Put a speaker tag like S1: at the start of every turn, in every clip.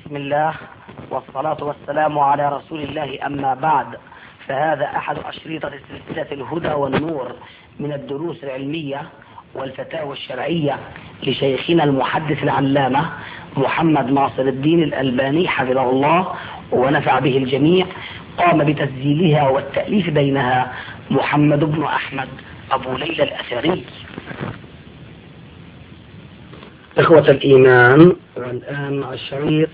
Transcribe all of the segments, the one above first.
S1: بسم الله والصلاة والسلام على رسول الله، أما بعد، فهذا أحد أشرطة سلسلة الهدى والنور من الدروس العلمية والفتاوى الشرعية لشيخنا المحدث العلامة محمد ناصر الدين الألباني حفظه الله ونفع به الجميع. قام بتسجيلها والتأليف بينها محمد بن أحمد أبو ليلى الأثري. إخوة الإيمان، والآن مع الشريط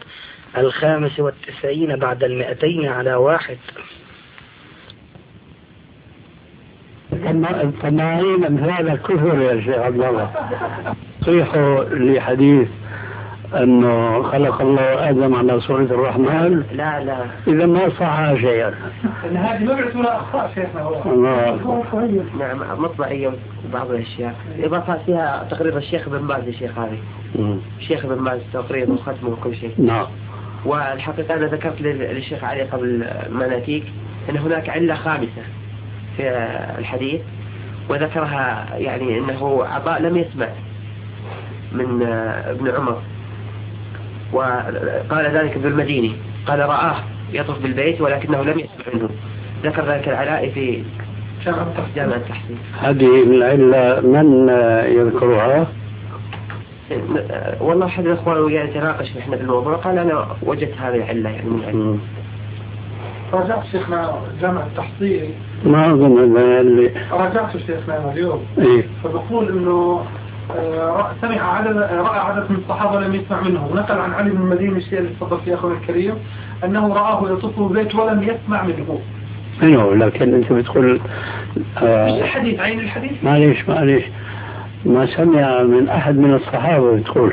S1: 95 بعد 200 على 1.
S2: الطماعين أمثال الكفر يا شيخ عبد الله. صيحوا لحديث أنه خلق الله آدم على صورة الرحمن.
S1: لا
S2: إذا ما صح شيئا.
S3: إن هذه ما بيعتبرها أخطاء شيخنا.
S2: الله.
S1: نعم، مطبعية بعض الأشياء إضافة فيها تقرير الشيخ بن باز. الشيخ هذه الشيخ بن باز تقرير وختمه وكل شيء.
S2: نعم.
S1: والحقيقة أنا ذكرت للشيخ علي قبل ما نأتيك أن هناك علة خامسة في الحديث، وذكرها يعني أنه عطاء لم يسمع من ابن عمر، وقال ذلك ابن المديني، قال رآه يطوف بالبيت ولكنه لم يسمع منه. ذكر ذلك العلاء في جامع التحسين.
S2: هذه العلة من يذكرها؟
S1: والله أحد الأخوان وياه يتناقش احنا بالموضوع، قال أنا وجدت هذه العلة يعني من العلة.
S3: رجعت شيخنا جامع التحصيل،
S2: ما أظن اللي
S3: رجعت شيخنا اليوم.
S2: إيه؟
S3: فبقول إنه رأى عدد من الصحابة لم يسمع منه، ونقل عن علي بن المديني الشيء اللي تفضل فيه أخونا الكريم أنه رآه يطوف بالبيت ولم يسمع منه.
S2: أيوه، لكن أنت بتقول
S3: الحديث عين الحديث.
S2: معليش ما سمع من أحد من الصحابة بتقول.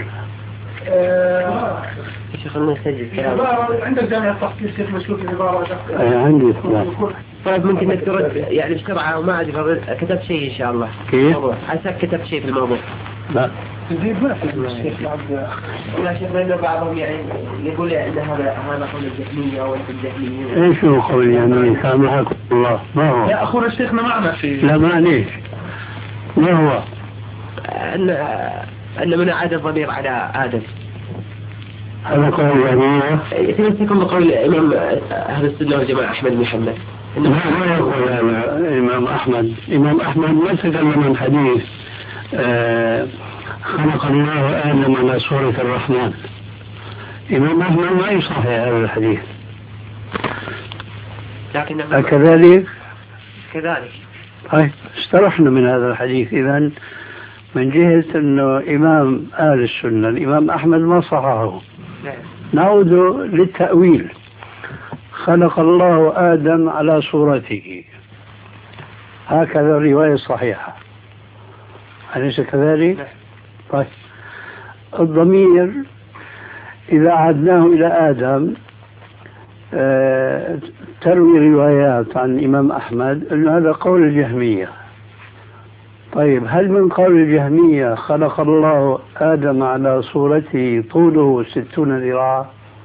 S1: شيخ نسجل كلام.
S3: عندك جامع التحصيل شيخ مشكوك العبارة.
S2: عندي.
S1: طيب ممكن انك ترد يعني بسرعة، وما أدري كتبت شيء إن شاء الله.
S2: كيف؟
S1: عساك كتبت شيء في الموضوع.
S2: لا.
S3: تزيد ما في الشيخ عبد.
S1: لا شيخ، لأن بعضهم يعني يقول أن هذا قول الجهمية وأنت الجهمية.
S2: إيش هو قول الجهمية؟ سامحكم الله، ما هو؟
S3: يا أخونا الشيخنا معنا في.
S2: لا معليش، ما هو؟
S1: أن من أعاد الضمير على آدم.
S2: هذا قول الجهمية.
S1: يتمسكون بقول الإمام أهل السنة والجماعة أحمد بن محمد.
S2: ما يقول هذا الإمام أحمد. الإمام أحمد ما تكلم عن حديث خلق الله آدم على صورة الرحمن. الإمام أحمد ما يصحح هذا الحديث.
S1: لكن
S2: أكذلك؟
S1: كذلك.
S2: طيب استرحنا من هذا الحديث. إذن من جهة أنه إمام أهل السنة الإمام أحمد ما صححه. نعود للتأويل. خلق الله آدم على صورته، هكذا الرواية الصحيحة، أليس كذلك؟ طيب الضمير إذا عدناه إلى آدم تروي روايات عن الإمام أحمد أن هذا قول الجهمية. طيب هل من قول الجهمية خلق الله آدم على صورته طوله 60 ذراعا؟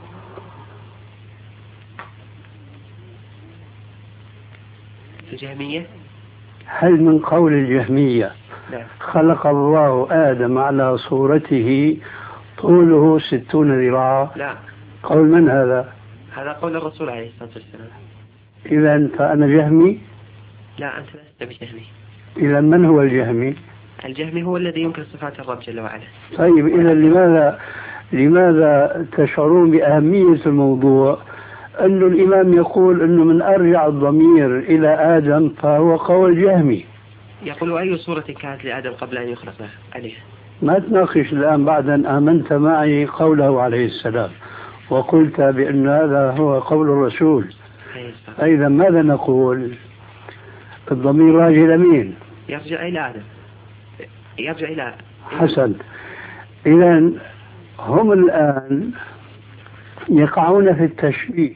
S1: الجهمية؟
S2: هل من قول الجهمية خلق الله آدم على صورته طوله 60 ذراعا؟
S1: لا.
S2: قول من هذا؟
S1: هذا قول الرسول عليه الصلاة والسلام.
S2: إذا فأنا جهمي؟
S1: لا، أنت لست بجهمي.
S2: إذا من هو الجهمي؟
S1: الجهمي هو الذي ينكر صفات الرب جل وعلا.
S2: طيب إذا لماذا تشعرون بأهمية الموضوع أن الإمام يقول أنه من أرجع الضمير إلى آدم فهو قول جهمي؟
S1: يقول أي صورة كانت لآدم قبل أن يخلق عليه؟
S2: ما تناقش الآن بعد أن آمنت معي قوله عليه السلام وقلت بأن هذا هو قول الرسول. أيضا ماذا نقول؟ الضمير راجع إلى مين؟
S1: يرجع إلى آدم. يرجع إلى
S2: حسن. إذا هم الآن يقعون في التشبيه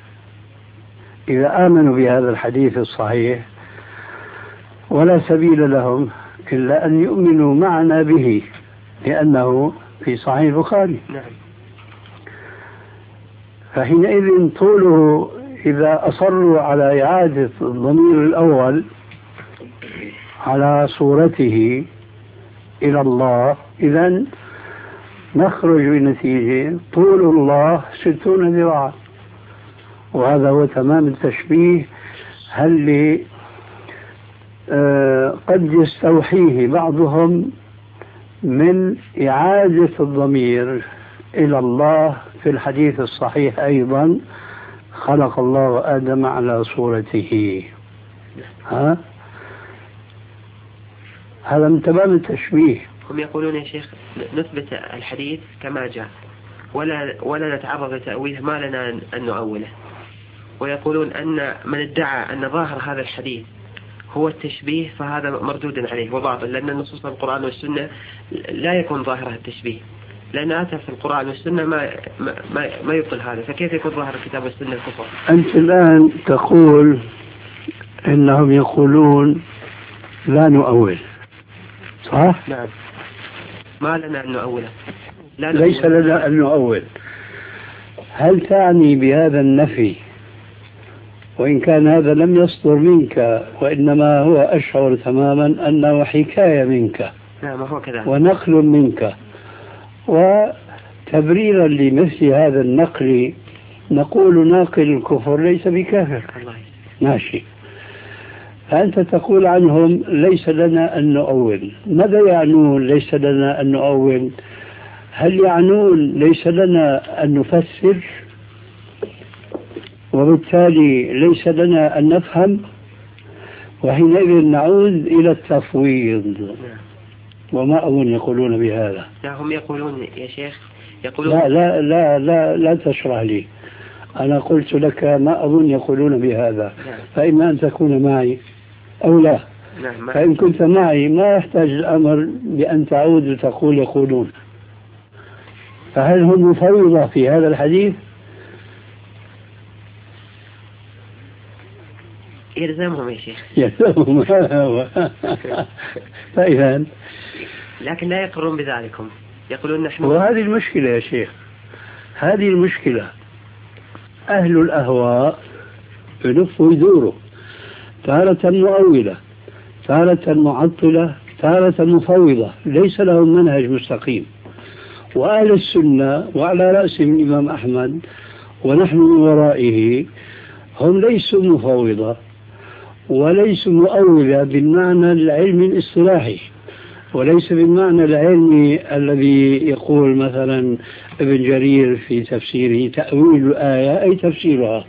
S2: إذا آمنوا بهذا الحديث الصحيح، ولا سبيل لهم إلا أن يؤمنوا معنا به لأنه في صحيح البخاري.
S1: نعم.
S2: فحينئذ طوله إذا أصروا على إعادة الضمير الأول على صورته إلى الله، إذن نخرج بنتيجة طول الله 60 ذراعا، وهذا هو تمام التشبيه اللي قد يستوحيه بعضهم من إعادة الضمير إلى الله في الحديث الصحيح أيضا: خلق الله آدم على صورته. هذا من تمام التشبيه.
S4: هم يقولون يا شيخ نثبت الحديث كما جاء ولا نتعرض لتأويله، ما لنا أن نؤوله. ويقولون أن من ادعى أن ظاهر هذا الحديث هو التشبيه فهذا مردود عليه وباطل، لأن النصوص في القرآن والسنة لا يكون ظاهرها التشبيه، لأن أتى في القرآن والسنة ما يبطل هذا، فكيف يكون ظاهر الكتاب والسنة الكفر؟
S2: أنت الآن تقول إنهم يقولون لا نؤول، صح؟
S4: نعم، ما لنا أن نؤوله.
S2: ليس لنا أن نؤول. هل تعني بهذا النفي، وإن كان هذا لم يصدر منك وإنما هو أشعر تماما أنه حكاية منك؟
S4: نعم هو كذلك،
S2: ونقل منك، وتبريرا لمثل هذا النقل نقول ناقل الكفر ليس بكافر. ماشي. فأنت تقول عنهم ليس لنا أن نؤول. ماذا يعنون ليس لنا أن نؤول؟ هل يعنون ليس لنا أن نفسر وبالتالي ليس لنا أن نفهم؟ وحينئذ نعود إلى التفويض، وما أظن يقولون بهذا.
S4: لا، هم يقولون يا شيخ يقولون
S2: لا تشرح لي. أنا قلت لك ما أظن يقولون بهذا، فإما أن تكون معي أو لا. فإن كنت معي ما يحتاج الأمر بأن تعود وتقول يقولون. فهل هم مفوضة في هذا الحديث؟
S4: يلزمهم يا شيخ،
S2: يلزمهم. فإذا
S4: لكن لا يقرون بذلكم، يقولون نحن.
S2: وهذه المشكلة يا شيخ، هذه المشكلة. أهل الأهواء يلفوا يدوروا، تارة مؤولة، تارة معطلة، تارة مفوضة، ليس لهم منهج مستقيم. وأهل السنة وعلى رأسهم الإمام أحمد ونحن من ورائه هم ليسوا مفوضة وليسوا مؤولة بالمعنى العلمي الاصطلاحي، وليس بالمعنى العلمي الذي يقول مثلا ابن جرير في تفسيره تأويل الآية أي تفسيرها.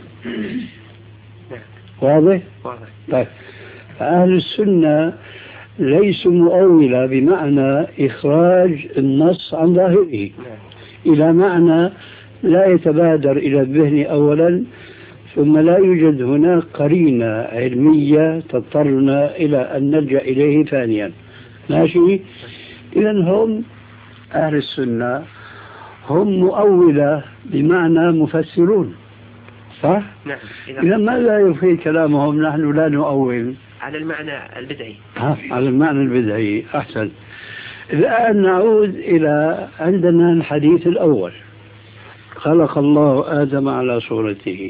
S2: واضح؟ طيب، فأهل السنة ليسوا مؤولة بمعنى إخراج النص عن ظاهره إلى معنى لا يتبادر إلى الذهن أولا، ثم لا يوجد هناك قرينة علمية تضطرنا إلى أن نلجأ إليه ثانيا. ماشي؟ إذن هم أهل السنة هم مؤولة بمعنى مفسرون، صح؟
S4: نعم.
S2: إذا ماذا يفيد كلامهم نحن لا نؤول؟
S4: على المعنى البدعي.
S2: على المعنى البدعي. أحسن. الآن نعود إلى عندنا الحديث الأول: خلق الله آدم على صورته.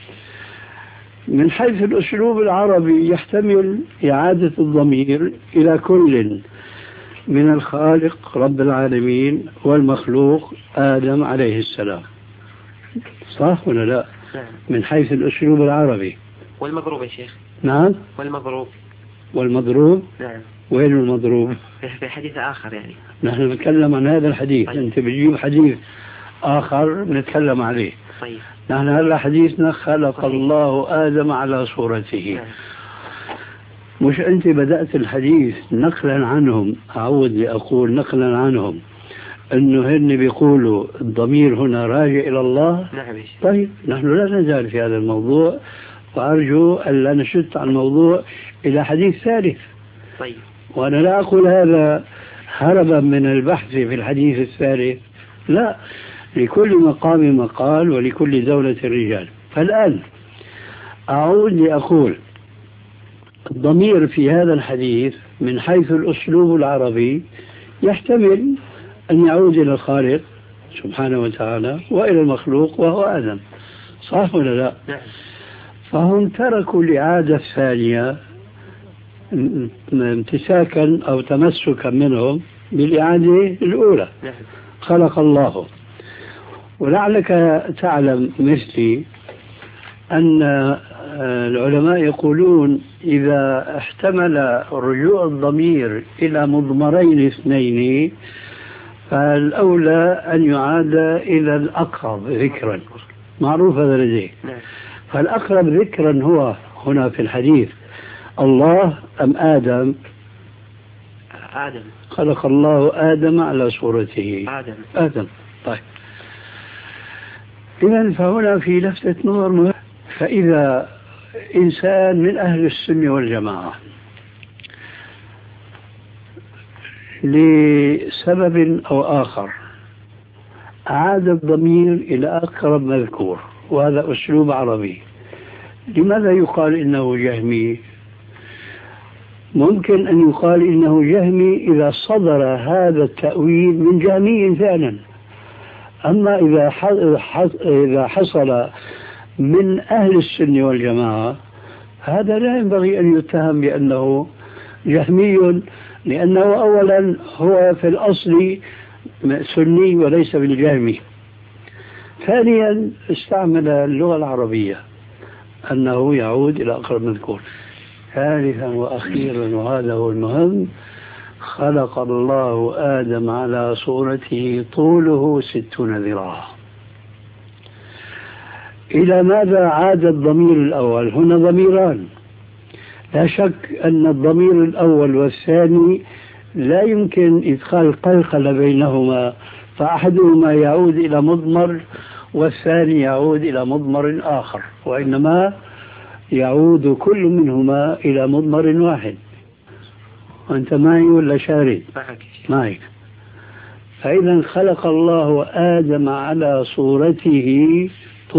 S2: من حيث الأسلوب العربي يحتمل إعادة الضمير إلى كل من الخالق رب العالمين والمخلوق آدم عليه السلام، صح ولا لا؟ من حيث الأسلوب العربي.
S4: والمضروب يا شيخ.
S2: نعم.
S4: والمضروب. نعم.
S2: وين المضروب؟
S4: في حديث آخر يعني.
S2: نحن نتكلم عن هذا الحديث.
S4: طيب.
S2: أنت بتجيب حديث آخر نتكلم عليه.
S4: طيب.
S2: نحن هذا حديثنا خلق الله آدم على صورته.
S4: نعم.
S2: مش أنت بدأت الحديث نقلا عنهم، أعود لأقول نقلا عنهم أنه هن بيقولوا الضمير هنا راجع إلى الله.
S4: نعم.
S2: طيب، نحن لا نزال في هذا الموضوع، وأرجو أن لا نشت عن الموضوع إلى حديث ثالث.
S4: طيب.
S2: وأنا لا أقول هذا هربا من البحث في الحديث الثالث، لا، لكل مقام مقال ولكل دولة رجال. فالآن أعود لأقول الضمير في هذا الحديث من حيث الأسلوب العربي يحتمل أن يعود إلى الخالق سبحانه وتعالى وإلى المخلوق وهو آدم، صح ولا لا؟
S4: نعم.
S2: فهم تركوا الإعادة الثانية امتساكا أو تمسكا منهم بالإعادة الأولى.
S4: نعم.
S2: خلق الله. ولعلك تعلم مثلي أن العلماء يقولون إذا احتمل رجوع الضمير إلى مضمرين اثنين فالأولى أن يعاد إلى الأقرب ذكرا، معروف هذا لديه. فالأقرب ذكرا هو هنا في الحديث الله أم آدم؟
S4: آدم.
S2: خلق الله آدم على صورته. آدم. طيب، إذن فهنا في لفتة نظر مهم. فإذا إنسان من أهل السنة والجماعة لسبب أو آخر عاد الضمير إلى أقرب مذكور، وهذا أسلوب عربي، لماذا يقال إنه جهمي؟ ممكن أن يقال إنه جهمي إذا صدر هذا التأويل من جهمي فعلا، أما إذا حصل من أهل السنة والجماعة هذا لا ينبغي أن يتهم بأنه جهمي، لأنه أولا هو في الأصل سني وليس بالجهمي. ثانيا استعمل اللغة العربية أنه يعود إلى أقرب مذكور. ثالثا وأخيرا وهذا هو المهم، خلق الله آدم على صورته طوله 60 ذراعا. إلى ماذا عاد الضمير الأول؟ هنا ضميران، لا شك أن الضمير الأول والثاني لا يمكن إدخال قلقلة بينهما، فأحدهما يعود إلى مضمر والثاني يعود إلى مضمر آخر، وإنما يعود كل منهما إلى مضمر واحد. وأنت معي ولا شارد؟ معك. فإذا خلق الله آدم على صورته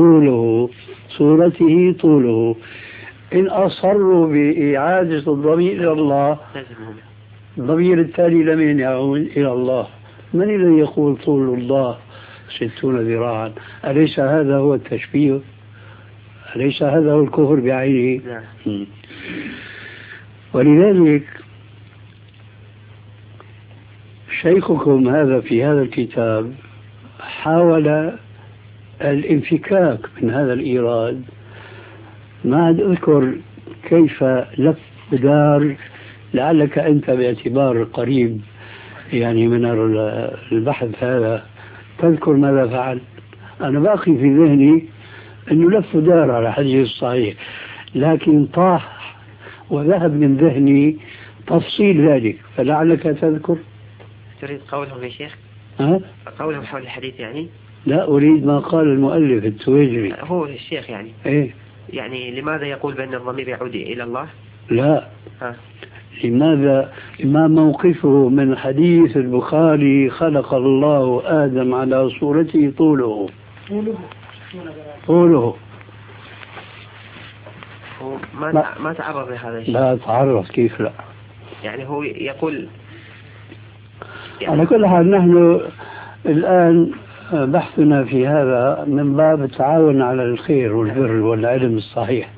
S2: طوله. إن أصروا بإعادة الضمير إلى الله، الضمير التالي لمن يعود إلى الله؟ من الذي يقول طول الله 60 ذراعا؟ أليس هذا هو التشبيه؟ أليس هذا هو الكفر بعينه؟ ولذلك شيخكم هذا في هذا الكتاب حاول الانفكاك من هذا الإيراد. ما عاد أذكر كيف لف دار، لعلك أنت باعتبار قريب يعني من البحث هذا تذكر ماذا فعل. أنا باقي في ذهني أنه لف دار على حديث الصحيح، لكن طاح وذهب من ذهني تفصيل ذلك، فلعلك تذكر.
S4: تريد قولهم يا شيخ؟ قولهم حول الحديث يعني؟
S2: لا، أريد ما قال المؤلف التويجري.
S4: هو الشيخ يعني؟
S2: إيه؟
S4: يعني لماذا يقول بأن الضمير يعود إلى الله؟
S2: لا. لماذا؟ ما موقفه من حديث البخاري خلق الله آدم على صورته طوله.
S4: ما تعرض لهذا الشيء.
S2: لا تعرض، كيف لا؟
S4: يعني هو يقول
S2: يعني على كل حال نحن الآن بحثنا في هذا من باب التعاون على الخير والبر والعلم الصحيح.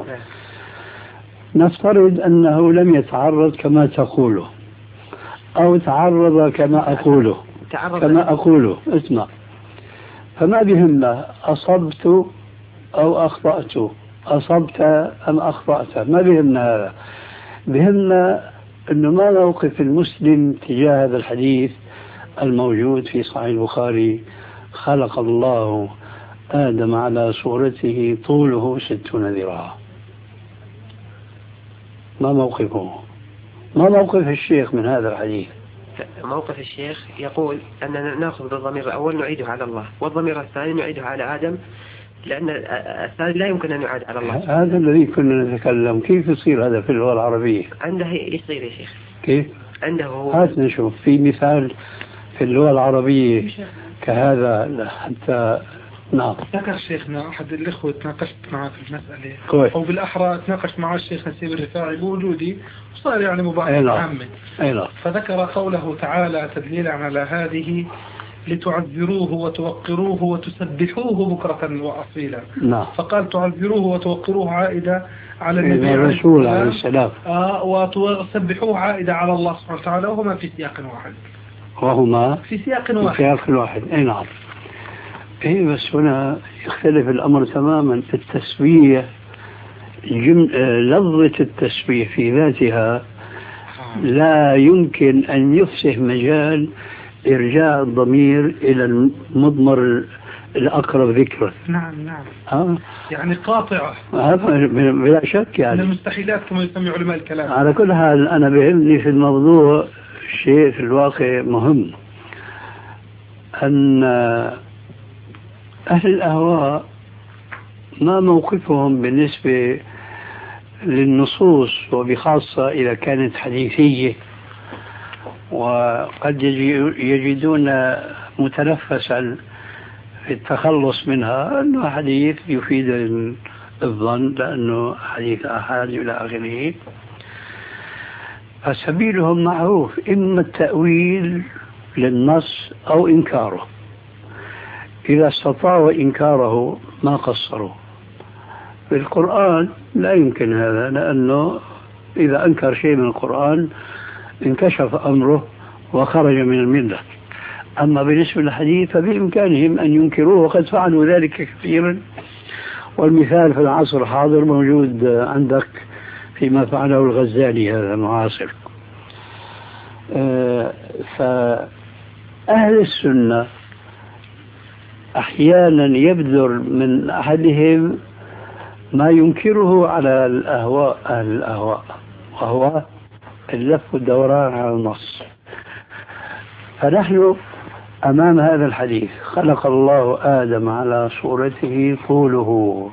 S2: نفترض أنه لم يتعرض كما تقوله، أو تعرض كما أقوله. اسمع، فما بهمنا أصبت أو أخطأت، أصبت أم أخطأت، ما بهمنا هذا. بهمنا أنه ما موقف المسلم تجاه هذا الحديث الموجود في صحيح البخاري، خلق الله آدم على صورته طوله 60 ذراعا. ما موقفه؟ ما موقف الشيخ من هذا الحديث؟
S4: موقف الشيخ يقول أننا نأخذ بالضمير الأول نعيده على الله، والضمير الثاني نعيده على آدم، لأن الثاني لا يمكن أن يعاد على الله.
S2: هذا الذي كنا نتكلم. كيف يصير هذا في اللغة العربية؟
S4: عنده يصير يا شيخ.
S2: كيف؟
S4: عنده هو.
S2: هات نشوف في مثال في اللغة العربية كهذا حتى. نعم.
S3: ذكر شيخنا أحد الإخوة تناقشت معه في المسألة
S2: كويس.
S3: أو بالأحرى تناقشت مع الشيخ نسيب الرفاعي بوجودي، وصار يعني مباحث عامة. فذكر قوله تعالى تدليلا على هذه لتعذروه وتوقروه وتسبحوه بكرة وأصيلا.
S2: نعم.
S3: فقال تعذروه وتوقروه عائدة على النبي
S2: الرسول عليه السلام،
S3: وتسبحوه عائدة على الله سبحانه وتعالى، وهما في سياق واحد.
S2: وهما
S3: في سياق واحد.
S2: في سياق واحد. أي نعم. إيه بس هنا يختلف الأمر تماما. التسبيح لفظة التسبيح في ذاتها لا يمكن أن يفسح مجال إرجاع الضمير إلى المضمر الأقرب ذكرا.
S3: نعم نعم. يعني قاطعة.
S2: هذا بلا شك يعني.
S3: من المستحيلات كما يسمي علماء الكلام.
S2: على كل حال أنا بهمني في الموضوع شيء في الواقع مهم، أن أهل الأهواء ما موقفهم بالنسبة للنصوص، وبخاصة إذا كانت حديثية، وقد يجدون متنفسا في التخلص منها أنه حديث يفيد الظن لأنه حديث أحد إلى آخره. فسبيلهم معروف، إما التأويل للنص أو إنكاره. إذا استطاعوا إنكاره ما قصروا. في القرآن لا يمكن هذا، لأنه إذا أنكر شيء من القرآن انكشف أمره وخرج من الملة. أما بالنسبة للحديث فبإمكانهم أن ينكروه، وقد فعلوا ذلك كثيرا، والمثال في العصر الحاضر موجود عندك فيما فعله الغزالي هذا معاصر. فأهل السنة أحيانا يبدر من أحدهم ما ينكره على الأهواء، أهل الأهواء، وهو اللف والدوران على النص. فنحن أمام هذا الحديث: خلق الله آدم على صورته طوله.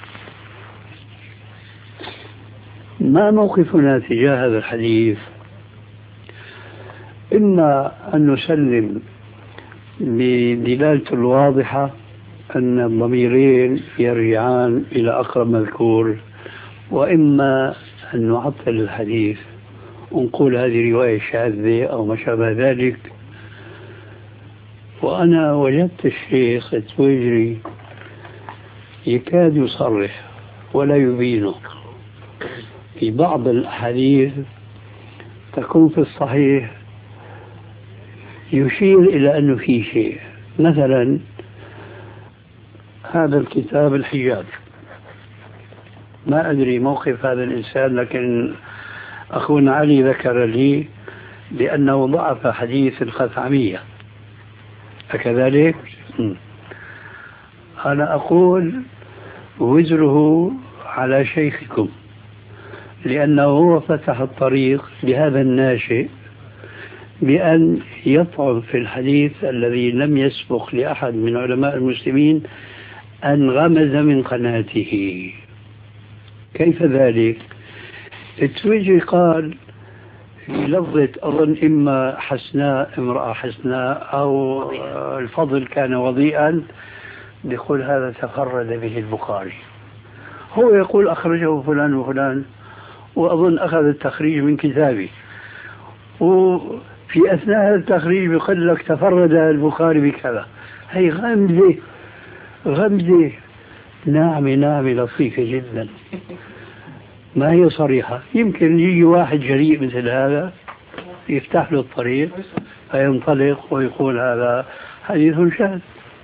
S2: ما موقفنا تجاه هذا الحديث؟ إما أن نسلم بدلالة الواضحة أن الضميرين يرجعان إلى أقرب مذكور، وإما أن نعطل الحديث ونقول هذه رواية شاذة أو ما شابه ذلك. وأنا وجدت الشيخ التويجري يكاد يصرح ولا يبينه في بعض الأحاديث تكون في الصحيح يشير إلى أنه في شيء. مثلا هذا الكتاب الحجاب، ما أدري موقف هذا الإنسان، لكن أخونا علي ذكر لي بأنه ضعف حديث الخثعمية، أكذلك؟ أنا أقول وزره على شيخكم، لأنه هو فتح الطريق لهذا الناشئ بأن يطعن في الحديث الذي لم يسبق لأحد من علماء المسلمين أن غمز من قناته. كيف ذلك؟ التويجي قال في لفظة أظن إما حسناء، امرأة حسناء، أو الفضل كان وضيئا، يقول هذا تفرد به البخاري. هو يقول أخرجه فلان وفلان، وأظن أخذ التخريج من كتابي، وفي أثناء هذا التخريج يقول لك تفرد البخاري بكذا. هي غمزة ناعمة لطيفة جدا، ما هي صريحة. يمكن يجي واحد جريء مثل هذا يفتح له الطريق فينطلق ويقول هذا حديث شاذ.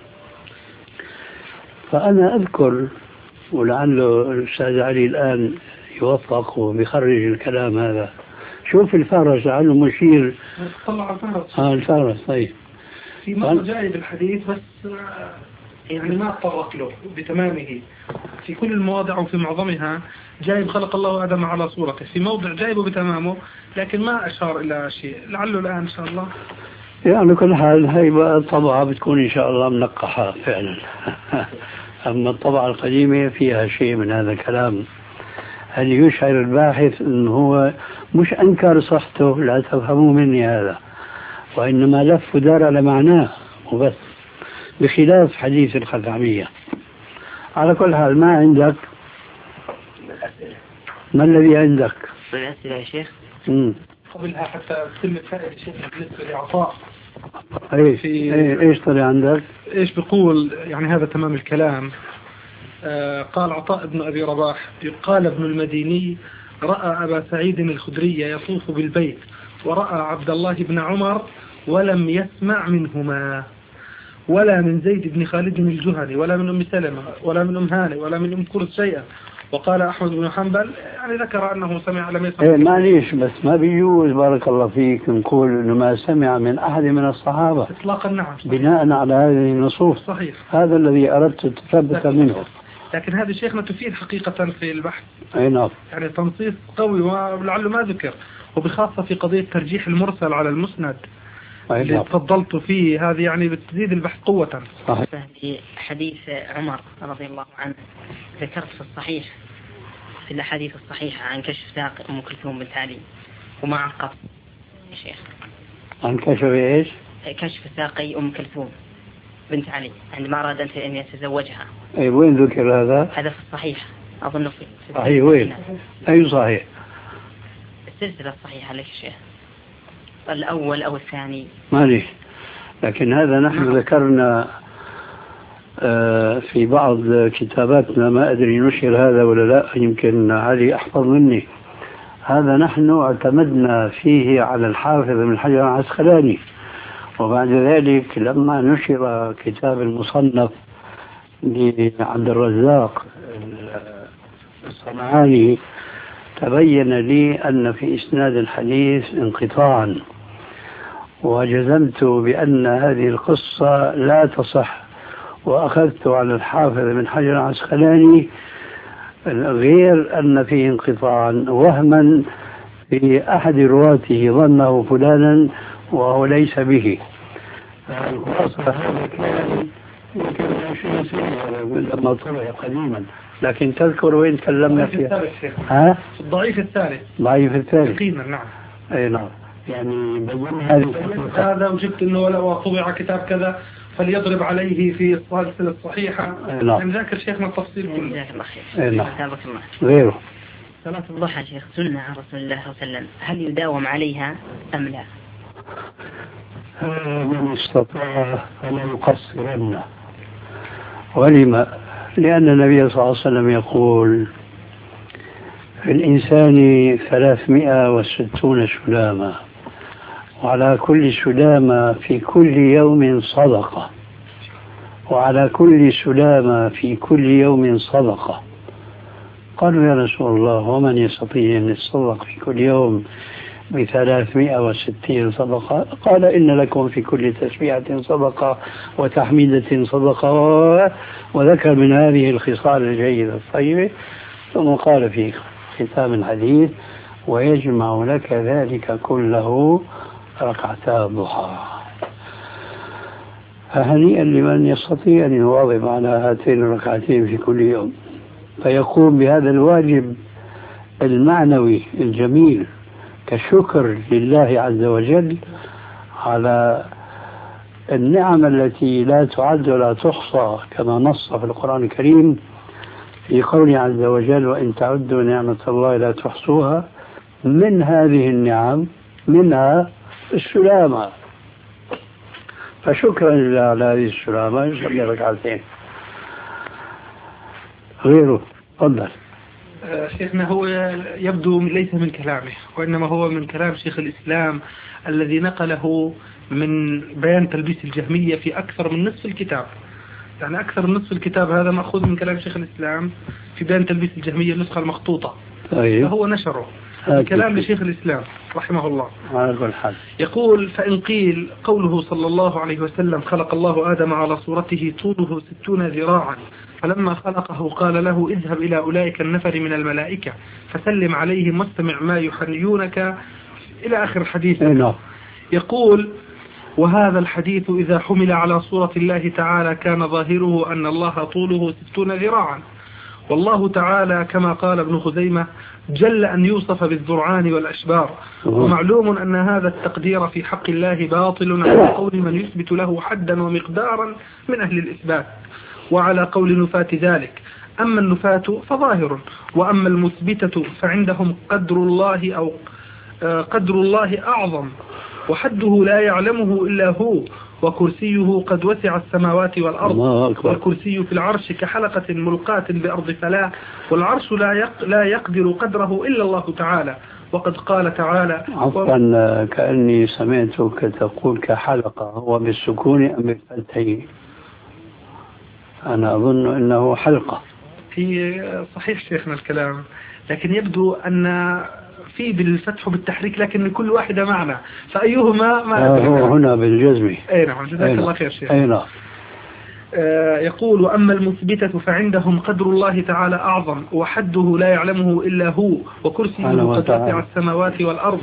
S2: فأنا أذكر، ولعله الأستاذ علي الآن يوفق وبيخرج الكلام هذا، شوف الفارس لعله مشير.
S3: طلع الفارس.
S2: الفارس. طيب
S3: في مرة جاي بالحديث بس يعني ما أطرق له بتمامه في كل المواضع، وفي معظمها جايب خلق الله آدم على صورته، في موضع جايبه بتمامه لكن ما أشار إلى شيء، لعله الآن إن شاء الله.
S2: يعني كل حال هاي بقى الطبعة بتكون إن شاء الله منقحة فعلا. أما الطبعة القديمة فيها شيء من هذا الكلام، هل يشعر الباحث أنه هو مش أنكر صحته، لا تفهموا مني هذا، وإنما لف ودار على معناه وبس، بخلاف حديث الخثعمية. على كل حال ما عندك؟ ما الذي عندك؟
S4: الأسئلة يا شيخ.
S3: قبلها حتى تتم فائدة شيخ بالنسبة لعطاء.
S2: ايش طلع عندك؟
S3: ايش بيقول يعني هذا تمام الكلام. قال عطاء بن أبي رباح: قال ابن المديني: رأى أبا سعيد الخدري يطوف بالبيت، ورأى عبد الله بن عمر ولم يسمع منهما، ولا من زيد بن خالد الجهني ولا من أم سلمة ولا من أم هاني ولا من أم كرز شيئا. وقال أحمد بن حنبل يعني ذكر أنه سمع لم يسمع.
S2: معليش، بس ما بيجوز بارك الله فيك نقول أنه ما سمع من أحد من الصحابة
S3: إطلاقا. نعم،
S2: بناء على هذه النصوص.
S3: صحيح،
S2: هذا الذي أردت تثبت منه.
S3: لكن هذا شيخنا تفيد حقيقة في البحث.
S2: أي نعم،
S3: يعني تنصيص قوي ولعله ما ذكر، وبخاصة في قضية ترجيح المرسل على المسند اللي تفضلت فيه، هذه يعني بتزيد البحث قوة.
S1: في حديث عمر رضي الله عنه ذكرت في الصحيح، في الأحاديث الصحيحة عن كشف ساق أم كلثوم بنت علي وما عقب يا شيخ.
S2: عن كشف إيش؟
S1: كشف ساقي أم كلثوم بنت علي عندما أراد أن يتزوجها.
S2: أي وين ذكر هذا؟
S1: هذا في الصحيح أظن في
S2: صحيح. وين؟ أي صحيح؟
S1: السلسلة الصحيحة لك شيخ، الأول أو الثاني
S2: ماليش. لكن هذا نحن ذكرنا في بعض كتاباتنا، ما أدري نشر هذا ولا لا، يمكن علي أحفظ مني. هذا نحن اعتمدنا فيه على الحافظ ابن حجر العسقلاني، وبعد ذلك لما نشر كتاب المصنف لعبد الرزاق الصنعاني تبين لي أن في إسناد الحديث انقطاعا، وجزمت بأن هذه القصة لا تصح، وأخذت على الحافظ ابن حجر العسقلاني غير أن فيه انقطاعا وهما في أحد رواته ظنه فلانا وهو ليس به. الخلاصة هذا كان يمكن 20 سنة لما طلع قديما، لكن تذكر وين تكلمنا فيها؟ ها؟
S3: الضعيف الثالث.
S2: ضعيف الثالث.
S3: يقينا. نعم.
S2: أي نعم. يعني
S3: هذا وجبت انه لو طبع كتاب كذا فليضرب عليه في السلسلة الصحيحة.
S2: نعم.
S3: ذاكر شيخنا التفصيل كله.
S1: جزاك الله خير.
S2: نعم. غيره.
S1: صلاة الضحى شيخ سنة عن رسول الله صلى الله عليه وسلم، هل يداوم عليها أم لا؟
S2: من استطاع فلا يقصرن. ولما؟ لأن النبي صلى الله عليه وسلم يقول في الإنسان 360 سلامة، وعلى كل سلامة في كل يوم صدقة، وعلى كل سلامة في كل يوم صدقة. قالوا يا رسول الله ومن يستطيع أن يتصدق في كل يوم ب360 صدقة؟ قال إن لكم في كل تسبيحة صدقة وتحميدة صدقة، وذكر من هذه الخصال الجيدة الطيبة، ثم قال في ختام الحديث ويجمع لك ذلك كله ركعتا الضحى. فهنيئا لمن يستطيع أن يواظب على هاتين الركعتين في كل يوم، فيقوم بهذا الواجب المعنوي الجميل كشكر لله عز وجل على النعم التي لا تعد ولا تحصى، كما نص في القرآن الكريم في قوله عز وجل وإن تعدوا نعمة الله لا تحصوها. من هذه النعم منها السلامة، فشكرا لله على هذه السلامة يصلي ركعتين. غيره تفضل.
S3: شيخنا هو يبدو ليس من كلامه، وإنما هو من كلام شيخ الإسلام الذي نقله من بيان تلبيس الجهمية في أكثر من نصف الكتاب. يعني أكثر من نصف الكتاب هذا مأخوذ من كلام شيخ الإسلام في بيان تلبيس الجهمية النسخة المخطوطة. فهو نشره كلام لشيخ الإسلام رحمه الله. يقول فإن قيل قوله صلى الله عليه وسلم خلق الله آدم على صورته طوله 60 ذراعا، فلما خلقه قال له اذهب إلى أولئك النفر من الملائكة فسلم عليهم واستمع ما يحنيونك إلى آخر الحديث. يقول وهذا الحديث إذا حمل على صورة الله تعالى كان ظاهره أن الله طوله 60 ذراعا، والله تعالى كما قال ابن خزيمة جل أن يوصف بالذرعان والأشبار، ومعلوم أن هذا التقدير في حق الله باطل على قول من يثبت له حدا ومقدارا من أهل الإثبات، وعلى قول نفاة ذلك. أما النفاة فظاهر، وأما المثبتة فعندهم قدر الله أو قدر الله أعظم، وحده لا يعلمه إلا هو، وكرسيه قد وسع السماوات والأرض، والكرسي في العرش كحلقة ملقاة بأرض فلاة، والعرش لا يقدر قدره إلا الله تعالى، وقد قال تعالى
S2: عفوا كأني سمعتك تقول كحلقة، هو بالسكون أم بالفتح؟ أنا أظن أنه حلقة.
S3: في صحيح شيخنا الكلام، لكن يبدو أن في بالفتح وبالتحريك، لكن كل واحدة معنى، فأيهما ما
S2: هو هنا بالجزم.
S3: أي نعم، جزاك الله خير شيخ.
S2: أي نعم.
S3: يقول: وأما المثبتة فعندهم قدر الله تعالى أعظم، وحده لا يعلمه إلا هو، وكرسيه قد وسع السماوات والأرض،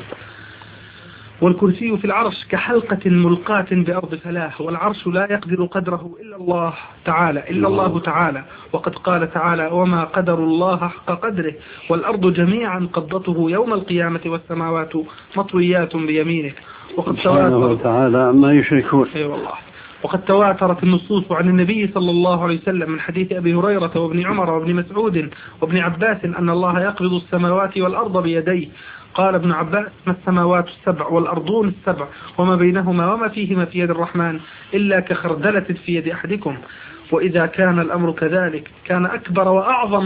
S3: والكرسي في العرش كحلقة ملقاة بأرض فلاح، والعرش لا يقدر قدره إلا الله تعالى، وقد قال تعالى: وما قدر الله حق قدره، والأرض جميعا قبضته يوم القيامة والسماوات مطويات بيمينه. وقد
S2: تعالى ما يشركون.
S3: والله. وقد تواترت النصوص عن النبي صلى الله عليه وسلم من حديث أبي هريرة وابن عمر وابن مسعود وابن عباس أن الله يقبض السماوات والأرض بيديه. قال ابن عباس: ما السماوات السبع والأرضون السبع وما بينهما وما فيهما في يد الرحمن إلا كخردلة في يد أحدكم. وإذا كان الأمر كذلك كان أكبر وأعظم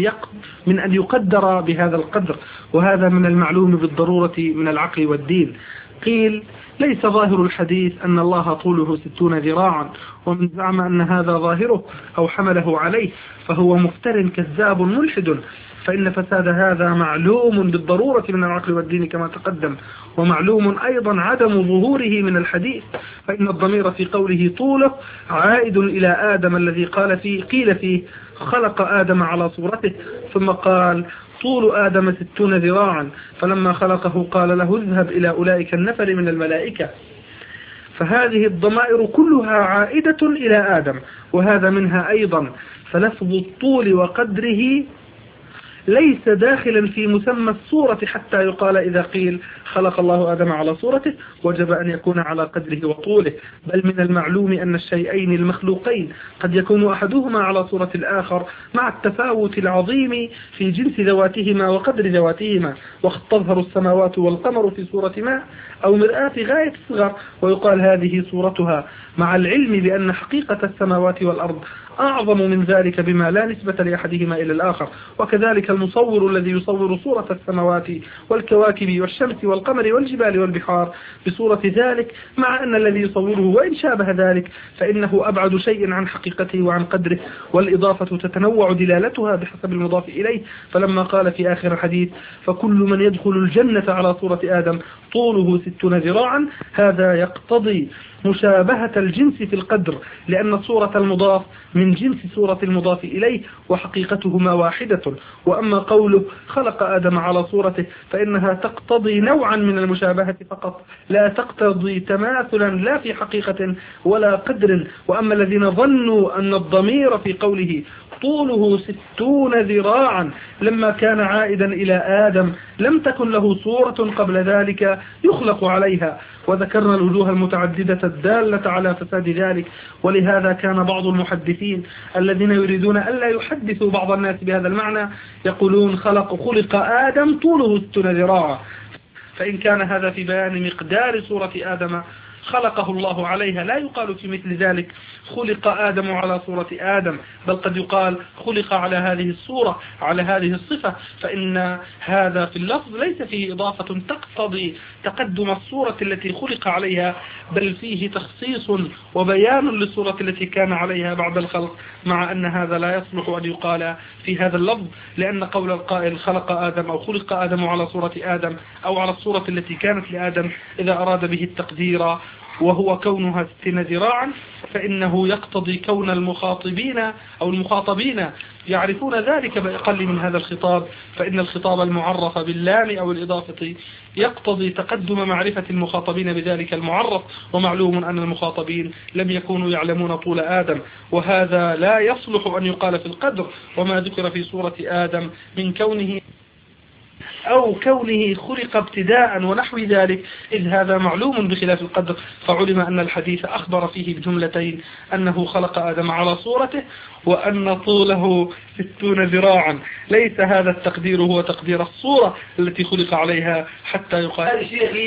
S3: من أن يقدر بهذا القدر، وهذا من المعلوم بالضرورة من العقل والدين. قيل: ليس ظاهر الحديث أن الله طوله 60 ذراعا، ومن زعم أن هذا ظاهره أو حمله عليه فهو مفتر كذاب ملحد، فإن فساد هذا معلوم بالضرورة من العقل والدين كما تقدم، ومعلوم أيضا عدم ظهوره من الحديث، فإن الضمير في قوله طوله عائد إلى آدم الذي قيل فيه خلق آدم على صورته، ثم قال: طول آدم 60 ذراعا، فلما خلقه قال له: اذهب إلى أولئك النفر من الملائكة. فهذه الضمائر كلها عائدة إلى آدم، وهذا منها أيضا. فلفظ الطول وقدره ليس داخلا في مسمى الصورة حتى يقال إذا قيل خلق الله آدم على صورته وجب أن يكون على قدره وطوله، بل من المعلوم أن الشيئين المخلوقين قد يكون أحدهما على صورة الآخر مع التفاوت العظيم في جنس ذواتهما وقدر ذواتهما، وقد تظهر السماوات والقمر في صورة ماء أو مرآة غاية الصغر ويقال هذه صورتها، مع العلم بأن حقيقة السماوات والأرض أعظم من ذلك بما لا نسبة لأحدهما إلى الآخر. وكذلك المصور الذي يصور صورة السماوات والكواكب والشمس والقمر والجبال والبحار بصورة ذلك، مع أن الذي يصوره وإن شابه ذلك فإنه أبعد شيء عن حقيقته وعن قدره، والإضافة تتنوع دلالتها بحسب المضاف إليه. فلما قال في آخر الحديث: فكل من يدخل الجنة على صورة آدم طوله 60 ذراعا، هذا يقتضي مشابهة الجنس في القدر، لأن صورة المضاف من جنس صورة المضاف إليه وحقيقتهما واحدة. وأما قوله خلق آدم على صورته فإنها تقتضي نوعا من المشابهة فقط، لا تقتضي تماثلا لا في حقيقة ولا قدر. وأما الذين ظنوا أن الضمير في قوله طوله 60 ذراعا لما كان عائدا إلى آدم لم تكن له صورة قبل ذلك يخلق عليها، وذكرنا الوجوه المتعددة الدالة على فساد ذلك. ولهذا كان بعض المحدثين الذين يريدون ألا يحدثوا بعض الناس بهذا المعنى يقولون خلق آدم طوله 60 ذراعا، فإن كان هذا في بيان مقدار صورة آدم خلقه الله عليها لا يقال في مثل ذلك خلق آدم على صورة آدم، بل قد يقال خلق على هذه الصورة على هذه الصفة، فإن هذا في اللفظ ليس فيه إضافة تقتضي تقدم الصورة التي خلق عليها، بل فيه تخصيص وبيان للصورة التي كان عليها بعد الخلق، مع أن هذا لا يصلح أن يقال في هذا اللفظ، لأن قول القائل خلق آدم أو خلق آدم على صورة آدم أو على الصورة التي كانت لآدم إذا أراد به التقدير وهو كونها 60 ذراعا فإنه يقتضي كون المخاطبين أو المخاطبين يعرفون ذلك بأقل من هذا الخطاب، فإن الخطاب المعرف باللام أو الإضافة يقتضي تقدم معرفة المخاطبين بذلك المعرف، ومعلوم أن المخاطبين لم يكونوا يعلمون طول آدم، وهذا لا يصلح أن يقال في القدر. وما ذكر في سورة آدم من كونه أو كونه خلق ابتداء ونحو ذلك إذ هذا معلوم بخلاف القدر، فعلم أن الحديث أخبر فيه بجملتين أنه خلق آدم على صورته وأن طوله 60 ذراعا، ليس هذا التقدير هو تقدير الصورة التي خلق عليها حتى يقال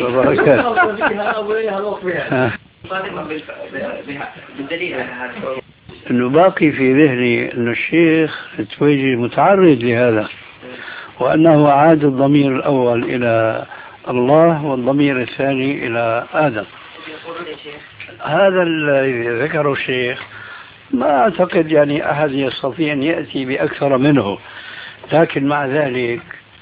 S1: بالدليل
S2: أنه باقي في ذهني أن الشيخ التويجي متعرض لهذا، وأنه عاد الضمير الأول إلى الله والضمير الثاني إلى آدم. هذا الذي ذكره الشيخ ما أعتقد يعني أحد يستطيع أن يأتي بأكثر منه، لكن مع ذلك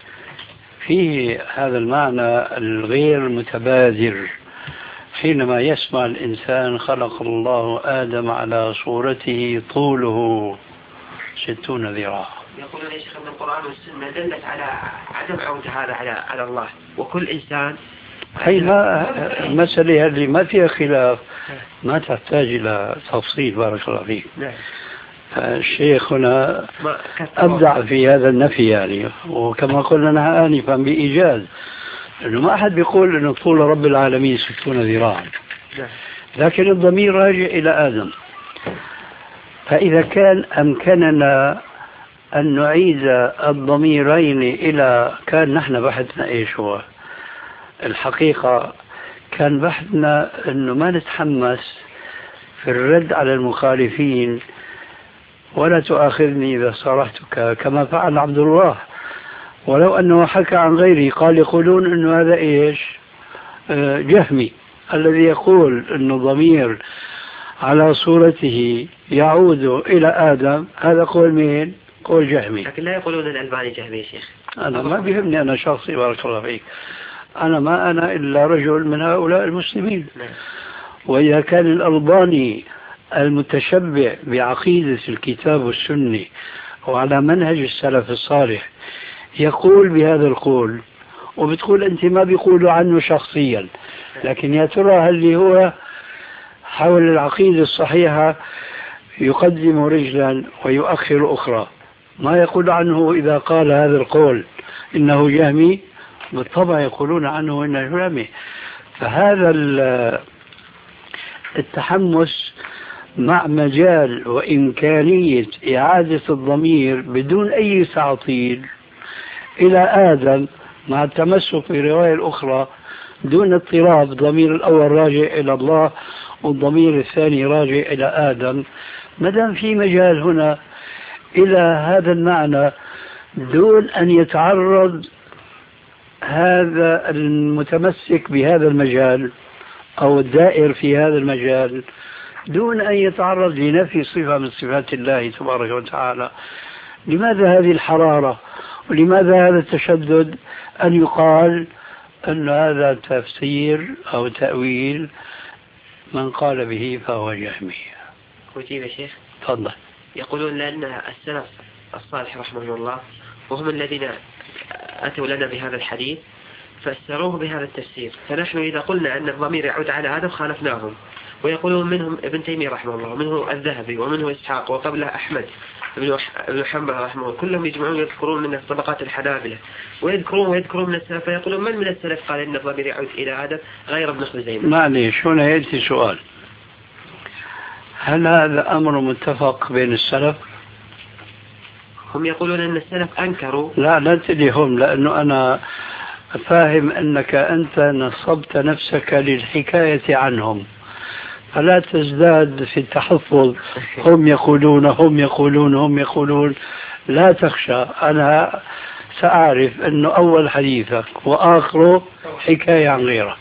S2: فيه هذا المعنى الغير متبادر حينما يسمع الإنسان خلق الله آدم على صورته طوله 60 ذراع.
S4: يقول يا شيخ أن القرآن والسنة دلت على عدم عودة هذا على الله، وكل إنسان
S2: هي المسألة اللي ما فيها خلاف ما تحتاج إلى تفصيل. بارك الله فيك. الشيخ هنا أبدع في هذا النفي يعني، وكما قلنا آنفا بإيجاز أنه ما أحد بيقول أنه طول رب العالمين 60 ذراعا، لكن الضمير راجع إلى آدم. فإذا كان أمكننا أن نعيد الضميرين إلى كان نحن بحثنا إيش هو الحقيقة، كان بحثنا أنه ما نتحمس في الرد على المخالفين، ولا تؤاخذني إذا صرحتك كما فعل عبد الله، ولو أنه حكى عن غيره قال يقولون أنه هذا إيش جهمي الذي يقول أنه ضمير على صورته يعود إلى آدم، هذا قول مين؟ قول جهمي.
S4: لكن لا يقولون الألباني جهمي يا شيخ.
S2: أنا ما بيهمني أنا شخصي بارك الله فيك، أنا إلا رجل من هؤلاء المسلمين. وإذا كان الألباني المتشبع بعقيدة الكتاب والسنة وعلى منهج السلف الصالح يقول بهذا القول، وبتقول أنت ما بيقولوا عنه شخصيا، لكن يا ترى هل هو حول العقيدة الصحيحة يقدم رجلا ويؤخر أخرى؟ ما يقول عنه إذا قال هذا القول إنه جهمي؟ بالطبع يقولون عنه إنه جهمي. فهذا التحمس مع مجال وإمكانية إعادة الضمير بدون أي تعطيل إلى آدم، مع التمسك بالرواية الأخرى دون اضطراب، الضمير الأول راجع إلى الله والضمير الثاني راجع إلى آدم. مدام في مجال هنا إلى هذا المعنى دون أن يتعرض هذا المتمسك بهذا المجال أو الدائر في هذا المجال دون أن يتعرض لنفي صفة من صفات الله تبارك وتعالى، لماذا هذه الحرارة ولماذا هذا التشدد أن يقال أن هذا تفسير أو تأويل من قال به فهو جهمي؟
S4: وجيب يا شيخ.
S2: تفضل.
S4: يقولون لأن السلف الصالح رحمه الله وهم الذين أتوا لنا بهذا الحديث فسروه بهذا التفسير، فنحن إذا قلنا أن الضمير يعود على آدم خالفناهم. ويقولون منهم ابن تيمية رحمه الله ومنه الذهبي ومنه إسحاق وقبله أحمد بن حنبل رحمه الله، كلهم يجمعون يذكرون من طبقات الحنابلة ويذكرون من السلف، فيقولون من السلف قال إن الضمير يعود إلى آدم غير ابن خزيمة؟
S2: معليش هنا يأتي سؤال، هل هذا أمر متفق بين السلف؟
S4: هم يقولون أن السلف أنكروا.
S2: لا تديهم، لأنه أنا فاهم أنك أنت نصبت نفسك للحكاية عنهم، فلا تزداد في التحفظ. هم يقولون لا تخشى، أنا سأعرف أنه أول حديثك وآخره حكاية عن غيرك.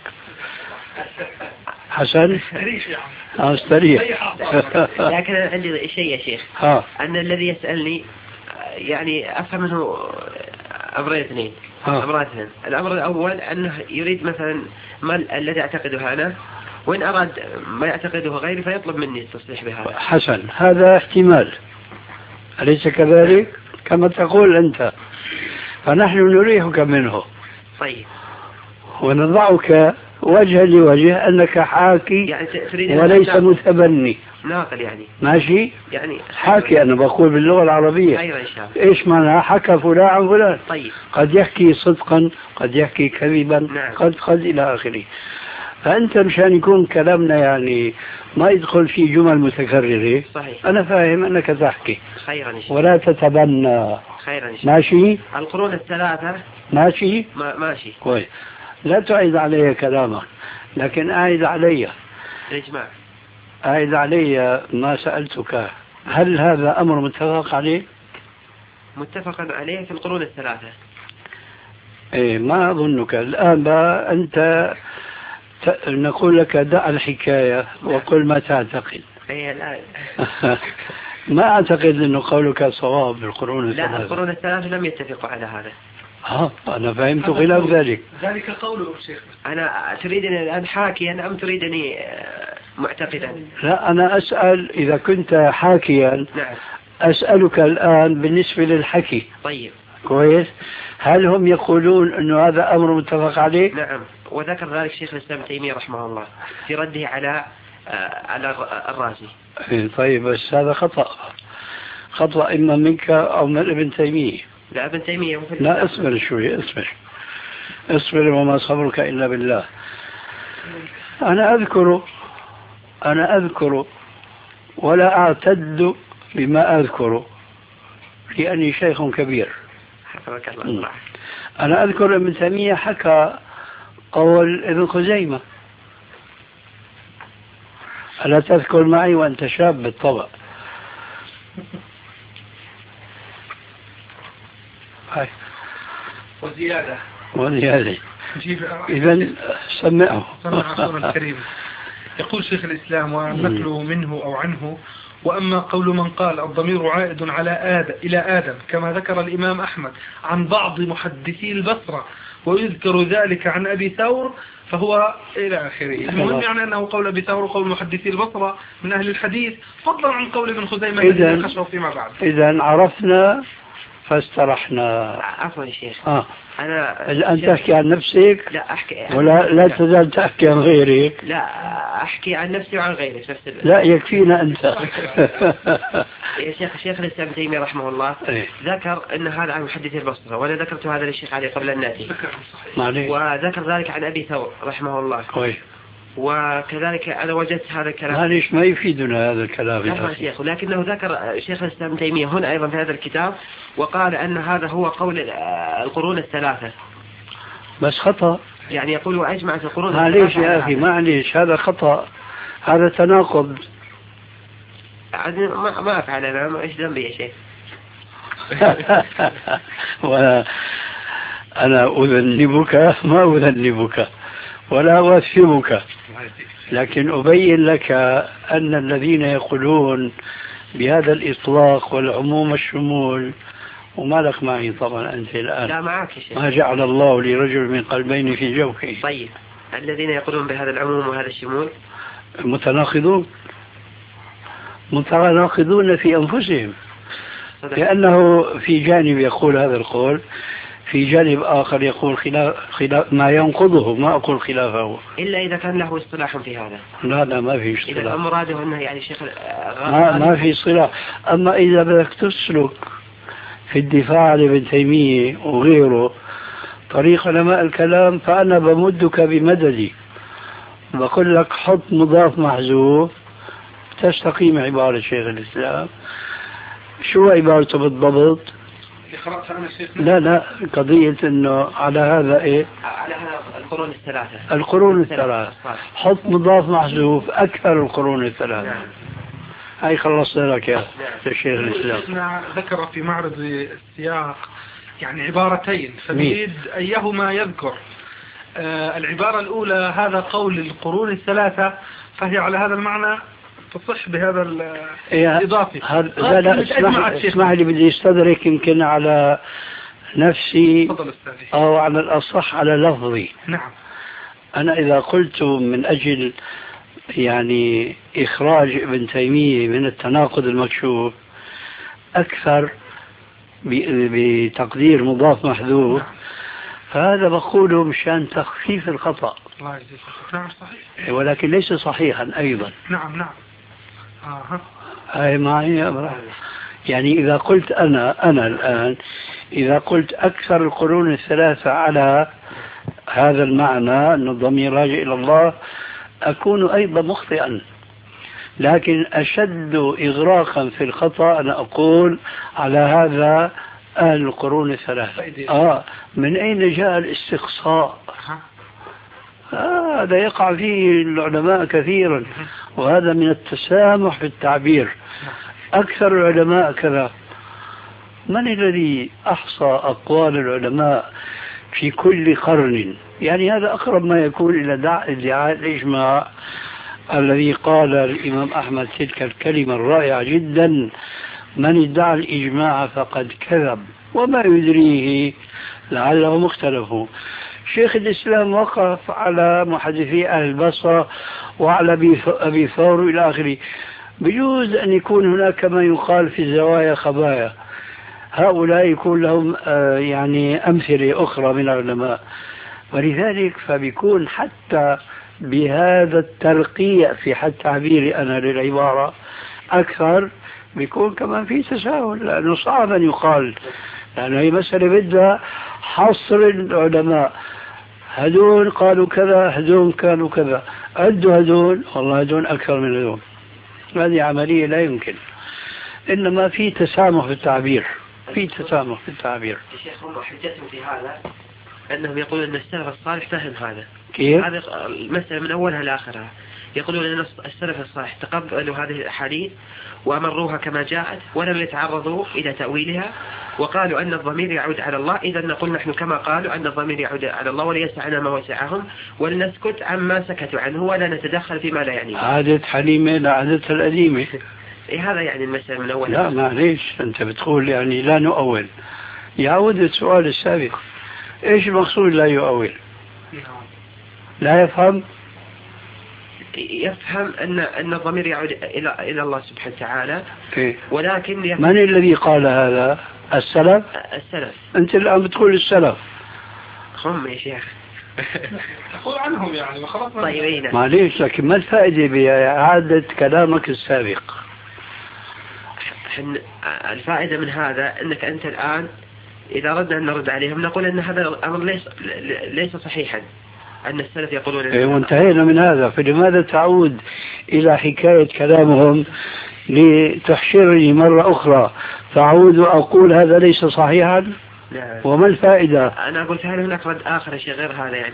S2: حسن استريح.
S4: لكن عندي شيء يا شيخ، أن الذي يسألني يعني أفهم منه أمرين اثنين. الأمر الأول أنه يريد مثلا ما الذي أعتقده أنا، وإن أراد ما يعتقده غيري فيطلب مني التصريح بهذا.
S2: حسن، هذا احتمال، أليس كذلك كما تقول أنت؟ فنحن نريحك منه.
S4: طيب.
S2: ونضعك وجها لوجه أنك حاكي يعني وليس متبني.
S4: ناقل يعني.
S2: ماشي؟
S4: يعني
S2: حاكي، أنا بقول باللغة العربية.
S4: أيوة إن شاء الله.
S2: إيش معنى حكى فلان عن فلان؟
S4: طيب.
S2: قد يحكي صدقا، قد يحكي كذبا.
S4: نعم.
S2: قد إلى آخره. فأنت مشان يكون كلامنا يعني ما يدخل في جمل متكررة.
S4: صحيح.
S2: أنا فاهم أنك تحكي.
S4: خيرا إن شاء الله.
S2: ولا تتبنى.
S4: خيرا إن شاء الله.
S2: ماشي؟
S4: القرون الثلاثة.
S2: ماشي؟
S4: ماشي.
S2: كويس. لا تعيد علي كلامك، لكن أعيد علي.
S4: الإجماع.
S2: أعيد علي ما سألتك، هل هذا أمر متفق عليه؟
S4: متفق عليه في القرون الثلاثة.
S2: إيه ما أظنك الآن بقى أنت نقول لك دع الحكاية وقل ما تعتقد. ما أعتقد أنه قولك صواب بالقرون الثلاثة.
S4: لا القرون الثلاثة لم يتفقوا على هذا.
S2: أنا فهمت خلاف ذلك.
S3: ذلك قوله الشيخ.
S4: أنا تريدني الآن حاكيا أم تريدني معتقدا؟
S2: لا أنا أسأل إذا كنت حاكيا.
S4: نعم.
S2: أسألك الآن بالنسبة للحكي.
S4: طيب.
S2: كويس. هل هم يقولون أنه هذا أمر متفق عليه؟
S4: نعم. وذكر ذلك شيخ الإسلام ابن تيمية رحمه الله في رده على الرازي.
S2: طيب بس هذا خطأ إما منك أو من ابن تيمية.
S4: لا ابن تيمية.
S2: لا اصبر شوي اصبر وما صبرك إلا بالله. أنا أذكر ولا أعتد بما أذكر لأني شيخ كبير.
S4: حفظك الله.
S2: أنا أذكر ابن تيمية حكى قول ابن خزيمة. ألا تذكر معي وأنت شاب بالطبع؟
S3: وزيادة.
S2: إذن سمعه.
S3: الكريم. يقول شيخ الإسلام ونقله منه أو عنه: وأما قول من قال الضمير عائد إلى آدم كما ذكر الإمام أحمد عن بعض محدثي البصرة ويذكر ذلك عن أبي ثور فهو إلى آخره. المهم يعني أنه قول أبي ثور وقول محدثي البصرة من أهل الحديث فضلا عن قول ابن خزيمة الذي نخشه فيما بعد.
S2: إذن عرفنا فاسترحنا.
S4: عفوا يا شيخ.
S2: أنا الآن تحكي عن نفسك؟
S4: لا أحكي.
S2: ولا لا تزال تحكي عن غيرك؟
S4: لا أحكي عن نفسي وعن غيري.
S2: لا يكفينا أنت.
S4: يا شيخ الإسلام ابن تيمية رحمه الله ذكر أن هذا عن محدثي البصرة وأنا ذكرت هذا للشيخ علي قبل أن نأتي. وذكر ذلك عن أبي ثور رحمه الله. وكذلك أنا وجدت هذا الكلام.
S2: معليش ما يفيدنا هذا الكلام
S4: يا شيخ، لكنه ذكر شيخ الإسلام ابن تيمية هنا أيضا في هذا الكتاب وقال أن هذا هو قول القرون الثلاثة.
S2: بس خطأ.
S4: يعني يقول وأجمعت القرون.
S2: معليش يا أخي معليش هذا خطأ، هذا تناقض.
S4: ما أفعل أنا إيش ذنبي يا شيخ.
S2: أنا أذنبك ما أذنبك ولا أوثبك، لكن أبين لك أن الذين يقولون بهذا الإطلاق والعموم الشمول وما لك معي طبعا أنت الآن.
S4: لا معك يا شيخ.
S2: ما جعل الله لرجل من قلبين في جوفه.
S4: طيب الذين يقولون بهذا العموم وهذا الشمول
S2: متناقضون في أنفسهم، لأنه في جانب يقول هذا القول، في جانب آخر يقول خلاف ما ينقضه، ما أقول خلافه
S4: إلا إذا كان له اصطلاح في هذا.
S2: لا ما في اصطلاح.
S4: إذا مراده أنه يعني شيخ
S2: ما في اصطلاح. أما إذا بدك تسلك في الدفاع عن ابن تيمية وغيره طريق علماء الكلام فأنا بمدك بمددي، بقول لك حط مضاف محذوف تستقيم عبارة شيخ الإسلام. شو عبارته بالضبط؟ لا قضية انه على هذا ايه؟
S4: على
S2: القرون الثلاثة. حط مضاف محذوف اكثر القرون الثلاثة.
S3: نعم.
S2: هاي خلصنا لك يا شيخ الإسلام.
S3: ذكر في معرض السياق يعني عبارتين فبيد أيهما يذكر. العبارة الأولى هذا قول القرون الثلاثة فهي على هذا المعنى تصح بهذا الإضافي.
S2: لا اسمح لي بدي استدرك يمكن على نفسي أو على الأصح على لفظي.
S3: نعم.
S2: أنا إذا قلت من أجل يعني إخراج ابن تيمية من التناقض المكشوف أكثر بتقدير مضاف محذوف، فهذا بقوله مشان تخفيف الخطأ.
S3: نعم صحيح.
S2: ولكن ليس صحيحا أيضا.
S3: نعم.
S2: هاي معي يعني إذا قلت أنا الآن إذا قلت أكثر القرون الثلاثة على هذا المعنى أن الضمير راجع إلى الله أكون أيضا مخطئا، لكن أشد إغراقا في الخطأ أنا أقول على هذا أهل القرون الثلاثة. من أين جاء الاستقصاء؟ هذا يقع فيه العلماء كثيرا، وهذا من التسامح في التعبير. أكثر العلماء كذا. من الذي أحصى أقوال العلماء في كل قرن، يعني هذا أقرب ما يكون إلى ادعاء الإجماع الذي قال الإمام أحمد تلك الكلمة الرائعة جدا: من ادعى الإجماع فقد كذب وما يدريه لعلهم اختلفوا. شيخ الإسلام وقف على محدثي أهل البصرة وعلى أبي ثور إلى آخره. بجوز أن يكون هناك ما يقال في الزوايا خبايا، هؤلاء يكون لهم يعني أمثلة أخرى من العلماء، ولذلك فبيكون حتى بهذا الترقيع في حد تعبيري أنا للعبارة أكثر بيكون كمان في تساهل، لأنه صعب أن يقال، لأنه هي مسألة بدها حصر العلماء. هدول قالوا كذا، هدول كانوا كذا، عدوا هدول، والله هدول أكثر من هدول. هذه عملية لا يمكن، إنما في تسامح في التعبير، في تسامح في التعبير.
S4: الشيخ هم حجتهم في هذا أنهم يقولون أن السلف الصالح فهم هذا.
S2: كيف؟
S4: هذه المسألة من أولها لآخرها. يقولون أن السلف الصالح تقبلوا هذه الأحاديث وأمروها كما جاءت ولم يتعرضوا إلى تأويلها، وقالوا أن الضمير يعود على الله. إذا نقول نحن كما قالوا أن الضمير يعود على الله وليسعنا ما وسعهم، ولنسكت عما سكتوا عنه ولا نتدخل فيما لا يعنيه.
S2: عادة حليمة لعادتها القديمة.
S4: هذا يعني المسألة من أولها.
S2: لا معليش، أنت بتقول يعني لا نؤول. يعود السؤال السابق، إيش المقصود لا يؤول؟ لا يفهم
S4: أن الضمير يعود إلى الله سبحانه وتعالى.
S2: إيه؟
S4: ولكن
S2: من الذي قال هذا؟ السلف؟
S4: السلف.
S2: أنت الآن بتقول السلف.
S4: هم يا شيخ.
S3: تقول عنهم يعني ما خلصنا.
S4: طيب
S2: معليش، لكن ما الفائدة بإعادة كلامك السابق؟
S4: الفائدة من هذا أنك أنت الآن إذا ردنا أن نرد عليهم نقول أن هذا الأمر ليس صحيحا، أن السلف يقولون
S2: وانتهينا من هذا. فلماذا تعود إلى حكاية كلامهم لتحشرني مرة أخرى فأعود وأقول هذا ليس صحيحا؟
S4: لا.
S2: وما الفائدة؟
S4: أنا قلت هل هناك رد آخر شيء غير هذا يعني؟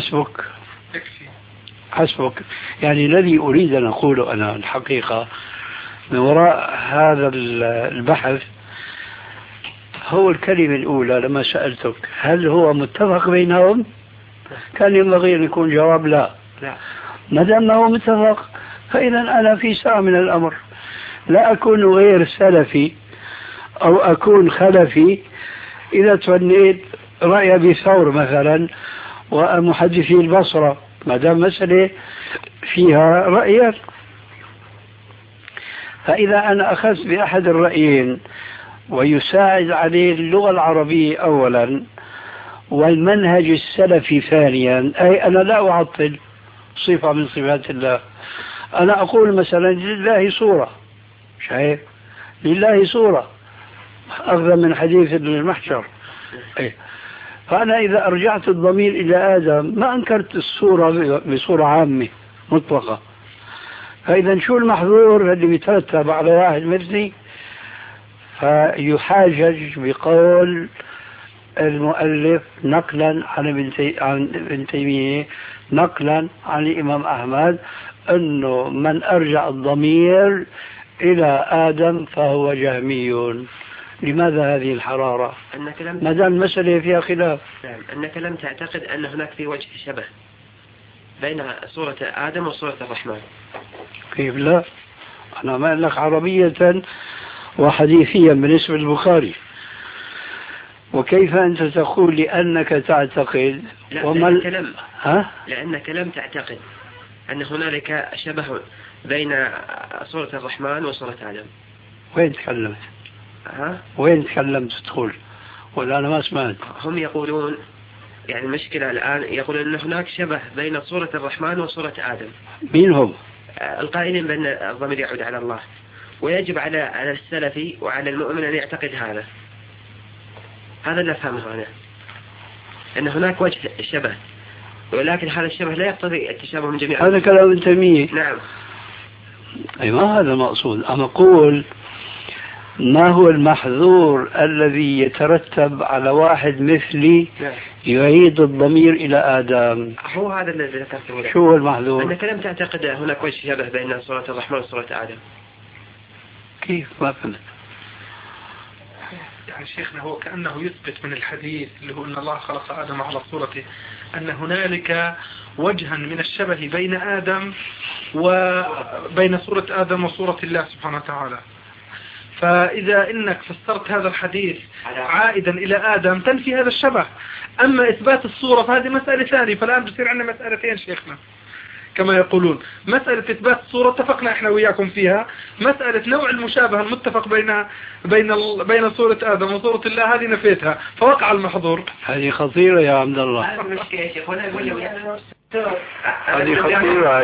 S2: حسبك. يعني الذي أريد أن أقوله أنا الحقيقة من وراء هذا البحث هو الكلمة الأولى لما سألتك هل هو متفق بينهم؟ كان ينبغي أن يكون جواب لا. ما دام ما هو متفق فإذا أنا في ساعة من الأمر لا أكون غير سلفي أو أكون خلفي إذا توليت رأي أبي ثور مثلا ومحدثي البصرة، ما دام مسألة فيها رأيات. فإذا أنا أخذت بأحد الرأيين ويساعد عليه اللغة العربية أولا والمنهج السلفي ثانيا، أي أنا لا أعطل صفة من صفات الله. أنا أقول مثلا لله صورة، شايف؟ لله صورة أخذ من حديث المحشر. فأنا إذا أرجعت الضمير إلى آدم ما أنكرت الصورة بصورة عامة مطلقة. فإذا شو المحظور اللي بيترتب على واحد مثلي؟ فيحاجج بقول المؤلف نقلا عن ابن تيمية نقلا عن الإمام أحمد أنه من أرجع الضمير إلى آدم فهو جهمي. لماذا هذه الحرارة؟ ما دام المسألة فيها خلاف.
S4: نعم. أنك لم تعتقد أن هناك في وجه شبه بين صورة آدم وصورة الرحمن.
S2: كيف لا؟ أنا ما لك عربية وحديثيا بالنسبة للبخاري. وكيف أنت تقول لأنك تعتقد؟
S4: لأنك لم تعتقد أن هنالك شبه بين صورة الرحمن وصورة آدم.
S2: وين تكلمت؟ وين تكلمت تقول؟ ولا أنا ما سمعت.
S4: هم يقولون يعني المشكلة الآن يقولون أن هناك شبه بين صورة الرحمن وصورة آدم.
S2: مين هم؟
S4: القائلين بأن الضمير يعود على الله، ويجب على السلفي وعلى المؤمن أن يعتقد هذا. هذا اللي أفهمه أنا، أن هناك وجه شبه، ولكن هذا الشبه لا يقتضي التشابه من جميع.
S2: هذا كلام ابن تيمية.
S4: نعم.
S2: أي ما هذا المقصود. أنا أقول ما هو المحظور الذي يترتب على واحد مثلي يعيد الضمير إلى آدم؟
S4: هو هذا الذي ذكرته.
S2: شو هو المحظور؟
S4: أنك لم تعتقد هناك وجه شبه بين صورة الرحمن وصورة آدم.
S2: كيف؟ ما فهمت.
S3: يعني شيخنا هو كأنه يثبت من الحديث اللي هو أن الله خلق آدم على صورته أن هنالك وجها من الشبه بين آدم وبين صورة آدم وصورة الله سبحانه وتعالى. فإذا إنك فسرت هذا الحديث عائدا إلى آدم تنفي هذا الشبه. أما إثبات الصورة فهذه مسألة ثانية. فالآن بصير عندنا مسألتين شيخنا كما يقولون، مسألة إثبات الصورة اتفقنا إحنا وياكم فيها، مسألة نوع المشابهة المتفق بين صورة آدم وصورة الله هذه نفيتها فوقع المحظور.
S2: هذه خطيرة يا عبد الله، هذه خطيرة.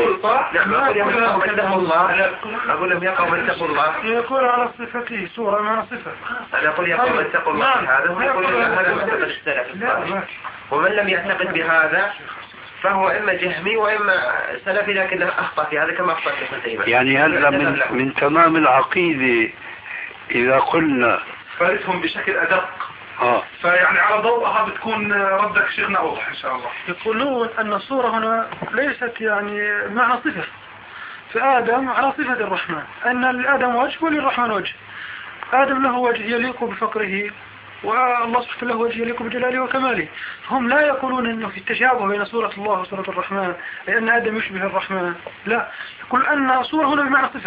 S4: أقول لهم يا قوم اتقوا الله،
S3: يقول على صفته صورة ما صفة.
S4: أنا أقول يا قوم اتقوا الله هذا، ويقول هذا معتقد السلف. ومن لم يعتقد بهذا فهو إما جهمي وإما سلفي، لكنه أخطأ في هذا كما أخطأ في تيمية.
S2: يعني هذا من تمام العقيدة إذا قلنا
S3: فارسهم بشكل أدق. فيعني على ضوءها بتكون ردك شيخنا أوضح إن شاء الله. يقولون أن الصورة هنا ليست يعني معنى صفة، في آدم على صفة الرحمن، أن لآدم وجه وللرحمن وجه. آدم له وجه يليق بفقره، والله سبحانه له وجه يليق بجلاله وكماله. هم لا يقولون أنه في التشابه بين صورة الله وصورة الرحمن لأن آدم يشبه الرحمن، لا، يقول أن صورة هنا بمعنى صفة.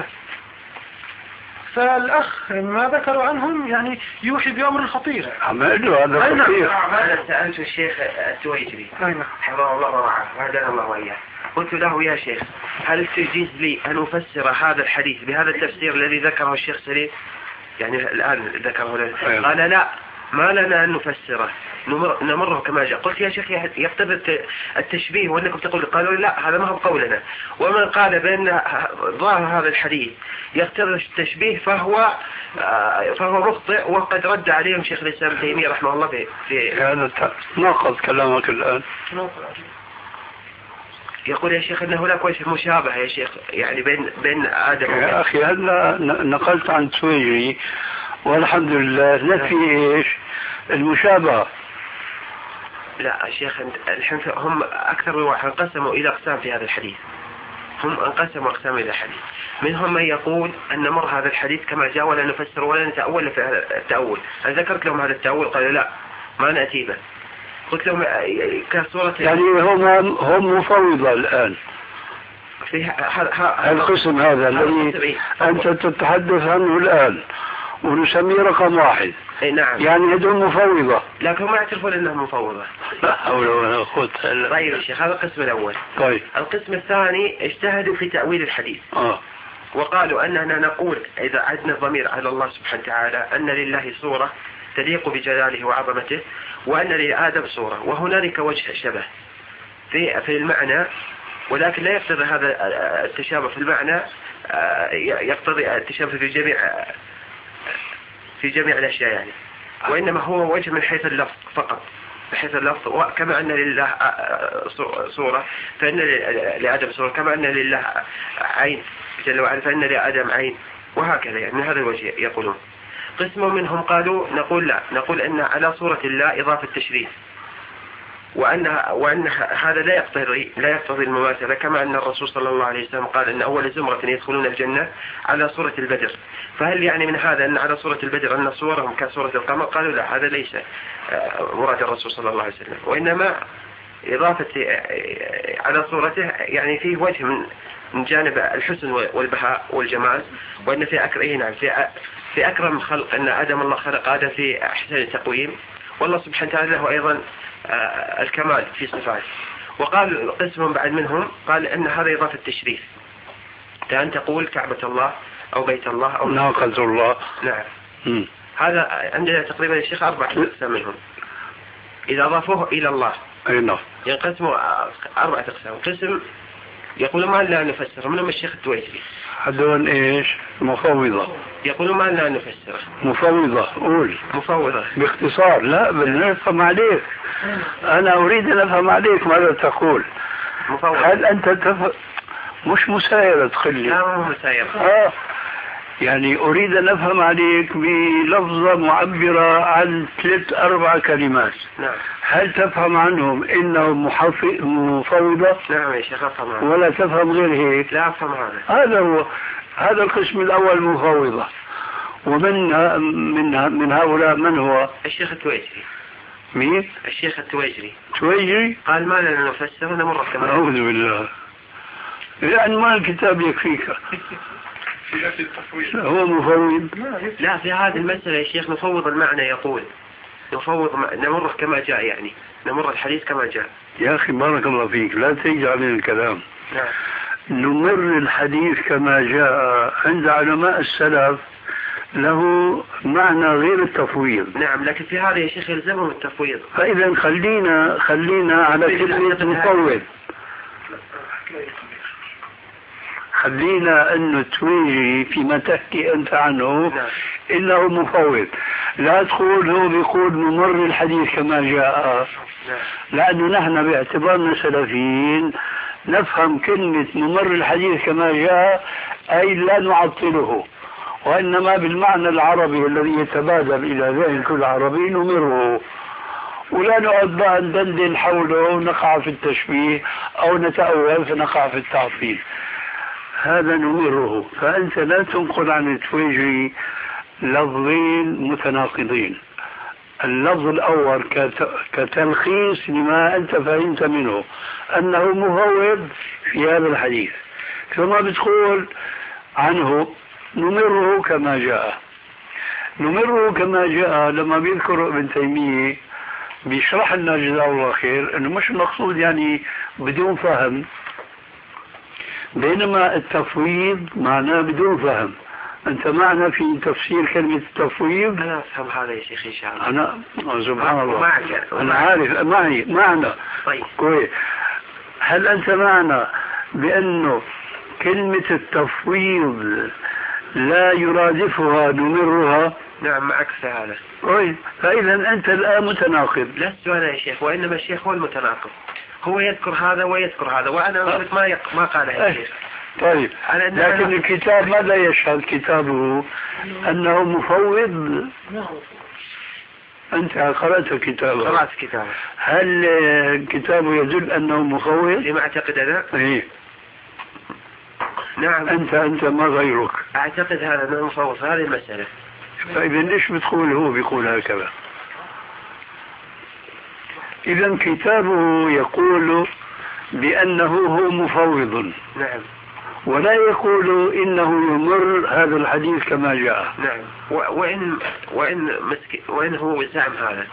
S3: فالأخ ما ذكروا عنهم يعني يوحي بأمر خطير.
S2: هذا خطير.
S4: أنا سألت الشيخ التويجري حفظه الله ورعاه وهدانا الله وإياه، قلت له يا شيخ هل تجيز لي أن أفسر هذا الحديث بهذا التفسير الذي ذكره الشيخ سليم، يعني الآن ذكره له؟ قال لا، ما لنا أن نفسره، نمره كما جاء. قلت يا شيخ يقتضي التشبيه وأنكم تقول، قالوا لا هذا ما هو قولنا، ومن قال بأن ظاهر هذا الحديث يقتضي التشبيه فهو مخطئ، وقد رد عليهم شيخ الإسلام ابن تيمية رحمه الله في
S2: هذا ناقض كلامك الآن.
S4: يقول يا شيخ أنه هناك وجه مشابه يا شيخ يعني بين آدم
S2: يا أخي هلا نقلت عن سويري والحمد لله نفي إيش المشابهة.
S4: لا يا شيخ الحين هم أكثر واحد انقسموا إلى أقسام في هذا الحديث، هم انقسموا أقسام إلى الحديث. منهم من يقول أن مر هذا الحديث كما جاء ولا نفسر ولا نتأول في هذا التأول. أنا ذكرت لهم هذا التأول قالوا لا ما نأتي به. قلت لهم كصورة
S2: يعني هم مفوضة الآن
S4: في
S2: القسم هذا الذي أنت تتحدث عنه الآن ونسميه رقم واحد.
S4: نعم.
S2: يعني هذول مفوضة
S4: لكن ما يعترفون انهم مفوضة.
S2: لا حول ولا قوة الا.
S4: طيب يا شيخ هذا القسم الأول.
S2: طيب
S4: القسم الثاني اجتهدوا في تأويل الحديث. وقالوا أننا نقول إذا عدنا الضمير على الله سبحانه وتعالى أن لله صورة تليق بجلاله وعظمته، وأن لآدم صورة، وهنالك وجه شبه في المعنى، ولكن لا يقتضي هذا التشابه في المعنى يقتضي التشابه في جميع الأشياء يعني، وإنما هو وجه من حيث اللفظ فقط، بحيث اللفظ. وكما أن لله صورة فإن لآدم صورة، كما أن لله عين جل وعلا فإن لآدم عين، وهكذا يعني من هذا الوجه يقولون. قسم منهم قالوا نقول لا، نقول أن على صورة الله إضافة تشريف، وأن هذا لا يقتضي المماثلة، كما أن الرسول صلى الله عليه وسلم قال أن أول زمرة يدخلون الجنة على صورة البدر. فهل يعني من هذا أن على صورة البدر أن صورهم كصورة القمر؟ قالوا لا، هذا ليس مراد الرسول صلى الله عليه وسلم، وإنما إضافة على صورته يعني فيه وجه من جانب الحسن والبهاء والجمال، وأن في أكرم خلق أن آدم الله خلق آدم في أحسن تقويم، والله سبحانه وتعالى له أيضا الكمال في صفاته. وقال قسم بعد منهم قال أن هذا إضافة تشريف، كأن تقول كعبة الله أو بيت الله أو
S2: ناقة الله.
S4: نعم. هذا عندنا تقريبا الشيخ 4 أقسام منهم إذا أضافوه إلى الله.
S2: نعم.
S4: ينقسموا 4 أقسام. قسم يقولون ما لنا نفسر، منهم الشيخ التويجري.
S2: هذول إيش؟ مفوضة.
S4: يقولون ما لنا نفسر.
S2: مفوضة. قول.
S4: مفوضة.
S2: باختصار. لا بدنا نفهم عليك. أنا أريد أن أفهم عليك ماذا تقول.
S4: مفوضة.
S2: هل أنت مش مسايرة تخلي؟
S4: لا مو مسايرة.
S2: يعني أريد أن أفهم عليك بلفظة معبرة عن 3-4 كلمات.
S4: نعم.
S2: هل تفهم عنهم إنهم مفوضة؟
S4: نعم يا شيخ أفهم هذا.
S2: ولا تفهم غير هيك؟
S4: لا أفهم هذا.
S2: هذا القسم الأول مفوضة، ومن من هؤلاء من هو؟
S4: الشيخ التويجري.
S2: مين؟
S4: الشيخ التويجري.
S2: تويجري؟
S4: قال ما لنا نفسر نمر كما.
S2: أعوذ بالله. يعني ما الكتاب يكفيك. هو مفوض.
S4: لا في هذه المسألة يا شيخ نفوض المعنى، يقول نمر كما جاء، يعني نمر الحديث كما جاء.
S2: يا أخي بارك الله فيك، لا تجعل من الكلام.
S4: نعم.
S2: نمر الحديث كما جاء عند علماء السلف له معنى غير التفويض.
S4: نعم، لكن في هذا يا شيخ يلزمهم التفويض.
S2: فإذا خلينا على كلمة مفوض. خلينا أنه تويجي فيما تحكي أنت عنه.
S4: نعم.
S2: إنه مفوض. لا تقول هو بيقول نمر الحديث كما جاء.
S4: نعم.
S2: لأنه نحن باعتبارنا سلفيين نفهم كلمة نمر الحديث كما جاء أي لا نعطله، وإنما بالمعنى العربي الذي يتبادر إلى ذهن كل عربي نمره، ولا نقعد بقى ندندن حوله ونقع في التشبيه أو نتأول فنقع في التعطيل. هذا نمره. فأنت لا تنقل عن التويجري لفظين متناقضين. اللفظ الأول كتلخيص لما أنت فهمت منه أنه مفوض في هذا الحديث، ثم بتقول عنه نمره كما جاء. نمره كما جاء لما بيذكر ابن تيمية بيشرح لنا جزاه الله خير أنه مش مقصود يعني بدون فهم، بينما التفويض معناه بدون فهم. أنت معنا في تفسير كلمة التفويض؟
S4: أنا أفهم هذا يا شيخ إن شاء الله.
S2: أنا سبحان الله
S4: معك.
S2: أنا عارف معنا.
S4: طيب
S2: كويس. هل أنت معنا بأنه كلمة التفويض لا يرادفها نمرها؟
S4: نعم معك في هذا.
S2: كويس. فإذا أنت الآن متناقض.
S4: لست أنا يا شيخ، وإنما الشيخ هو المتناقض، هو يذكر هذا ويذكر هذا، وأنا ما قاله الشيخ.
S2: طيب لكن الكتاب ماذا يشهد كتابه؟ أنه مفوض. أنت قرأت كتابه؟
S4: قرأت كتابه.
S2: هل كتابه يدل أنه مفوض؟
S4: لما أعتقد أنا؟
S2: إيه.
S4: نعم.
S2: أنت ما غيرك؟
S4: أعتقد هذا أنه مفوض في هذه المسألة.
S2: فإذا ليش بتقول هو بيقول هكذا؟ إذا كتابه يقول بأنه هو مفوض.
S4: نعم.
S2: ولا يقول إنه يمر هذا الحديث كما جاء.
S4: نعم. وإن هو زعم هذا،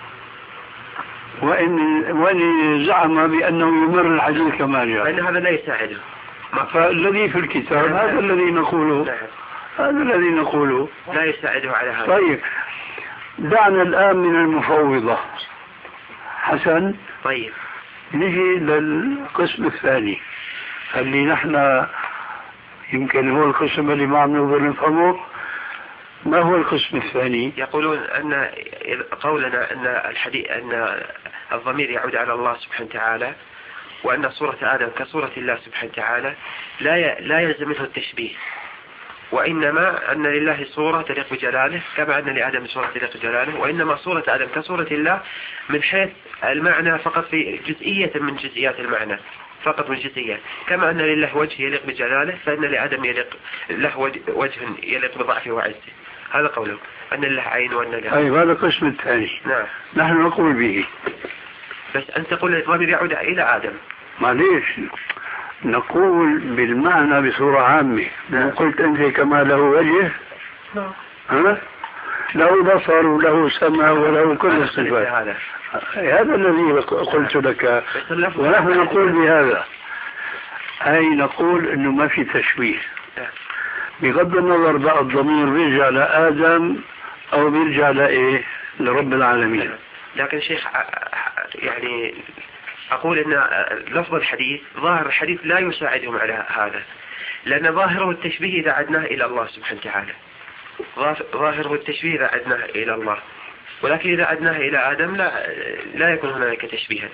S2: وإن زعم بأنه يمر الحديث كما جاء،
S4: فإن هذا لا يساعده.
S2: فالذي في الكتاب هذا الذي نقوله.
S4: نعم.
S2: هذا الذي نقوله
S4: لا يساعده على هذا.
S2: طيب دعنا الآن من المفوضة. حسن.
S4: طيب
S2: نجي للقسم الثاني اللي نحن يمكن هو القسم اللي ما عم نقدر نفهمه. ما هو القسم الثاني؟
S4: يقولون أن قولنا أن الضمير يعود على الله سبحانه وتعالى، وأن صورة آدم كصورة الله سبحانه وتعالى لا يلزم منه التشبيه، وإنما أن لله صورة تليق بجلاله كما أن لآدم صورة تليق بجلاله، وإنما صورة آدم كصورة الله من حيث المعنى فقط في جزئية من جزئيات المعنى، فقط من جزئية. كما أن لله وجه يليق بجلاله فإن لآدم له وجه يليق بضعفه وعزه. هذا قوله أن لله عين وأن له.
S2: أي هذا القسم الثاني.
S4: نعم.
S2: نحن نقول به.
S4: بس أنت تقول الضمير يعود إلى آدم.
S2: معليش نقول بالمعنى بصورة عامة.
S4: نعم.
S2: قلت أنت كما له وجه.
S4: نعم.
S2: ها؟ له بصر وله سمع وله كل الصفات. هذا الذي قلت لك، ونحن نقول بهذا، أي نقول أنه ما في تشبيه. بغض النظر بقى الضمير بيرجع لآدم أو بيرجع لإيه؟ لرب العالمين.
S4: لكن شيخ يعني أقول أن لفظ الحديث ظاهر الحديث لا يساعدهم على هذا، لأن ظاهره التشبيه إذا عدناه إلى الله سبحانه وتعالى، ظاهره التشبيه إذا عدناه إلى الله، ولكن إذا عدناه إلى آدم لا يكون هناك تشبيها.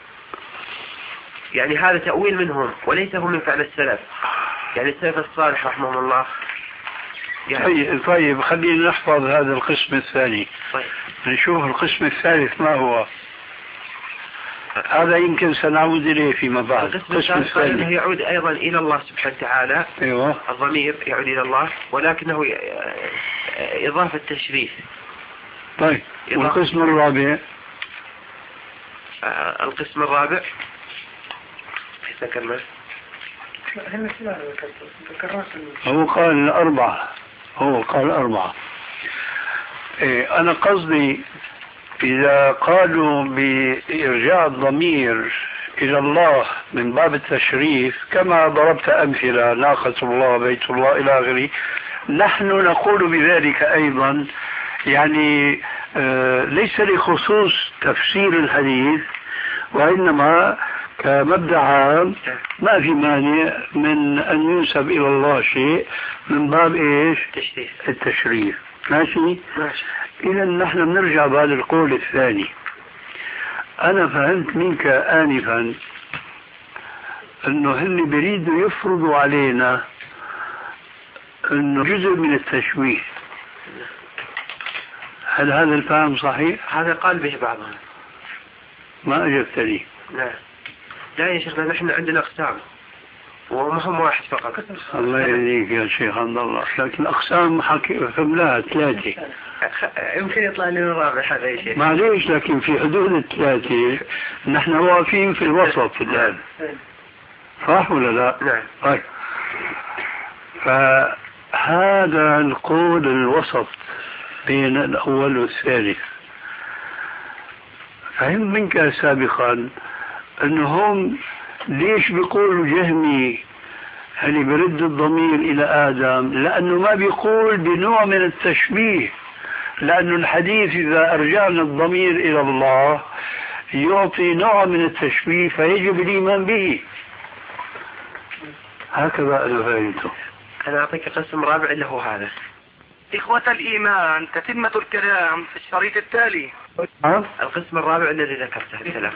S4: يعني هذا تأويل منهم وليس هو من فعل السلف، يعني السلف الصالح رحمهم الله.
S2: يعني طيب خلينا نحفظ هذا القسم الثاني.
S4: طيب.
S2: نشوف القسم الثالث ما هو. هذا يمكن سنعود إليه فيما بعد.
S4: القسم الثاني يعود أيضا إلى الله سبحانه وتعالى.
S2: أيوة.
S4: الضمير يعود إلى الله ولكنه إضافة تشريف.
S2: طيب والقسم الرابع؟
S4: القسم الرابع ذكرنا
S2: هو قال أربعة. إيه أنا قصدي إذا قالوا بإرجاع الضمير إلى الله من باب التشريف كما ضربت أمثلة ناقة الله بيت الله إلى آخره، نحن نقول بذلك أيضا، يعني ليس لخصوص تفسير الحديث وإنما كمبدأ عام ما في مانع من أن ينسب إلى الله شيء من باب إيش؟ التشريف. ماشي. إذا نحن بنرجع بعد القول الثاني. أنا فهمت منك آنفا أنه هن بيريدوا يفرضوا علينا أنه جزء من التشويه. هل هذا الفهم صحيح؟
S4: هذا قال به بعضهم.
S2: ما أجبتني.
S4: لا يا شيخنا نحن عندنا أقسام ومهم واحد فقط.
S2: الله يهديك يا شيخ عبد الله، لكن الأقسام فهمناها 3.
S4: يمكن يطلع لنا الرابع هذا يا شيخ.
S2: معليش لكن في حدود 3 نحن واقفين في الوسط الآن. صح ولا لا؟
S4: نعم.
S2: طيب فهذا القول الوسط بين الأول والثالث. فهم منك سابقا أنهم ليش بيقولوا جهمي يعني برد الضمير إلى آدم؟ لأنه ما بيقول بنوع من التشبيه، لأن الحديث إذا أرجعنا الضمير إلى الله يعطي نوع من التشبيه فيجب الإيمان به. هكذا أنا فهمته.
S4: أنا أعطيك قسم رابع اللي هو هذا.
S5: إخوة الإيمان، تتمة الكلام في الشريط التالي.
S4: القسم الرابع الذي ذكرته السلام.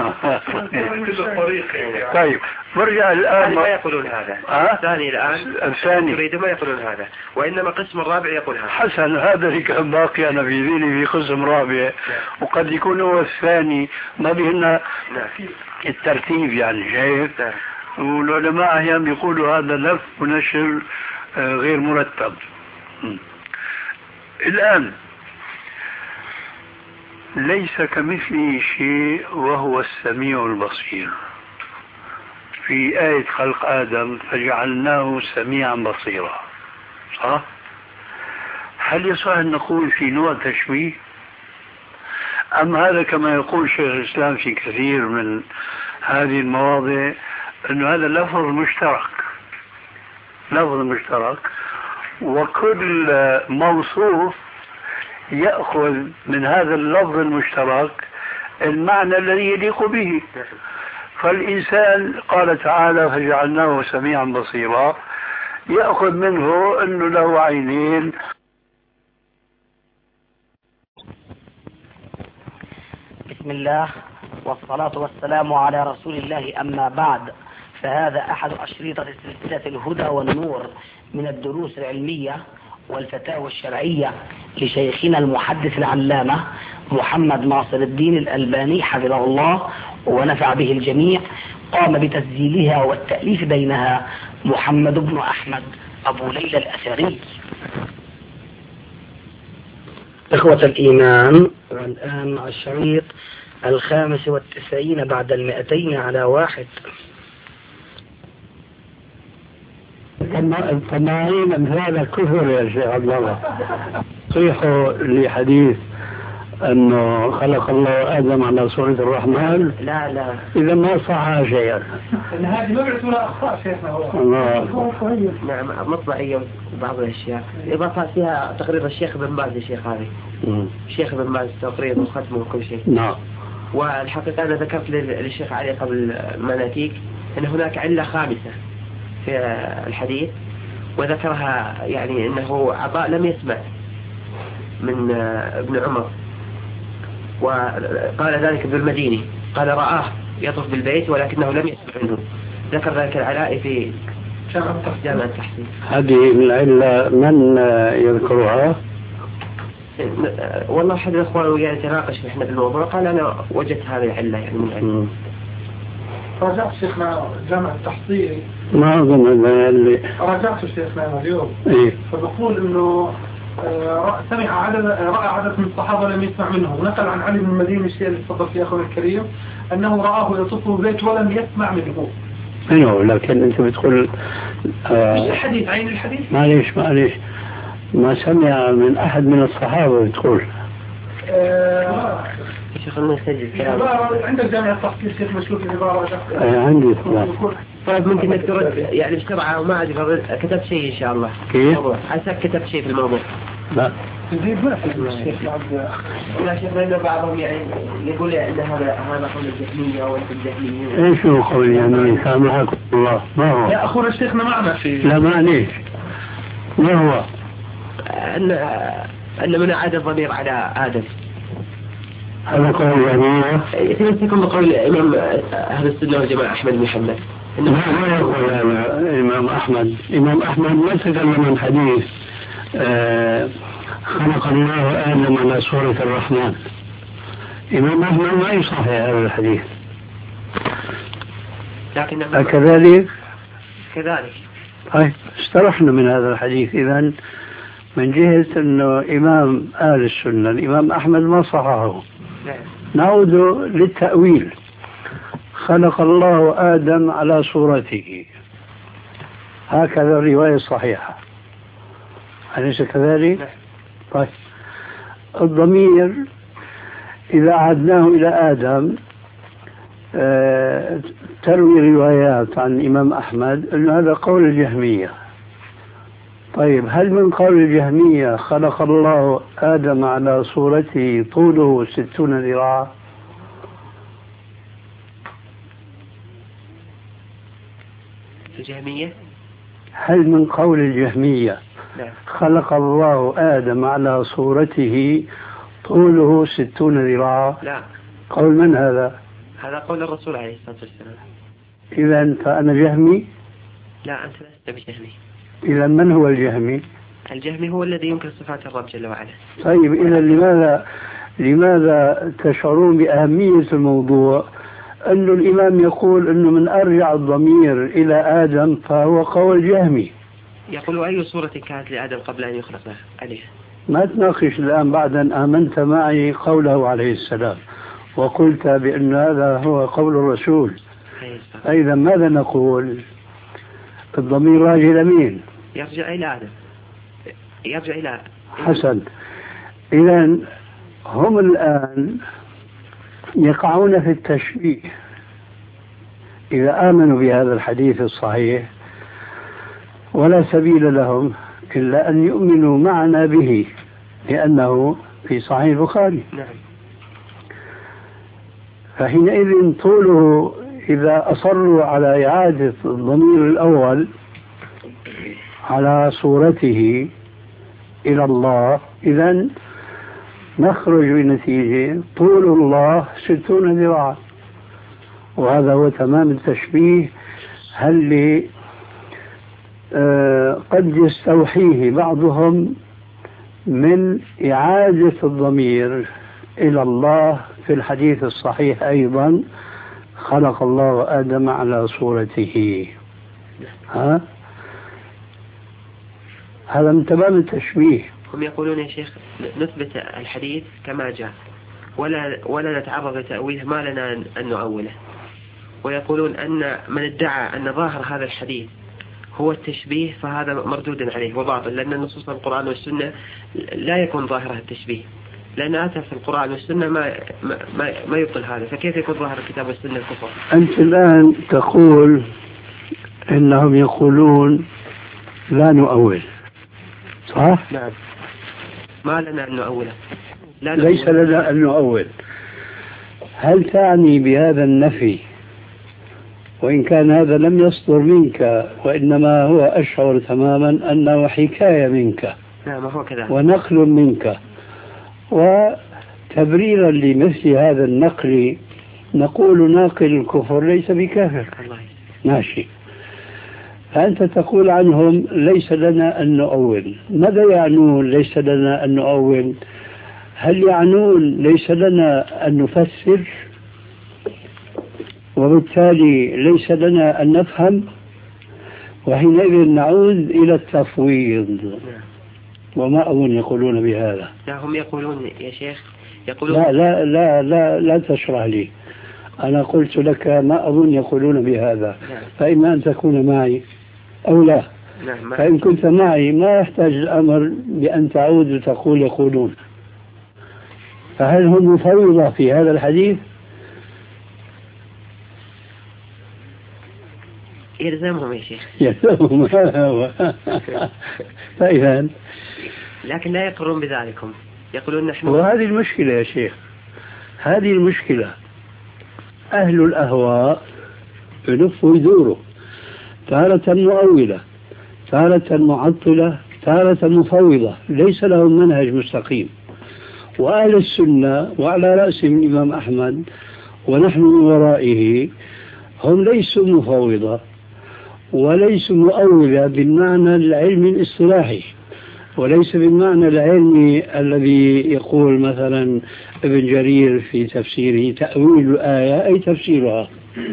S2: طيب برجع الآن.
S4: ما يقولون هذا. الثاني الآن يريد ما يقولون هذا، وإنما القسم الرابع يقول هذا.
S2: حسن، هذا اللي كان باقي أنا في ذهني في قسم رابع، وقد يكون هو الثاني ما بهنا الترتيب، يعني شايف. والعلماء أحيانا يقولوا هذا لف ونشر غير مرتب. الآن ليس كمثله شيء وهو السميع البصير. في آية خلق آدم فجعلناه سميعا بصيرا، صح؟ هل يصح أن نقول في نوع تشبيه؟ أم هذا كما يقول شيخ الإسلام في كثير من هذه المواضع أنه هذا لفظ مشترك وكل موصوف يأخذ من هذا اللفظ المشترك المعنى الذي يليق به. فالإنسان قال تعالى فجعلناه سميعا بصيرا يأخذ منه أنه له عينين.
S1: بسم الله والصلاة والسلام على رسول الله، أما بعد، فهذا أحد أشريطة سلسلة الهدى والنور من الدروس العلمية والفتاوى الشرعية لشيخنا المحدث العلامة محمد ناصر الدين الألباني حفظه الله ونفع به الجميع. قام بتسجيلها والتأليف بينها محمد بن أحمد أبو ليلى الأثري. إخوة الإيمان، والآن الشريط 95 بعد 200 على 1.
S2: التمارين من هذا كفر يا شيخ عبد الله. صيحوا لحديث أنه خلق الله آدم على صورة الرحمن.
S1: لا
S2: إذا ما صح شيئا.
S3: هذه مبعث ولا أخطاء شيخنا هو.
S4: نعم مطبعية بعض الأشياء إضافة فيها تقرير الشيخ بن باز. الشيخ هذه الشيخ بن باز تقرير وختمه وكل شيء.
S2: نعم.
S4: والحقيقة أنا ذكرت للشيخ علي قبل ما نأتيك أن هناك علة خامسة في الحديث وذكرها، يعني أنه عطاء لم يسمع من ابن عمر، وقال ذلك ابن المديني قال رآه يطوف بالبيت ولكنه لم يسمع منه. ذكر ذلك العلاء في جامع التحسين.
S2: هذه العلة من يذكرها؟
S4: والله أحد الأخوان وياي تناقش نحن في الموضوع، قال أنا وجدت هذه العلة يعني من علم.
S3: راجعت شيخنا جامع التحصيل،
S2: ما أظن اللي
S3: راجعت شيخنا اليوم.
S2: إيه؟
S3: فبقول إنه رأى عدد من الصحابة لم يسمع منهم، ونقل عن علي بن المديني الشيء اللي تفضل فيه أخونا الكريم أنه رآه يطوف بالبيت ولم يسمع منه.
S2: أيوه، لكن أنت بتقول
S3: الحديث عين الحديث.
S2: معليش ما سمع من أحد من الصحابة بتقول.
S4: شيخ نسجل كلام.
S3: عندك جامع التحصيل شيخ مشكوك العبارة؟
S2: عندي.
S4: طيب ممكن انك ترد يعني بسرعة وما أدري كتبت شيء إن شاء الله.
S2: كيف؟
S4: حسب كتبت شيء في الموضوع.
S2: لا.
S3: تزيد ما في الشيخ عبد.
S4: لا شيخ، لأنه بعضهم يعني يقول أن هذا قول الجهمية ولا الجهميين.
S2: إيش هو قول الجهمية؟ سامحكم الله، ما هو؟
S3: يا أخونا شيخنا معنا في.
S2: لا معليش. ما هو؟
S4: أن من عاد الضمير على آدم.
S2: هذا قول الجهمية.
S4: يتمسكون بقول الإمام أهل السنة والجماعة أحمد بن محمد.
S2: ما يقول الإمام أحمد. الإمام أحمد ما تكلم عن حديث خلق الله آدم على صورة الرحمن. الإمام أحمد ما يصحح هذا الحديث.
S4: لكن
S2: أكذلك؟
S4: كذلك.
S2: طيب استرحنا من هذا الحديث. إذن من جهة أنه إمام أهل السنة الإمام أحمد ما صححه. نعود للتأويل. خلق الله آدم على صورته، هكذا الرواية الصحيحة، أليس كذلك؟ طيب الضمير إذا عدناه إلى آدم تروي روايات عن الإمام أحمد أن هذا قول الجهمية. طيب هل من قول الجهمية خلق الله آدم على صورته طوله 60 ذراعا؟
S4: الجهمية؟
S2: هل من قول الجهمية خلق الله آدم على صورته طوله 60 ذراعا؟
S4: لا.
S2: قول من هذا؟
S4: هذا قول الرسول عليه الصلاة والسلام.
S2: إذا فأنا جهمي؟
S4: لا أنت لست بجهمي.
S2: إذا من هو الجهمي؟
S4: الجهمي هو الذي ينكر صفات الرب جل وعلا.
S2: طيب إذا لماذا تشعرون بأهمية الموضوع أن الإمام يقول أنه من أرجع الضمير إلى آدم فهو قول جهمي؟
S4: يقول أي صورة كانت لآدم قبل أن يخلق عليه.
S2: ما تناقش الآن بعد أن آمنت معي قوله عليه السلام وقلت بأن هذا هو قول الرسول. أيضا ماذا نقول؟ الضمير راجع إلى مين؟
S4: يرجع إلى آدم. يرجع إلى
S2: حسن. إذا هم الآن يقعون في التشبيه إذا آمنوا بهذا الحديث الصحيح، ولا سبيل لهم إلا أن يؤمنوا معنا به لأنه في صحيح البخاري.
S4: نعم.
S2: فحينئذ طوله إذا أصروا على إعادة الضمير الأول على صورته إلى الله، إذن نخرج بنتيجة طول الله 60 ذراعا، وهذا هو تمام التشبيه. هل قد يستوحيه بعضهم من إعادة الضمير إلى الله في الحديث الصحيح أيضا خلق الله آدم على صورته. هذا من تمام التشبيه.
S4: هم يقولون يا شيخ نثبت الحديث كما جاء ولا نتعرض لتأويله، ما لنا أن نؤوله. ويقولون أن من ادعى أن ظاهر هذا الحديث هو التشبيه فهذا مردود عليه وباطل، لأن نصوص القرآن والسنة لا يكون ظاهرها التشبيه، لأن أتى في القرآن والسنة ما يبطل هذا، فكيف يكون ظاهر الكتاب والسنة الكفر؟
S2: أنت الآن تقول إنهم يقولون لا نؤول، صح؟
S4: نعم. ما لنا أن نؤوله.
S2: ليس لنا أن نؤول. هل تعني بهذا النفي، وإن كان هذا لم يصدر منك وإنما هو أشعر تماما أنه حكاية منك؟
S4: نعم هو كذا.
S2: ونقل منك، وتبريرا لمثل هذا النقل نقول ناقل الكفر ليس بكافر. ماشي. فأنت تقول عنهم ليس لنا أن نؤول. ماذا يعنون ليس لنا أن نؤول؟ هل يعنون ليس لنا أن نفسر وبالتالي ليس لنا أن نفهم؟ وحينئذ نعود إلى التفويض. وما أظن يقولون بهذا.
S4: لا هم يقولون يا شيخ يقولون
S2: لا تشرح لي. أنا قلت لك ما أظن يقولون بهذا. فإما أن تكون معي أو لا. فإن كنت معي ما يحتاج الأمر بأن تعود وتقول يقولون. فهل هم مفوضة في هذا الحديث؟
S4: يلزمهم يا شيخ.
S2: يلزمهم فإذا
S4: لكن لا يقرون بذلكم، يقولون نحن.
S2: وهذه المشكلة يا شيخ، هذه المشكلة. أهل الأهواء يلفوا يدوروا، تارة مؤولة، تارة معطلة، تارة مفوضة، ليس لهم منهج مستقيم. وأهل السنة وعلى رأسهم الإمام أحمد ونحن من ورائه هم ليسوا مفوضة وليسوا مؤولة بالمعنى العلمي الاصطلاحي، وليس بالمعنى العلمي الذي يقول مثلا ابن جرير في تفسيره تأويل الآية أي تفسيرها.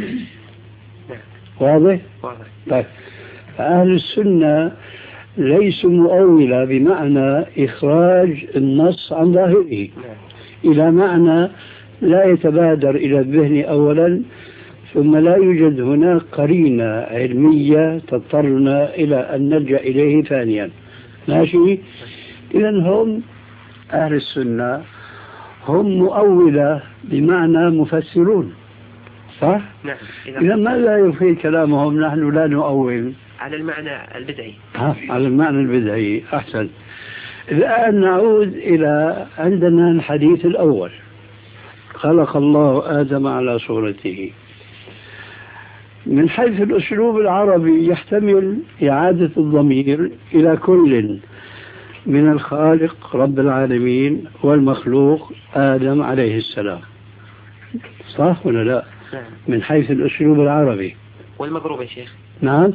S2: واضح؟ طيب. فأهل السنة ليسوا مؤولة بمعنى إخراج النص عن ظاهره إلى معنى لا يتبادر إلى الذهن أولا، ثم لا يوجد هناك قرينة علمية تضطرنا إلى أن نلجأ إليه ثانيا. ماشي؟ إذن هم أهل السنة هم مؤولة بمعنى مفسرون، صح؟
S4: نعم.
S2: إذا ماذا يفيد كلامهم نحن لا نؤول؟
S4: على المعنى البدعي.
S2: على المعنى البدعي. أحسن. الآن نعود إلى عندنا الحديث الأول، خلق الله آدم على صورته. من حيث الأسلوب العربي يحتمل إعادة الضمير إلى كل من الخالق رب العالمين والمخلوق آدم عليه السلام، صح ولا لا؟
S4: نعم.
S2: من حيث الأسلوب العربي.
S4: والمضروب يا شيخ.
S2: نعم.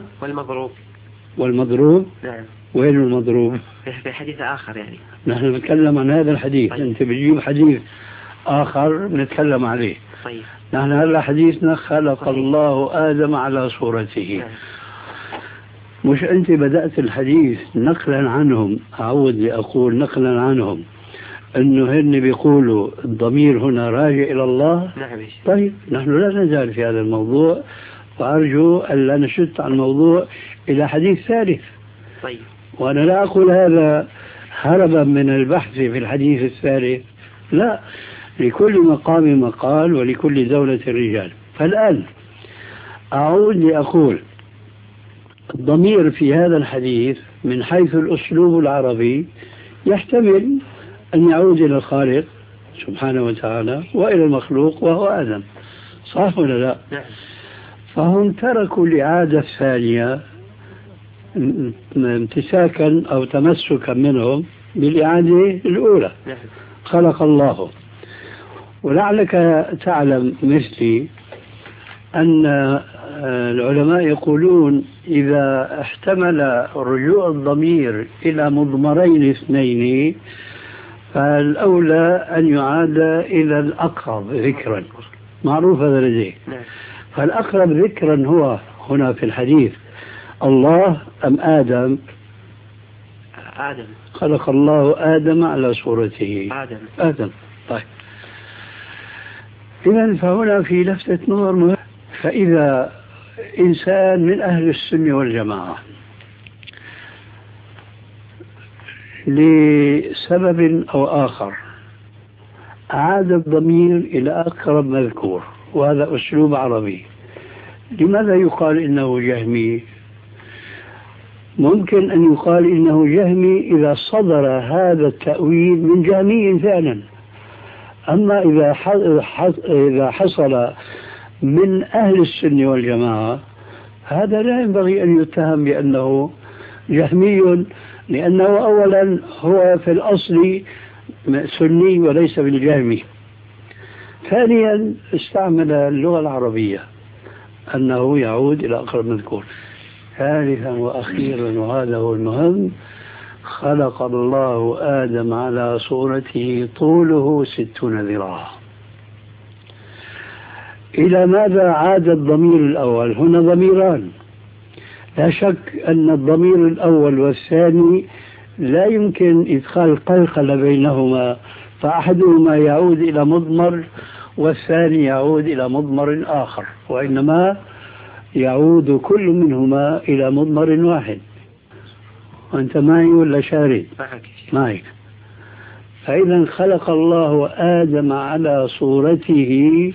S4: والمضروب. نعم.
S2: وين المضروب؟
S4: في حديث آخر يعني.
S2: نحن نتكلم عن هذا الحديث.
S4: طيب.
S2: أنت بتجيب حديث آخر نتكلم عليه.
S4: طيب.
S2: نحن هذا حديثنا خلق
S4: طيب.
S2: الله آدم على صورته.
S4: نعم.
S2: مش أنت بدأت الحديث نقلا عنهم، أعود لأقول نقلا عنهم أنه هن بيقولوا الضمير هنا راجع إلى الله.
S4: نعم.
S2: طيب نحن لا نزال في هذا الموضوع، وأرجو أن لا نشد عن الموضوع إلى حديث ثالث.
S4: طيب.
S2: وأنا لا أقول هذا هربا من البحث في الحديث الثالث، لا، لكل مقام مقال ولكل دولة رجال. فالآن أعود لأقول الضمير في هذا الحديث من حيث الأسلوب العربي يحتمل أن يعود إلى الخالق سبحانه وتعالى وإلى المخلوق وهو آدم، صح ولا لا؟
S4: نعم.
S2: فهم تركوا الإعادة الثانية امتساكا أو تمسكا منهم بالإعادة الأولى.
S4: نعم.
S2: خلق الله. ولعلك تعلم مثلي أن العلماء يقولون إذا احتمل رجوع الضمير إلى مضمرين اثنين فالأولى أن يعاد إلى الأقرب ذكرا، معروف هذا لديه.
S4: نعم.
S2: فالأقرب ذكرا هو هنا في الحديث الله أم آدم؟
S4: آدم.
S2: خلق الله آدم على صورته. آدم. طيب. إذن فهنا في لفتة نظر مهم. فإذا إنسان من أهل السنة والجماعة لسبب أو آخر أعاد الضمير إلى أقرب مذكور، وهذا أسلوب عربي، لماذا يقال إنه جهمي؟ ممكن أن يقال إنه جهمي إذا صدر هذا التأويل من جهمي فعلا. أما إذا حصل من أهل السنة والجماعة هذا لا ينبغي أن يتهم بأنه جهمي، لأنه أولا هو في الأصل سني وليس بالجهمي. ثانيا استعمل اللغة العربية أنه يعود إلى أقرب مذكور. ثالثا وأخيرا وهذا هو المهم، خلق الله آدم على صورته طوله 60 ذراعا. إلى ماذا عاد الضمير الأول؟ هنا ضميران، لا شك أن الضمير الأول والثاني لا يمكن إدخال قلقلة بينهما، فأحدهما يعود إلى مضمر والثاني يعود إلى مضمر آخر، وإنما يعود كل منهما إلى مضمر واحد. وأنت معي ولا شارد؟ معي. فإذا خلق الله آدم على صورته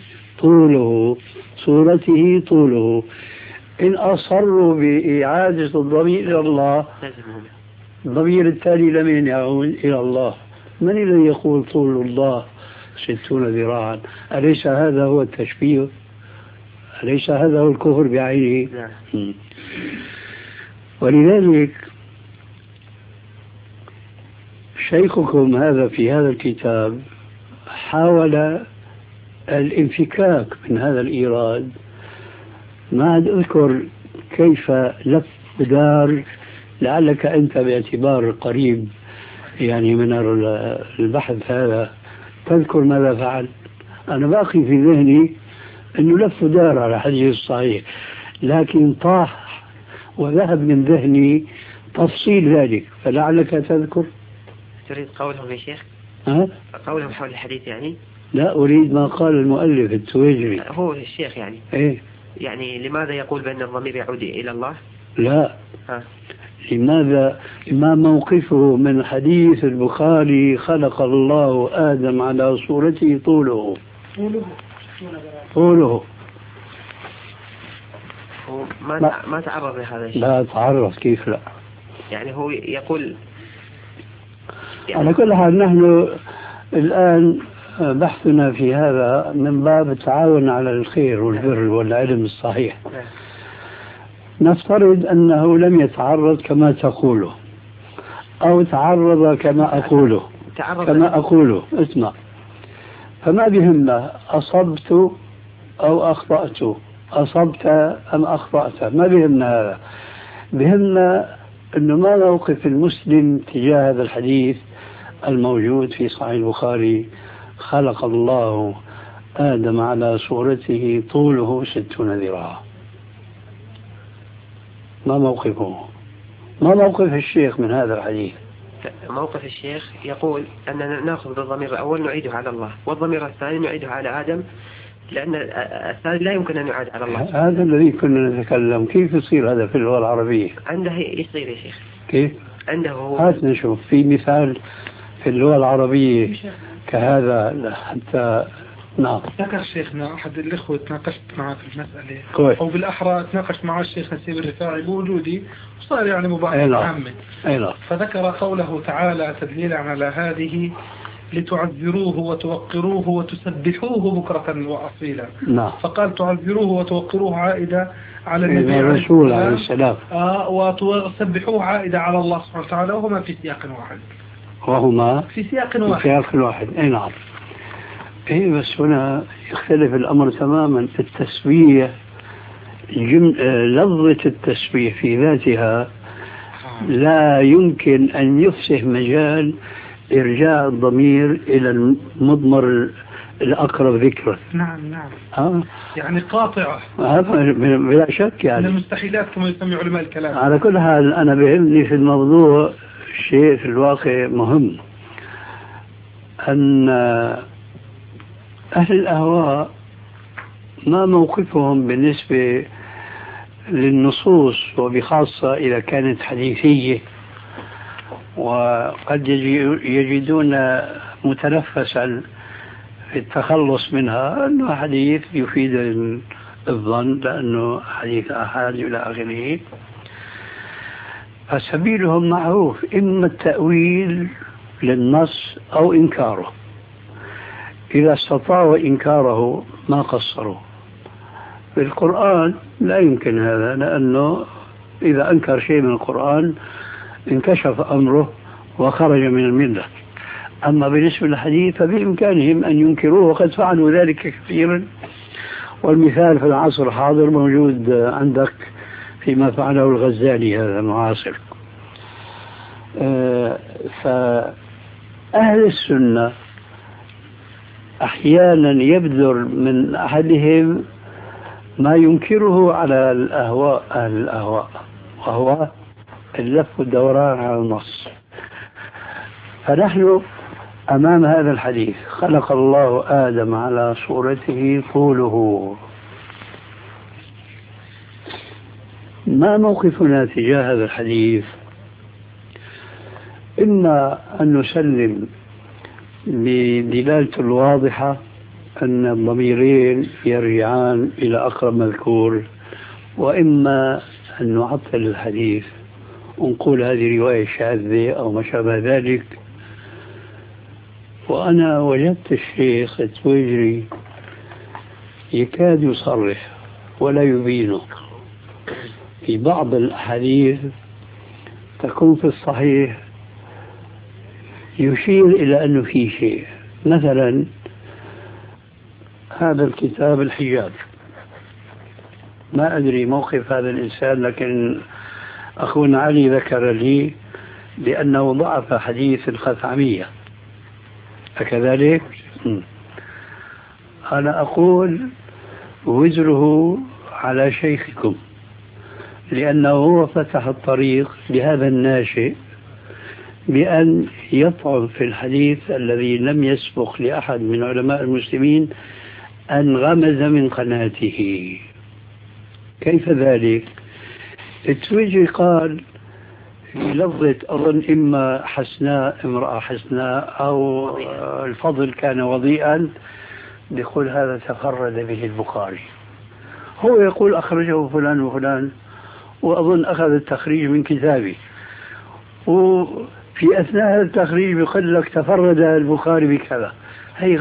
S2: طوله. إن أصروا بإعادة الضمير إلى الله، الضمير التالي لمن يعود إلى الله؟ من الذي يقول طول الله 60 ذراعا؟ أليس هذا هو التشبيه؟ أليس هذا هو الكفر بعينه؟ ولذلك شيخكم هذا في هذا الكتاب حاول الانفكاك من هذا الإيراد. ما عاد أذكر كيف لف دار، لعلك أنت باعتبار قريب يعني من البحث هذا تذكر ماذا فعل. أنا باقي في ذهني أنه لف دار على حديث الصحيح، لكن طاح وذهب من ذهني تفصيل ذلك، فلعلك تذكر.
S4: تريد قولهم يا شيخ؟ قولهم حول الحديث يعني؟
S2: لا، أريد ما قال المؤلف التويجري.
S4: هو الشيخ يعني؟
S2: إيه؟
S4: يعني لماذا يقول بأن الضمير يعود إلى الله؟
S2: لا. لماذا؟ ما موقفه من حديث البخاري خلق الله آدم على صورته طوله.
S4: هو ما تعرض لهذا الشيء.
S2: لا تعرض، كيف لا؟
S4: يعني هو يقول
S2: على كل حال نحن الآن بحثنا في هذا من باب التعاون على الخير والبر والعلم الصحيح. نفترض أنه لم يتعرض كما تقوله، أو تعرض كما أقوله. اسمع، فما بهمنا أصبت أو أخطأت، أصبت أم أخطأت، ما بهمنا هذا. بهمنا أنه ما موقف المسلم تجاه هذا الحديث الموجود في صحيح البخاري: خلق الله آدم على صورته طوله 60 ذراعا. ما موقفه؟ ما موقف الشيخ من هذا الحديث؟
S4: موقف الشيخ يقول أننا نأخذ الضمير الأول نعيده على الله، والضمير الثاني نعيده على آدم، لأن الثاني لا يمكن أن يعاد على الله.
S2: هذا الذي كنا نتكلم. كيف يصير هذا في اللغة العربية؟
S4: عنده يصير يا شيخ.
S2: كيف؟
S4: عنده هو.
S2: هات نشوف في مثال في اللغة العربية كهذا حتى. نعم.
S3: ذكر شيخنا أحد الإخوة تناقشت معه في المسألة
S2: كويس.
S3: أو بالأحرى تناقشت مع الشيخ نسيب الرفاعي بوجودي، وصار يعني مباحث عامة. فذكر قوله تعالى تدليلا على هذه: لتعذروه وتوقروه وتسبحوه بكرة وأصيلا.
S2: نعم.
S3: فقال تعذروه وتوقروه عائدة على النبي
S2: الرسول عليه السلام،
S3: وتسبحوه عائدة على الله سبحانه وتعالى، وهما في سياق واحد.
S2: وهما
S3: في سياق واحد.
S2: أي نعم. إيه، بس هنا يختلف الأمر تماما. التسبيح لفظة التسبيح في ذاتها لا يمكن أن يفسح مجال إرجاع الضمير إلى المضمر الأقرب ذكرا.
S3: نعم. يعني قاطعة.
S2: بلا شك يعني.
S3: من المستحيلات كما يسمي علماء الكلام.
S2: على كل حال أنا بهمني في الموضوع شيء في الواقع مهم، أن أهل الأهواء ما موقفهم بالنسبة للنصوص، وبخاصة إذا كانت حديثية، وقد يجدون متنفسا في التخلص منها أنه حديث يفيد الظن لأنه حديث أحد إلى آخره. فسبيلهم معروف: إما التأويل للنص أو إنكاره. إذا استطاعوا إنكاره ما قصروا. في القرآن لا يمكن هذا، لأنه إذا أنكر شيء من القرآن انكشف أمره وخرج من الملة. أما بالنسبة للحديث فبإمكانهم أن ينكروه، وقد فعلوا ذلك كثيرا، والمثال في العصر الحاضر موجود عندك فيما فعله الغزالي هذا المعاصر. فأهل السنة أحيانا يبذر من أحدهم ما ينكره على الأهواء، أهل الأهواء، وهو اللف والدوران على النص. فنحن أمام هذا الحديث: خلق الله آدم على صورته طوله. ما موقفنا تجاه هذا الحديث؟ إما أن نسلم بدلالته الواضحة أن الضميرين يرجعان إلى أقرب مذكور، وإما أن نعطل الحديث ونقول هذه رواية شاذة أو ما شابه ذلك. وأنا وجدت الشيخ التويجري يكاد يصرح ولا يبينه في بعض الأحاديث تكون في الصحيح يشير إلى أنه في شيء. مثلا هذا الكتاب الحجاب، ما أدري موقف هذا الإنسان، لكن أخونا علي ذكر لي بأنه ضعف حديث الخثعمية، أكذلك؟ أنا أقول وزره على شيخكم، لأنه هو فتح الطريق لهذا الناشئ بأن يطعن في الحديث الذي لم يسبق لأحد من علماء المسلمين أن غمز من قناته. كيف ذلك؟ التويجي قال في لفظة أظن إما حسناء، امرأة حسناء، أو الفضل كان وضيئا، يقول هذا تفرد به البخاري. هو يقول أخرجه فلان وفلان، وأظن أخذ التخريج من كتابي، وفي أثناء هذا التخريج يقول لك تفرد البخاري بكذا. هي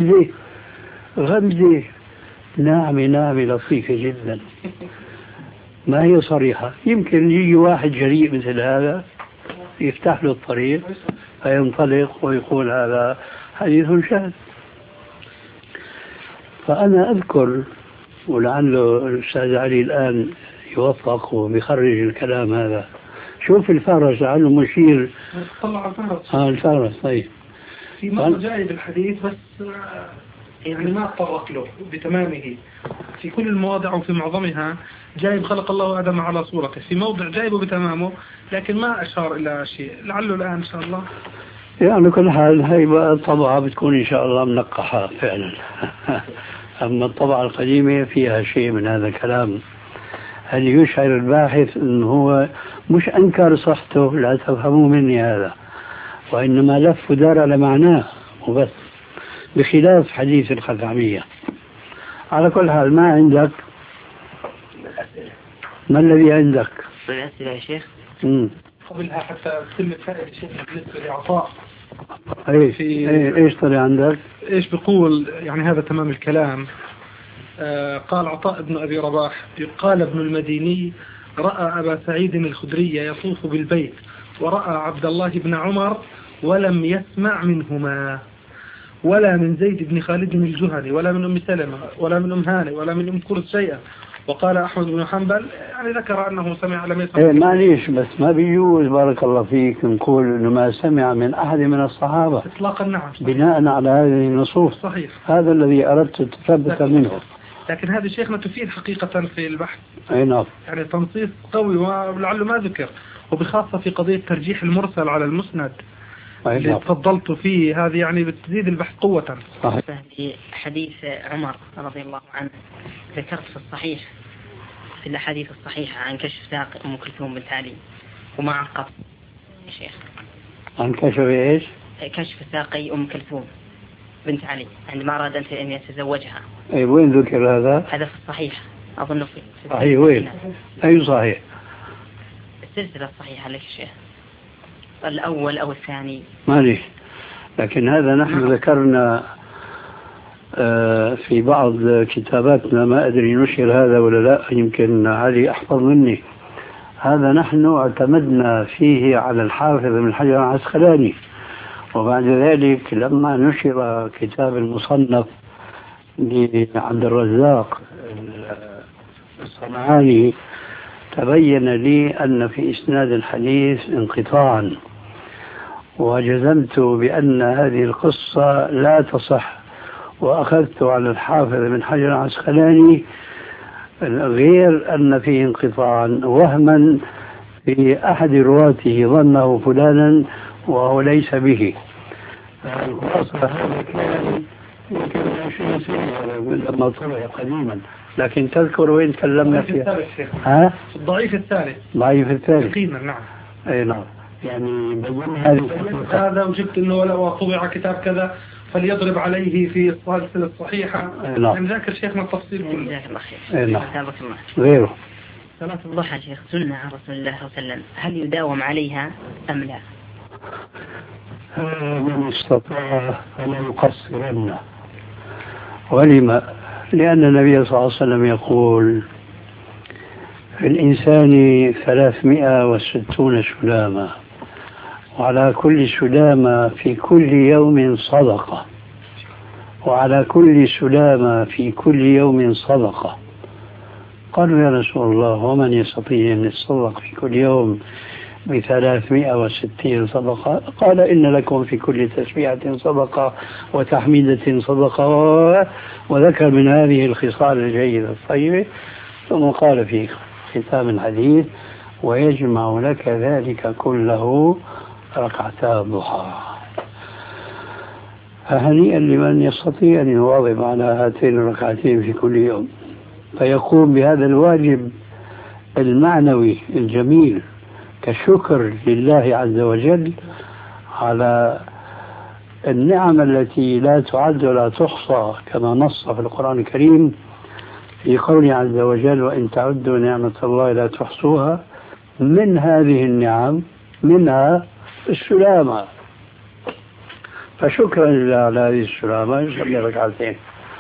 S2: غمزة ناعمة لطيفة جدا، ما هي صريحة. يمكن يجي واحد جريء مثل هذا يفتح له الطريق فينطلق ويقول هذا حديث شاذ. فأنا أذكر، ولعله الأستاذ علي الآن يوفق وبيخرج الكلام هذا، شوف الفارس لعله مشير.
S3: طلع الفارس.
S2: الفارس. طيب
S3: في مرة جاي بالحديث بس يعني ما أطرق له بتمامه في كل المواضع وفي معظمها. جايب خلق الله آدم على صورته، في موضع جايبه بتمامه لكن ما أشار إلى شيء، لعله الآن إن شاء الله.
S2: يعني كل حال هي بقى الطبعة بتكون إن شاء الله منقحة فعلا. أما الطبعة القديمة فيها شيء من هذا الكلام. هل يشعر الباحث أنه هو مش أنكر صحته، لا تفهموا مني هذا، وإنما لف ودار على معناه وبس، بخلاف حديث الخثعمية. على كل حال ما عندك؟ ما الذي عندك؟
S1: الأسئلة يا شيخ.
S3: قبلها حتى تتم فائدة شيخ بالنسبة لعطاء.
S2: ايش طلع عندك؟
S3: ايش بيقول يعني هذا تمام الكلام. قال عطاء بن أبي رباح قال ابن المديني: رأى أبا سعيد الخدري يطوف بالبيت ورأى عبد الله بن عمر ولم يسمع منهما، ولا من زيد بن خالد الجهني ولا من أم سلمة ولا من أم هاني ولا من أم كرز شيئا. وقال أحمد بن حنبل يعني ذكر أنه سمع لم يسمع.
S2: معليش بس ما بيجوز بارك الله فيك نقول أنه ما سمع من أحد من الصحابة
S3: إطلاقا. نعم
S2: بناء على هذه النصوص.
S3: صحيح.
S2: هذا الذي أردت تثبت منه.
S3: لكن هذه شيخنا تفيد حقيقة في البحث.
S2: نعم.
S3: يعني تنصيص قوي ولعله ما ذكر، وبخاصة في قضية ترجيح المرسل على المسند اللي تفضلت فيه، هذه يعني بتزيد البحث قوة.
S1: في حديث عمر رضي الله عنه ذكرت في الصحيح، في الأحاديث الصحيحة عن كشف ساق أم كلثوم بنت علي وما عقب يا شيخ.
S2: عن كشف إيش؟
S1: كشف ساقي أم كلثوم بنت علي عندما أراد أن يتزوجها.
S2: وين ذكر هذا؟
S1: هذا في الصحيح أظن في
S2: صحيح. وين؟ أي صحيح؟
S1: السلسلة الصحيحة لك شيخ، الأول أو الثاني
S2: مالي. لكن هذا نحن ذكرنا في بعض كتاباتنا، ما أدري نشر هذا ولا لا، يمكن علي أحفظ مني. هذا نحن اعتمدنا فيه على الحافظ ابن حجر العسقلاني، وبعد ذلك لما نشر كتاب المصنف لعبد الرزاق الصنعاني تبين لي أن في إسناد الحديث انقطاعا، وجزمت بأن هذه القصة لا تصح، وأخذت على الحافظ بن حجر العسقلاني غير أن فيه انقطاعا وهما في أحد رواته ظنه فلانا وهو ليس به. الخلاصة هذا كان يمكن 20 سنة لما طلع قديما، لكن تذكر وين تكلمنا فيها؟ ها؟
S3: الضعيف الثالث.
S2: الضعيف الثالث.
S3: يقينا نعم.
S2: أي نعم. يعني
S3: هذا وجدت أنه ولو طبع كتاب كذا فليضرب عليه في السلسلة الصحيحة. نعم. ذاكر شيخنا التفصيل كله.
S1: جزاك الله خير.
S2: نعم. غيره.
S1: صلاة الضحى شيخ سنة عن رسول الله صلى الله عليه وسلم، هل يداوم عليها أم لا؟
S2: من استطاع فلا يقصرن. ولما؟ لأن النبي صلى الله عليه وسلم يقول في الإنسان 360 سلامة، وعلى كل سلامة في كل يوم صدقة، وعلى كل سلامة في كل يوم صدقة. قالوا يا رسول الله ومن يستطيع أن يتصدق في كل يوم ب360 صدقة؟ قال إن لكم في كل تسبيحة صدقة وتحميدة صدقة، وذكر من هذه الخصال الجيدة الطيبة، ثم قال في ختام الحديث ويجمع لك ذلك كله ركعتا الضحى. فهنيئا لمن يستطيع أن يواظب على هاتين الركعتين في كل يوم، فيقوم بهذا الواجب المعنوي الجميل كشكر لله عز وجل على النعم التي لا تعد ولا تحصى، كما نص في القرآن الكريم في قوله عز وجل وإن تعدوا نعمة الله لا تحصوها. من هذه النعم منها السلامة، فشكرا لله على هذه السلامة يصلي ركعتين.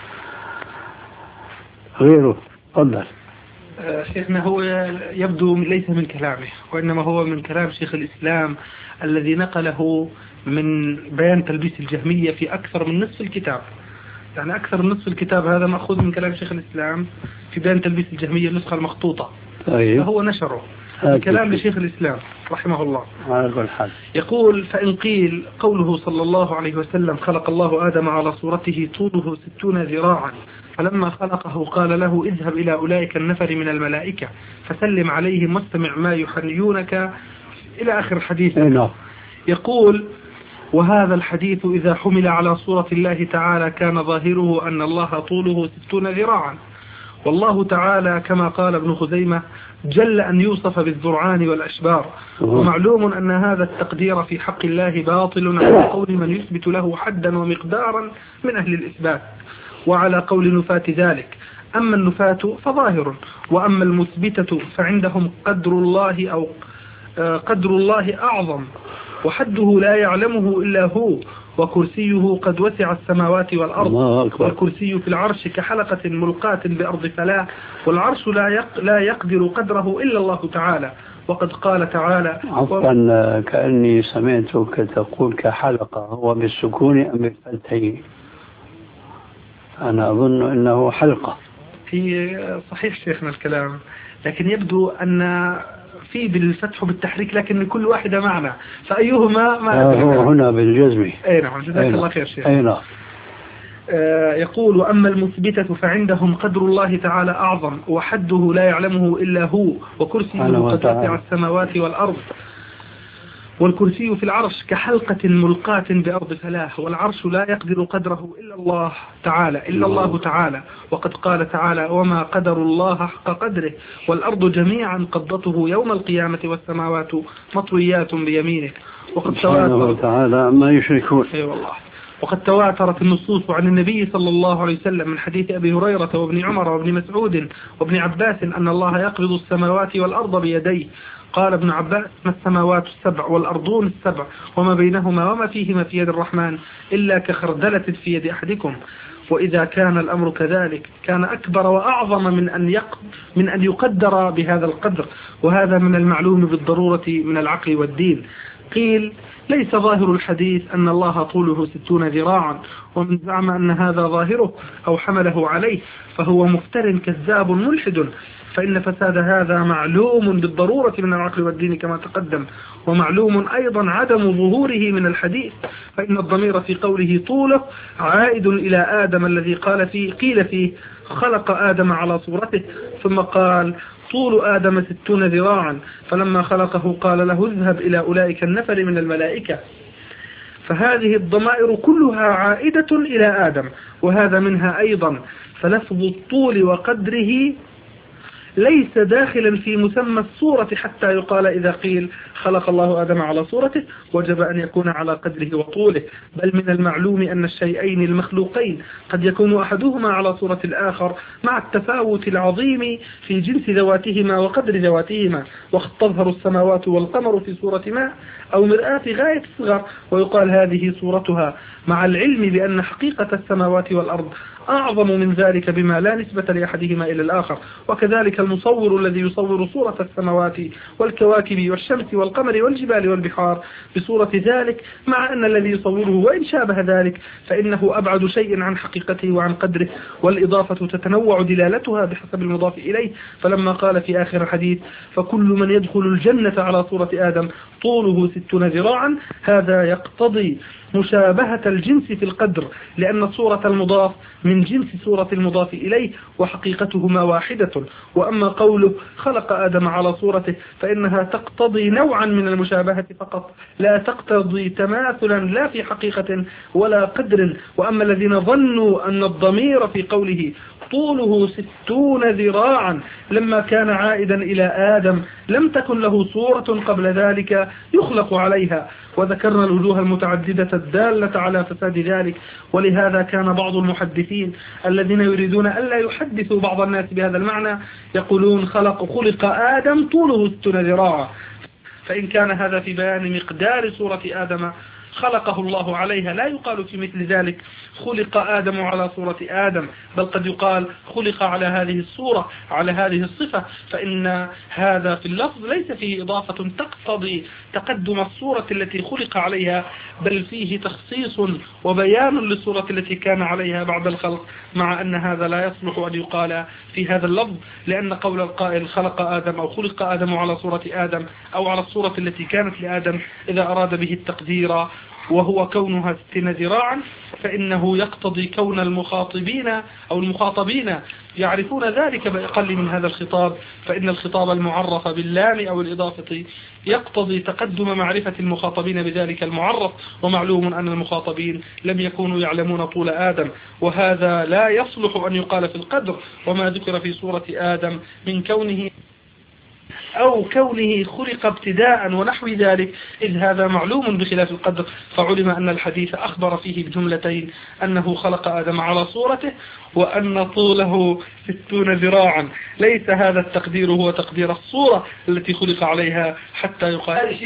S2: غيره تفضل.
S3: شيخنا هو يبدو ليس من كلامه، وإنما هو من كلام شيخ الإسلام الذي نقله من بيان تلبيس الجهمية في أكثر من نصف الكتاب. يعني أكثر من نصف الكتاب هذا مأخوذ من كلام شيخ الإسلام في بيان تلبيس الجهمية النسخة المخطوطة.
S2: طيب.
S3: فهو نشره كلام لشيخ الإسلام رحمه الله. يقول فإن قيل قوله صلى الله عليه وسلم خلق الله آدم على صورته طوله 60 ذراعا، فلما خلقه قال له اذهب إلى أولئك النفر من الملائكة فسلم عليهم واستمع ما يحنيونك إلى آخر الحديث. يقول وهذا الحديث إذا حمل على صورة الله تعالى كان ظاهره أن الله طوله 60 ذراعا، والله تعالى كما قال ابن خزيمة جل أن يوصف بالذرعان والأشبار، ومعلوم أن هذا التقدير في حق الله باطل على قول من يثبت له حدا ومقدارا من أهل الإثبات، وعلى قول نفاة ذلك. أما النفاة فظاهر، وأما المثبتة فعندهم قدر الله أو قدر الله أعظم، وحده لا يعلمه إلا هو، وكرسيه قد وسع السماوات والأرض، والكرسي في العرش كحلقة ملقاة بأرض فلاة، والعرش لا يقدر قدره إلا الله تعالى. وقد قال تعالى
S2: عفوا كأني سمعتك تقول كحلقة، هو بالسكون أم بالفتحين؟ أنا أظن أنه حلقة.
S3: في صحيح شيخنا الكلام، لكن يبدو أن في بالفتح وبالتحريك، لكن كل واحدة معنى، فأيهما ما
S2: هو هنا بالجزم.
S3: أي نعم جزاك الله خير شيخ.
S2: أي نعم.
S3: يقول وأما المثبتة فعندهم قدر الله تعالى أعظم، وحده لا يعلمه إلا هو، وكرسيه قد وسع السماوات والأرض، والكرسي في العرش كحلقة ملقاة بأرض فلاة، والعرش لا يقدر قدره إلا الله تعالى. وقد قال تعالى وما قدر الله حق قدره، والأرض جميعا قبضته يوم القيامة والسماوات مطويات بيمينه. وقد
S2: تعالى ما يشركون.
S3: أي والله. وقد تواترت النصوص عن النبي صلى الله عليه وسلم من حديث أبي هريرة وابن عمر وابن مسعود وابن عباس أن الله يقبض السماوات والأرض بيديه. قال ابن عباس ما السماوات السبع والأرضون السبع وما بينهما وما فيهما في يد الرحمن إلا كخردلة في يد أحدكم. وإذا كان الأمر كذلك كان أكبر وأعظم من أن يقدر بهذا القدر، وهذا من المعلوم بالضرورة من العقل والدين. قيل ليس ظاهر الحديث أن الله طوله 60 ذراعا، ومن زعم أن هذا ظاهره أو حمله عليه فهو مفتر كذاب ملحد، فإن فساد هذا معلوم بالضرورة من العقل والدين كما تقدم، ومعلوم أيضا عدم ظهوره من الحديث، فإن الضمير في قوله طوله عائد إلى آدم الذي قيل فيه خلق آدم على صورته، ثم قال طول آدم 60 ذراعا، فلما خلقه قال له اذهب إلى أولئك النفر من الملائكة. فهذه الضمائر كلها عائدة إلى آدم، وهذا منها أيضا، فلفظ الطول وقدره ليس داخلا في مسمى الصورة حتى يقال إذا قيل خلق الله آدم على صورته وجب أن يكون على قدره وطوله، بل من المعلوم أن الشيئين المخلوقين قد يكون أحدهما على صورة الآخر مع التفاوت العظيم في جنس ذواتهما وقدر ذواتهما، وقد تظهر السماوات والقمر في صورة ماء أو مرآة غاية الصغر ويقال هذه صورتها، مع العلم بأن حقيقة السماوات والأرض أعظم من ذلك بما لا نسبة لأحدهما إلى الآخر. وكذلك المصور الذي يصور صورة السماوات والكواكب والشمس والقمر والجبال والبحار بصورة ذلك، مع أن الذي يصوره وإن شابه ذلك فإنه أبعد شيء عن حقيقته وعن قدره، والإضافة تتنوع دلالتها بحسب المضاف إليه. فلما قال في آخر الحديث فكل من يدخل الجنة على صورة آدم طوله 60 ذراعا، هذا يقتضي مشابهة الجنس في القدر، لأن صورة المضاف من جنس صورة المضاف إليه وحقيقتهما واحدة. وأما قوله خلق آدم على صورته فإنها تقتضي نوعا من المشابهة فقط، لا تقتضي تماثلا لا في حقيقة ولا قدر. وأما الذين ظنوا أن الضمير في قوله طوله 60 ذراعا لما كان عائدا إلى آدم لم تكن له صورة قبل ذلك يخلق عليها، وذكرنا الوجوه المتعددة الدالة على فساد ذلك. ولهذا كان بعض المحدثين الذين يريدون ألا يحدثوا بعض الناس بهذا المعنى يقولون خلق آدم طوله 60 ذراعا، فإن كان هذا في بيان مقدار صورة آدم خلقه الله عليها لا يقال في مثل ذلك خلق آدم على صورة آدم، بل قد يقال خلق على هذه الصورة على هذه الصفة، فإن هذا في اللفظ ليس فيه إضافة تقتضي تقدم الصورة التي خلق عليها، بل فيه تخصيص وبيان للصورة التي كان عليها بعد الخلق، مع أن هذا لا يصلح أن يقال في هذا اللفظ، لأن قول القائل خلق آدم أو خلق آدم على صورة آدم أو على الصورة التي كانت لآدم إذا أراد به التقدير وهو كونها 60 ذراعا فإنه يقتضي كون المخاطبين أو المخاطبين يعرفون ذلك بأقل من هذا الخطاب، فإن الخطاب المعرف باللام أو الإضافة يقتضي تقدم معرفة المخاطبين بذلك المعرف، ومعلوم أن المخاطبين لم يكونوا يعلمون طول آدم، وهذا لا يصلح أن يقال في القدر. وما ذكر في سورة آدم من كونه أو كونه خلق ابتداء ونحو ذلك إذ هذا معلوم بخلاف القدر، فعلم أن الحديث أخبر فيه بجملتين أنه خلق آدم على صورته وأن طوله 60 ذراعا، ليس هذا التقدير هو تقدير الصورة التي خلق عليها حتى يقال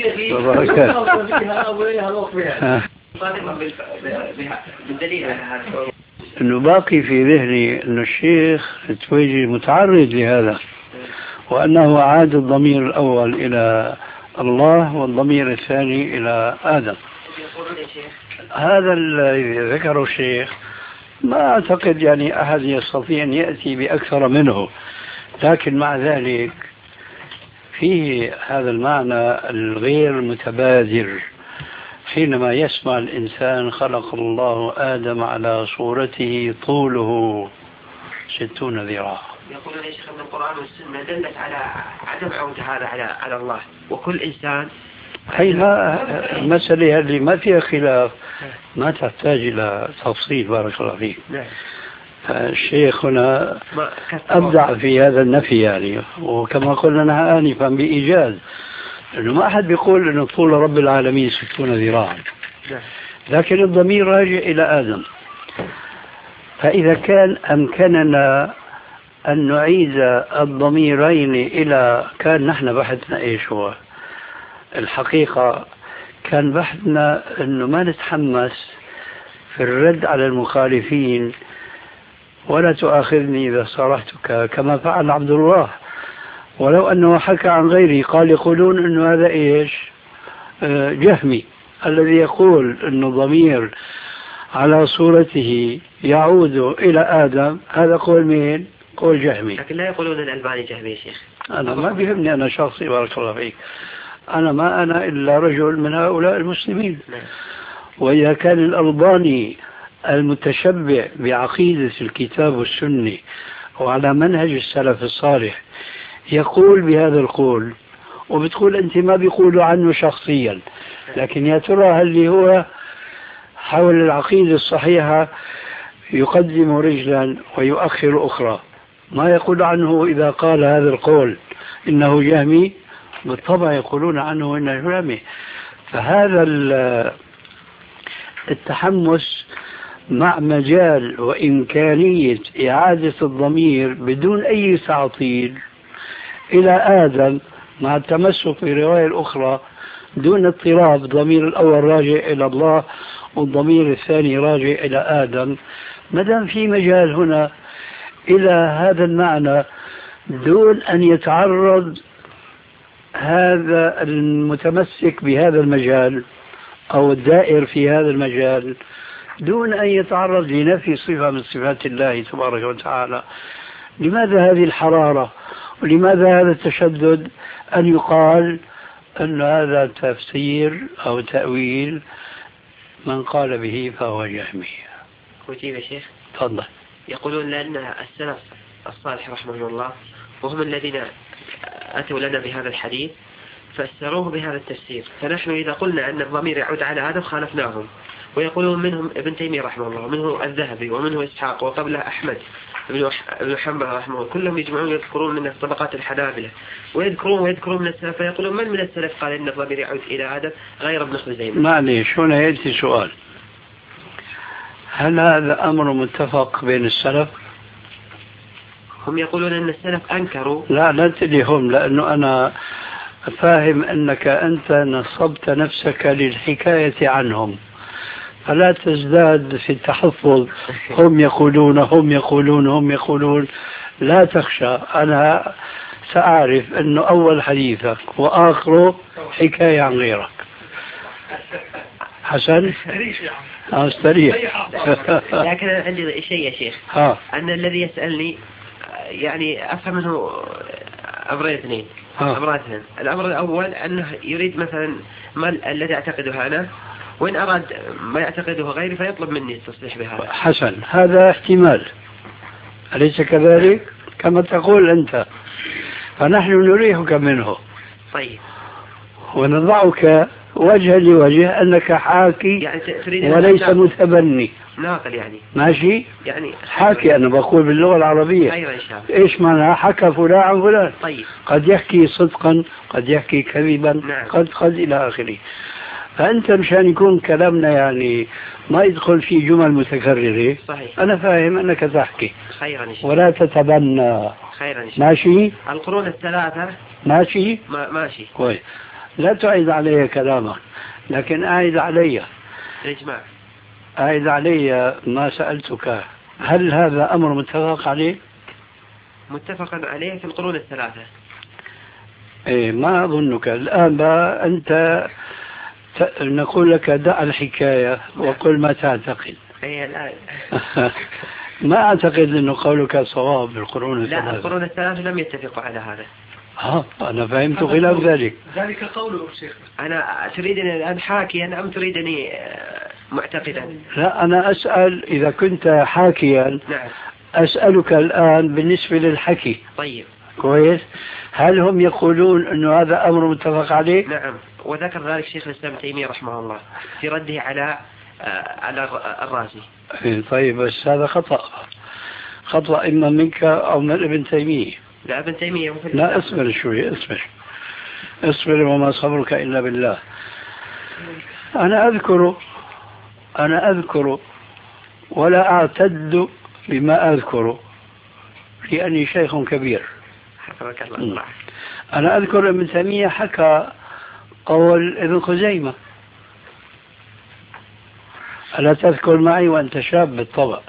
S2: أنه باقي في ذهني أن الشيخ التويجي متعرض لهذا، وأنه عاد الضمير الأول إلى الله والضمير الثاني إلى آدم. هذا الذي ذكره الشيخ ما أعتقد يعني أحد يستطيع أن يأتي بأكثر منه، لكن مع ذلك فيه هذا المعنى الغير متبادر حينما يسمع الإنسان خلق الله آدم على صورته طوله 60 ذراعا.
S4: يقولون يا شيخ أن القرآن والسنة دلت على عدم عودة هذا على الله، وكل إنسان
S2: هي المسألة اللي ما فيها خلاف ما تحتاج إلى تفصيل. بارك الله فيك. الشيخ هنا أبدع في هذا النفي يعني، وكما قلنا آنفا بإيجاز إنه ما أحد بيقول إنه طول رب العالمين 60 ذراعا، لكن الضمير راجع إلى آدم. فإذا كان أمكننا أن نعيد الضميرين إلى كان نحن بحثنا إيش هو الحقيقة، كان بحثنا أنه ما نتحمس في الرد على المخالفين ولا تؤاخذني إذا صرحتك كما فعل عبد الله، ولو أنه حكى عن غيره قال يقولون أنه هذا إيش جهمي الذي يقول أن الضمير على صورته يعود إلى آدم هذا قول مين؟ قول جهمي.
S4: لكن لا يقولون الألباني جهمي يا شيخ.
S2: أنا ما بيهمني أنا شخصي بارك الله فيك، أنا إلا رجل من هؤلاء المسلمين. وإذا كان الألباني المتشبع بعقيدة الكتاب والسنة وعلى منهج السلف الصالح يقول بهذا القول، وبتقول أنت ما بيقولوا عنه شخصيا، لكن يا ترى هل هو حول العقيدة الصحيحة يقدم رجلا ويؤخر أخرى؟ ما يقول عنه إذا قال هذا القول إنه جهمي؟ بالطبع يقولون عنه إنه جهمي. فهذا التحمس مع مجال وإمكانية إعادة الضمير بدون أي تعطيل إلى آدم، مع التمسك بالرواية الأخرى دون اضطراب، الضمير الأول راجع إلى الله والضمير الثاني راجع إلى آدم. مدام في مجال هنا إلى هذا المعنى دون أن يتعرض هذا المتمسك بهذا المجال أو الدائر في هذا المجال دون أن يتعرض لنفي صفة من صفات الله تبارك وتعالى، لماذا هذه الحرارة ولماذا هذا التشدد أن يقال أن هذا تفسير أو تأويل من قال به فهو جهمي؟
S4: وجيب يا شيخ.
S2: تفضل.
S4: يقولون لأن السلف الصالح رحمه الله وهم الذين أتوا لنا بهذا الحديث فسروه بهذا التفسير، فنحن إذا قلنا أن الضمير يعود على هذا خالفناهم. ويقولون منهم ابن تيمية رحمه الله ومنه الذهبي ومنه إسحاق وقبله أحمد بن حنبل رحمه الله، كلهم يجمعون يذكرون من طبقات الحنابلة ويذكرون من السلف، فيقولون من السلف قال إن الضمير يعود إلى آدم غير ابن خزيمة؟
S2: معليش هنا يأتي سؤال، هل هذا أمر متفق بين السلف؟
S4: هم يقولون أن السلف أنكروا.
S2: لا تديهم، لأنه أنا فاهم أنك أنت نصبت نفسك للحكاية عنهم، فلا تزداد في التحفظ هم يقولون. لا تخشى، أنا سأعرف أنه أول حديثك وآخره حكاية عن غيرك. حسن استريح.
S4: لكن عندي شيء يا شيخ، أن الذي يسألني يعني أفهم منه أمرين اثنين. الأمر الأول أنه يريد مثلا ما الذي أعتقده أنا، وإن أراد ما يعتقده غيري فيطلب مني التصريح بهذا.
S2: حسن، هذا احتمال، أليس كذلك كما تقول أنت؟ فنحن نريحك منه.
S4: طيب.
S2: ونضعك وجها لوجه أنك حاكي يعني وليس متبني.
S4: ناقل يعني.
S2: ماشي
S4: يعني
S2: حاكي، أنا بقول باللغة العربية.
S4: أيوة إن شاء الله.
S2: إيش معنى حكى فلان عن فلان؟
S4: طيب.
S2: قد يحكي صدقا، قد يحكي كذبا.
S4: نعم.
S2: قد إلى آخره. فأنت مشان يكون كلامنا يعني ما يدخل في جمل متكررة.
S4: صحيح.
S2: أنا فاهم أنك تحكي.
S4: خيرا إن شاء الله.
S2: ولا تتبنى.
S4: خيرا إن شاء الله.
S2: ماشي.
S4: القرون الثلاثة.
S2: ماشي.
S4: ماشي.
S2: كويس. لا تعيد علي كلامك، لكن أعيد علي.
S4: الإجماع.
S2: أعيد علي ما سألتك، هل هذا أمر متفق عليه؟
S4: متفق عليه في القرون الثلاثة.
S2: إيه، ما أظنك الآن بقى أنت نقول لك دع الحكاية وقل ما تعتقد.
S4: إيه لا.
S2: ما أعتقد أنه قولك صواب بالقرون الثلاثة.
S4: لا، القرون الثلاثة لم يتفقوا على هذا.
S2: أنا فهمت خلاف ذلك.
S3: ذلك قوله شيخ.
S4: أنا تريدني الآن حاكيا أم تريدني معتقدا؟
S2: لا، أنا أسأل إذا كنت حاكيا.
S4: نعم.
S2: أسألك الآن بالنسبة للحكي.
S4: طيب.
S2: كويس. هل هم يقولون أنه هذا أمر متفق عليه؟
S4: نعم، وذكر ذلك شيخ الإسلام ابن تيمية رحمه الله في رده على الرازي.
S2: طيب، بس هذا خطأ إما منك أو من ابن تيمية.
S4: لا، ابن تيمية.
S2: لا، اصبر شوي، اصبر وما صبرك إلا بالله. أنا أذكر ولا أعتد بما أذكر لأني شيخ كبير.
S4: حفظك الله.
S2: أنا أذكر ابن تيمية حكى قول ابن خزيمة، ألا تذكر معي وأنت شاب بالطبع.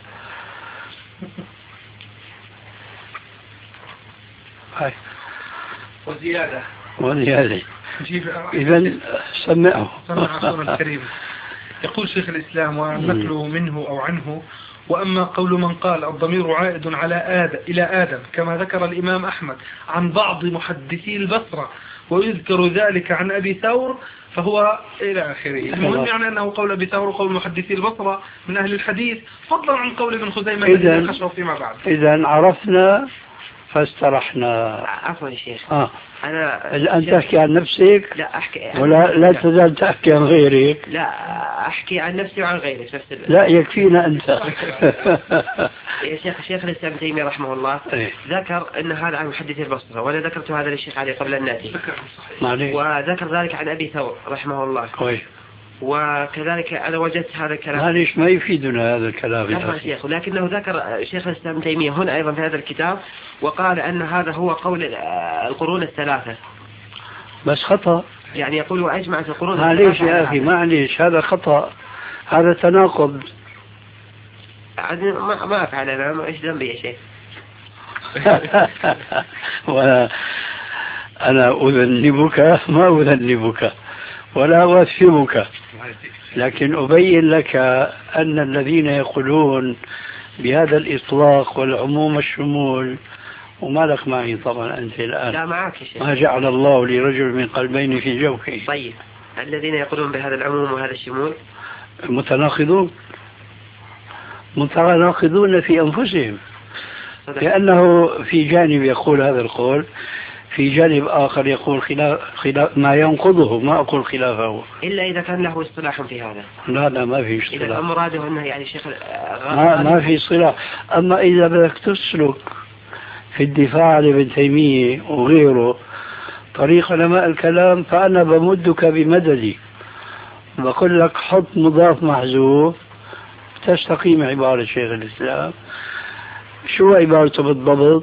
S3: وزيادة.
S2: إذا سمعه
S3: أخونا الكريم. يقول شيخ الإسلام ونقله منه أو عنه: وأما قول من قال الضمير عائد إلى آدم كما ذكر الإمام أحمد عن بعض محدثي البصرة ويذكر ذلك عن أبي ثور فهو إلى آخره. المهم يعني أنه قول أبي ثور وقول محدثي البصرة من أهل الحديث، فضلا عن قول ابن خزيمة الذي نخشه فيما بعد.
S2: إذا عرفنا فاسترحنا.
S4: عفوا يا شيخ،
S2: أنا الآن تحكي عن نفسك؟
S4: لا أحكي
S2: ولا لا تزال تحكي عن غيرك؟
S4: لا أحكي عن نفسي وعن غيرك نفس
S2: لا يكفينا أنت.
S4: يا شيخ الإسلام ابن تيمية رحمه الله ذكر أن هذا عن محدثي البصرة، وأنا ذكرت هذا للشيخ علي قبل الناتي، وذكر ذلك عن أبي ثور رحمه الله. وكذلك أنا وجدت هذا الكلام.
S2: معليش ما يفيدنا هذا الكلام
S4: يا شيخ، ولكنه ذكر شيخ الإسلام ابن تيمية هنا أيضا في هذا الكتاب وقال أن هذا هو قول القرون الثلاثة.
S2: بس خطأ،
S4: يعني يقول وأجمعت القرون
S2: الثلاثة. معليش يا أخي، معليش، هذا خطأ، هذا تناقض.
S4: ما أفعل أنا، إيش ذنبي يا شيخ؟
S2: أنا أذنبك ما أذنبك ولا أوثبك، لكن أبين لك أن الذين يقولون بهذا الإطلاق والعموم الشمول، وما لك معي طبعا أنت الآن.
S4: لا معك يا شيخ.
S2: ما جعل الله لرجل من قلبين في جوفه.
S4: طيب الذين يقولون بهذا العموم وهذا الشمول
S2: متناقضون في أنفسهم، لأنه في جانب يقول هذا القول، في جانب آخر يقول خلاف ما ينقضه، ما أقول خلافه
S4: إلا إذا كان له اصطلاح في هذا.
S2: لا ما في اصطلاح.
S4: إذا مراده أنه يعني شيخ
S2: ما في اصطلاح. أما إذا بدك تسلك في الدفاع عن ابن تيمية وغيره طريق علماء الكلام، فأنا بمدك بمددي، بقول لك حط مضاف محذوف تستقيم عبارة شيخ الإسلام. شو عبارته بالضبط؟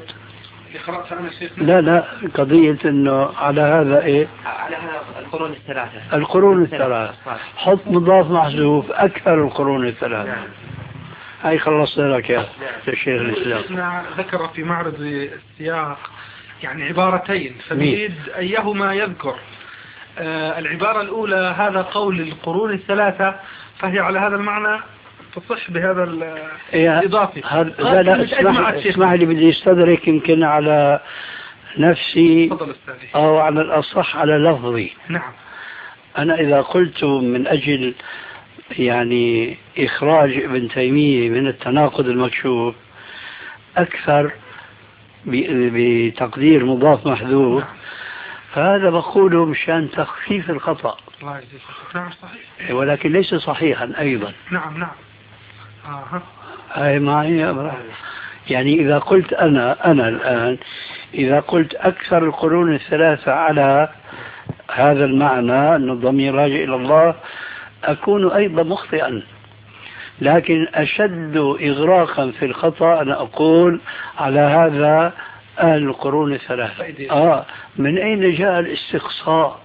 S2: لا قضية انه على هذا ايه؟
S4: على هذا
S2: القرون الثلاثة حط مضاف محذوف اكثر القرون الثلاثة. هاي خلصنا لك يا شيخ الإسلام.
S3: ذكر في معرض السياق يعني عبارتين، فنريد أيهما يذكر. العبارة الأولى هذا قول القرون الثلاثة، فهي على هذا المعنى تصح بهذا الإضافي.
S2: لا اسمح لي، بدي استدرك يمكن على نفسي أو على الأصح على لفظي.
S3: نعم.
S2: أنا إذا قلت من أجل يعني إخراج ابن تيمية من التناقض المكشوف أكثر بتقدير مضاف محذوف، فهذا بقوله مشان تخفيف الخطأ.
S3: نعم صحيح،
S2: ولكن ليس صحيحا أيضا.
S3: نعم.
S2: هاي معي يعني إذا قلت أنا الآن إذا قلت أكثر القرون الثلاثة على هذا المعنى أن الضمير راجع إلى الله، أكون أيضا مخطئا، لكن أشد إغراقا في الخطأ أنا أقول على هذا أهل القرون الثلاثة. من أين جاء الاستقصاء؟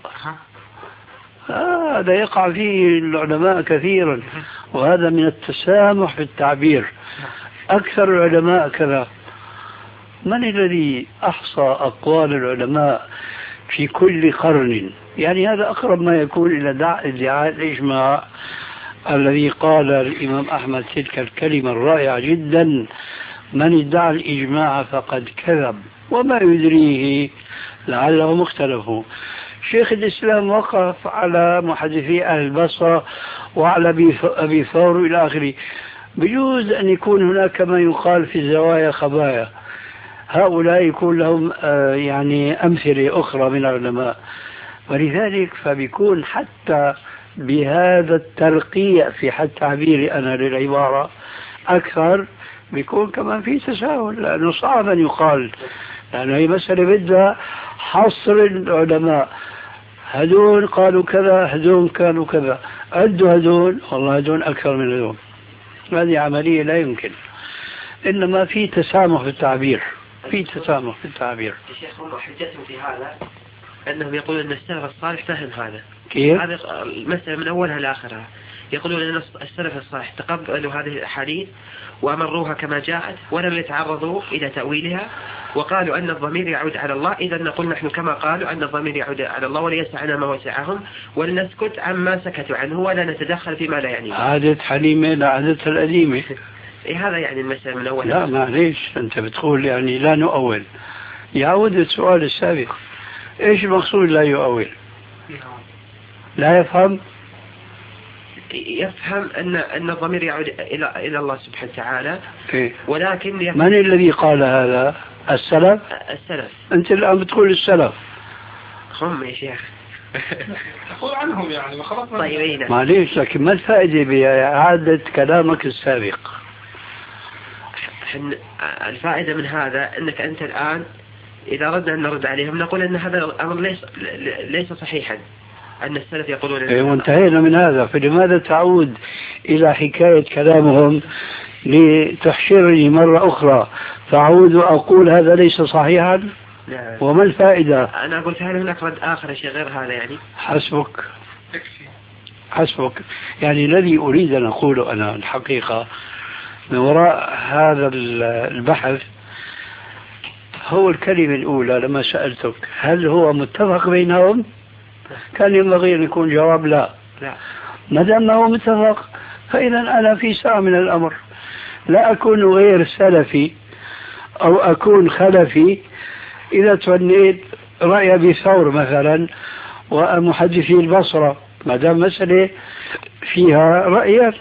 S2: هذا يقع فيه العلماء كثيرا، وهذا من التسامح في التعبير. أكثر العلماء كذا. من الذي أحصى أقوال العلماء في كل قرن؟ يعني هذا أقرب ما يكون إلى ادعاء الإجماع الذي قال الإمام أحمد تلك الكلمة الرائعة جدا: من ادعى الإجماع فقد كذب وما يدريه لعله مختلف. شيخ الإسلام وقف على محدثي أهل البصرة وعلى أبي ثور إلى آخره. بجوز أن يكون هناك ما يقال في الزوايا خبايا، هؤلاء يكون لهم يعني أمثلة أخرى من العلماء، ولذلك فبيكون حتى بهذا الترقيع في حد تعبيري أنا للعبارة أكثر، بيكون كمان في تساهل، لأنه صعب أن يقال، لأنه هي مسألة بدها حصر العلماء. هدول قالوا كذا، هدول كانوا كذا، عدوا هدول، والله هدول أكثر من هدول. هذه عملية لا يمكن، إنما في تسامح في التعبير، في تسامح في التعبير.
S4: الشيخ هم حجتهم في هذا أنهم يقولون أن السلف الصالح فهم هذا.
S2: كيف؟
S4: هذه المسألة من أولها لآخرها. يقولون أن السلف الصالح تقبلوا هذه الأحاديث وأمروها كما جاءت ولم يتعرضوا إلى تأويلها، وقالوا أن الضمير يعود على الله. إذا نقول نحن كما قالوا أن الضمير يعود على الله وليسعنا ما وسعهم، ولنسكت عما سكتوا عنه ولا نتدخل فيما لا يعنيه.
S2: عادة حليمة لعادتها القديمة.
S4: هذا يعني المسألة من أول.
S2: لا معليش، أنت بتقول يعني لا نؤول. يعود السؤال السابق، إيش المقصود لا يؤول؟ لا يفهم
S4: أن الضمير يعود إلى الله سبحانه وتعالى. ولكن
S2: من الذي قال هذا؟ السلف. أنت الآن بتقول السلف.
S4: هم يا شيخ.
S3: تقول عنهم يعني ما خلصنا.
S4: طيب
S2: معليش، لكن ما الفائدة بإعادة كلامك السابق؟
S4: الفائدة من هذا أنك أنت الآن إذا ردنا أن نرد عليهم نقول أن هذا الأمر ليس صحيحا، أن السلف يقولون
S2: وانتهينا من هذا. فلماذا تعود إلى حكاية كلامهم لتحشرني مرة أخرى فأعود وأقول هذا ليس صحيحا؟
S4: لا.
S2: وما الفائدة؟
S4: أنا قلت هل هناك رد آخر شيء غير هذا يعني؟
S2: حسبك. يعني الذي أريد أن أقوله أنا الحقيقة من وراء هذا البحث هو الكلمة الأولى لما سألتك هل هو متفق بينهم؟ كان ينبغي أن يكون جواب لا. ما دام هو متفق فإذا أنا في ساعة من الأمر لا أكون غير سلفي أو أكون خلفي إذا تونيت رأي أبي ثور مثلا ومحدثي البصرة، ما دام مسألة فيها رأيين.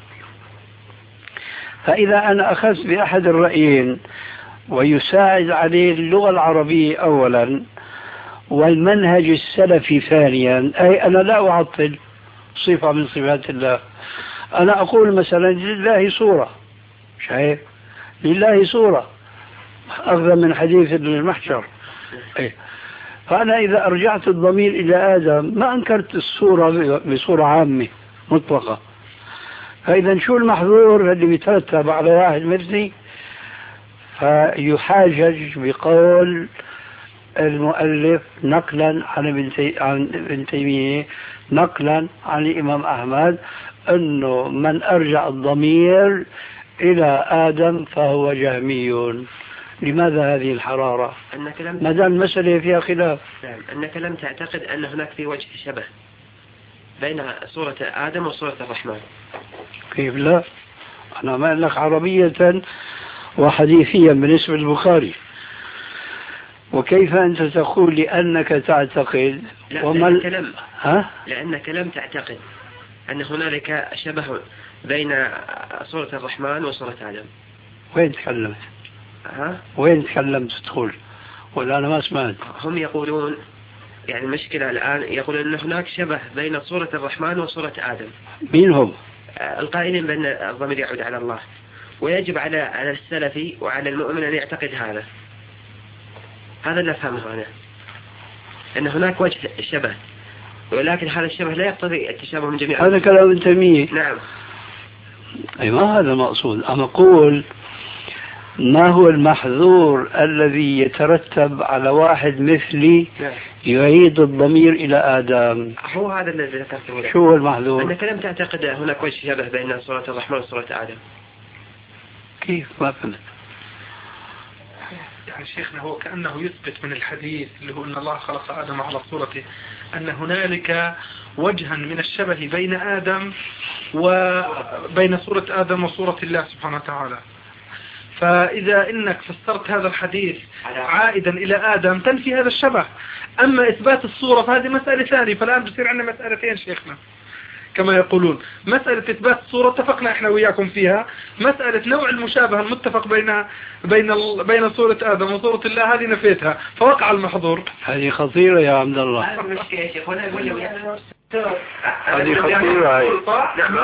S2: فإذا أنا أخذت بأحد الرأيين ويساعد عليه اللغة العربية أولا والمنهج السلفي ثانيا، أي أنا لا أعطل صفة من صفات الله. أنا أقول مثلا لله صورة، شايف؟ لله صورة أخذ من حديث المحشر. فأنا إذا أرجعت الضمير إلى آدم ما أنكرت الصورة بصورة عامة مطلقة. فإذا شو المحظور اللي بيترتب على واحد مثلي؟ فيحاجج بقول المؤلف نقلا عن ابن تيمية نقلا عن الإمام أحمد أنه من أرجع الضمير إلى آدم فهو جهمي. لماذا هذه الحرارة؟ ما دام المسألة فيها خلاف.
S4: أنك لم تعتقد أن هناك في وجه شبه بين صورة آدم وصورة الرحمن.
S2: كيف لا؟ أنا ما لك عربية وحديثيا بالنسبة للبخاري. وكيف أنت تقول لأنك تعتقد
S4: لأنك لم تعتقد أن هنالك شبه بين صورة الرحمن وصورة آدم.
S2: وين تكلمت؟ وين تكلمت تقول؟ ولا أنا ما سمعت.
S4: هم يقولون يعني المشكلة الآن يقولون أن هناك شبه بين صورة الرحمن وصورة آدم.
S2: مين هم؟
S4: القائلين بأن الضمير يعود على الله، ويجب على السلفي وعلى المؤمن أن يعتقد هذا اللي أفهمه أنا، أن هناك وجه شبه، ولكن هذا الشبه لا يقتضي التشابه من جميع.
S2: هذا كلام ابن تيمية.
S4: نعم.
S2: أي ما هذا المقصود. أنا أقول ما هو المحظور الذي يترتب على واحد مثلي يعيد الضمير إلى آدم؟
S4: هو هذا الذي ذكرته.
S2: شو هو المحظور؟
S4: أنك لم تعتقد هناك وجه شبه بين صورة الرحمن وصورة آدم.
S2: كيف؟ ما فهمت.
S3: يعني شيخنا هو كأنه يثبت من الحديث اللي هو أن الله خلق آدم على صورته أن هنالك وجها من الشبه بين آدم وبين صورة آدم وصورة الله سبحانه وتعالى. فإذا إنك فسرت هذا الحديث عائدا إلى آدم تنفي هذا الشبه. أما إثبات الصورة فهذه مسألة ثانية. فالآن بصير عندنا مسألتين شيخنا كما يقولون، مسألة إثبات الصورة اتفقنا إحنا وياكم فيها، مسألة نوع المشابهة المتفق بين صورة آدم وصورة الله هذه نفيتها، فوقع المحظور.
S2: هذه خطيرة يا عبد الله. هذه خطيرة.
S4: نعم.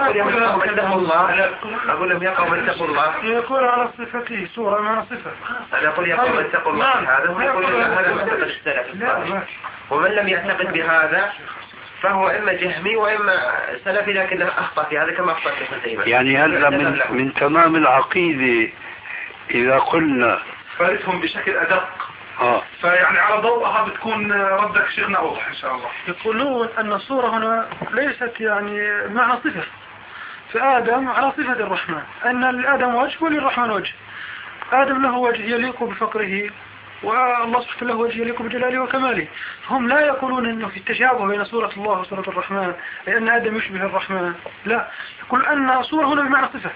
S4: أقول لهم يا قوم اتقوا الله.
S3: يقول على صفته صورة ما صفة.
S4: أنا أقول يا قوم اتقوا الله هذا، ويقول هذا معتقد السلف. ومن لم يعتقد بهذا فهو إما جهمي وإما سلفي، لكنه أخطأ في هذا كما أخطأ في ابن تيمية.
S2: يعني هذا من تمام العقيدة إذا قلنا
S3: فارسهم بشكل أدق. فيعني على ضوءها بتكون ردك شيخنا أوضح إن شاء الله. يقولون أن الصورة هنا ليست يعني معنى صفة، فآدم على صفة الرحمن، أن لآدم وجه وللرحمن وجه. آدم له وجه يليق بفقره، والله سبحانه له وجه يليق بجلاله وكماله. هم لا يقولون أنه في التشابه بين صورة الله وصورة الرحمن لأن آدم يشبه الرحمن، لا، يقول أن صورة هنا بمعنى صفة.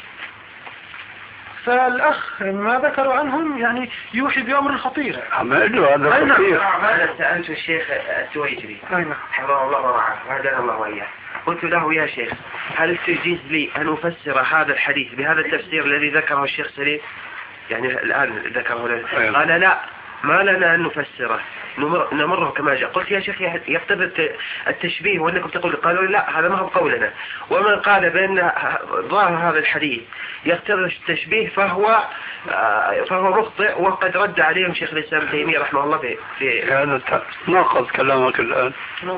S3: فالأخ ما ذكروا عنهم يعني يوحي بأمر خطير.
S2: هذا خطير.
S4: هذا سألت الشيخ التويجري حفظه الله ورعاه وهدانا الله وإياه، قلت له يا شيخ هل تجيز لي أن أفسر هذا الحديث بهذا التفسير الذي ذكره الشيخ سليم، يعني الآن ذكره له؟ قال لا، ما لنا أن نفسره، نمره كما جاء. قلت يا شيخ يقتضي التشبيه وأنكم تقول، قالوا لا هذا ما هو قولنا، ومن قال بأن ظاهر هذا الحديث يقتضي التشبيه فهو مخطئ، وقد رد عليهم شيخ الإسلام تيمية رحمه الله في
S2: هذا ناقض كلامك الآن.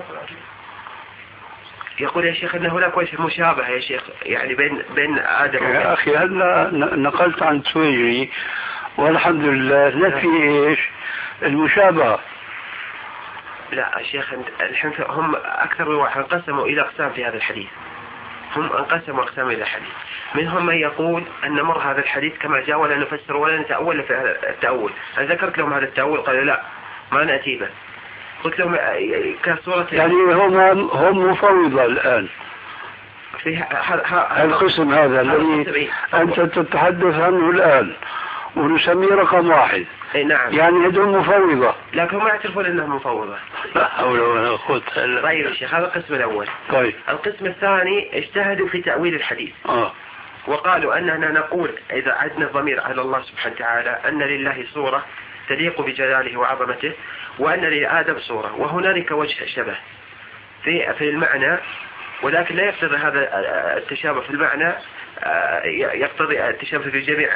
S4: يقول يا شيخ أن هناك وجه مشابه يا شيخ يعني بين آدم
S2: يا أخي هلا نقلت عن تويجري والحمد لله نفي إيش المشابهة.
S4: لا شيخ هم أكثر واحد انقسموا إلى أقسام في هذا الحديث، هم انقسموا أقسام إلى حديث، منهم من يقول أن نمر هذا الحديث كما جاء ولا نفسر ولا نتأول في هذا التأول. أنا ذكرت لهم هذا التأول قالوا لا ما نأتي به. قلت لهم كصورة
S2: يعني هم مفوضة الآن
S4: في
S2: القسم هذا الذي أنت تتحدث عنه الآن ونسميه رقم واحد.
S4: نعم.
S2: يعني هذول مفوضة
S4: لكن ما يعترفون أنهم مفوضة.
S2: لا حول ولا قوة إلا بالله.
S4: طيب يا شيخ هذا القسم الأول.
S2: طيب
S4: القسم الثاني اجتهدوا في تأويل الحديث وقالوا أننا نقول إذا عدنا الضمير على الله سبحانه وتعالى أن لله صورة تليق بجلاله وعظمته وأن لآدم صورة، وهنالك وجه شبه في المعنى، ولكن لا يقتضي هذا التشابه في المعنى يقتضي التشابه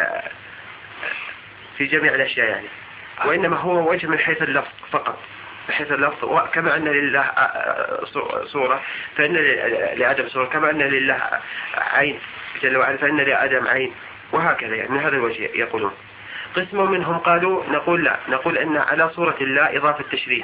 S4: في جميع الأشياء يعني، وإنما هو وجه من حيث اللفظ فقط، من حيث اللفظ. وكما أن لله صورة فإن لآدم صورة، كما أن لله عين جل وعلا فإن لآدم عين، وهكذا يعني من هذا الوجه يقولون. قسم منهم قالوا نقول لا، نقول أن على صورة الله إضافة تشريف،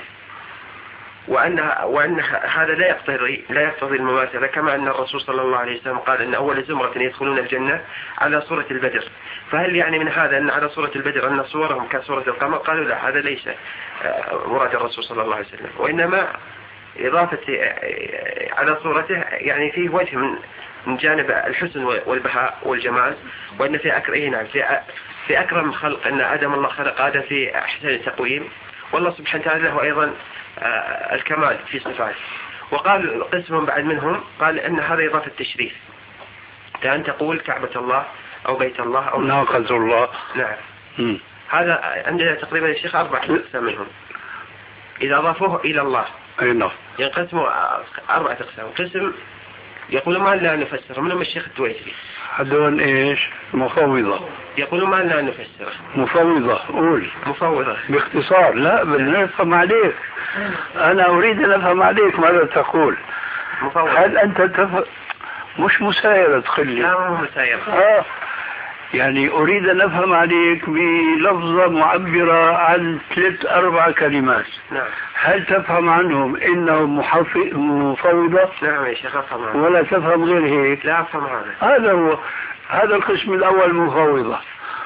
S4: وأن هذا لا يقتضي المماثلة، كما أن الرسول صلى الله عليه وسلم قال أن أول زمرة يدخلون الجنة على صورة البدر. فهل يعني من هذا أن على صورة البدر أن صورهم كصورة القمر؟ قالوا لا، هذا ليس مراد الرسول صلى الله عليه وسلم، وإنما إضافة على صورته يعني فيه وجه من جانب الحسن والبهاء والجمال، وأن في أكرم خلق أن آدم الله خلق آدم في أحسن تقويم، والله سبحانه وتعالى له أيضا الكمال في صفاته. وقال قسم بعد منهم قال أن هذا إضافة تشريف، كأن تقول كعبة الله أو بيت الله أو
S2: ناقة الله.
S4: نعم. هذا عندنا تقريبا يا شيخ 4 أقسام منهم إذا أضافوه إلى الله.
S2: نعم.
S4: ينقسموا 4 أقسام. قسم يقولون ما لنا نفسر، منهم الشيخ التويجري.
S2: هذول إيش؟ مفوضة.
S4: يقولون ما لنا نفسره.
S2: مفوضة. قول.
S4: مفوضة.
S2: باختصار. لا بدنا نفهم عليك. أنا أريد أن أفهم عليك ماذا تقول.
S4: مفوضة.
S2: هل أنت مش مسايرة تخلي؟
S4: لا مو مسايرة.
S2: يعني أريد أن أفهم عليك بلفظة معبرة عن 3-4 كلمات.
S4: نعم.
S2: هل تفهم عنهم إنهم مفوضة؟
S4: نعم يا شيخ أفهم عنهم.
S2: ولا تفهم غير هيك؟
S4: لا أفهم هذا.
S2: هذا هو، هذا القسم الأول مفوضة.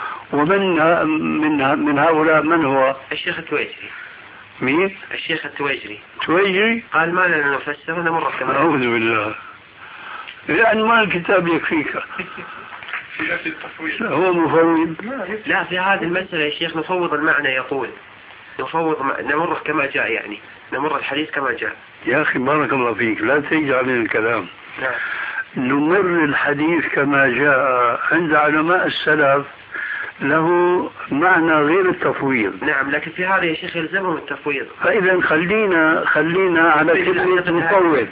S2: ومن هؤلاء من هو؟
S4: الشيخ التويجري.
S2: مين؟
S4: الشيخ التويجري.
S2: تويجري؟
S4: قال ما لنا نفسر نمر كمان.
S2: أعوذ بالله، يعني ما الكتاب يكفيك. هو مفوض.
S4: لا في هذه المسألة يا شيخ نفوض المعنى، يقول نفوض نمر كما جاء، يعني نمر الحديث كما جاء.
S2: يا أخي بارك الله فيك لا تجعل من الكلام.
S4: نعم.
S2: نمر الحديث كما جاء عند علماء السلف له معنى غير التفويض.
S4: نعم لكن في هذا يا شيخ يلزمهم التفويض.
S2: فإذا خلينا على كلمة مفوض.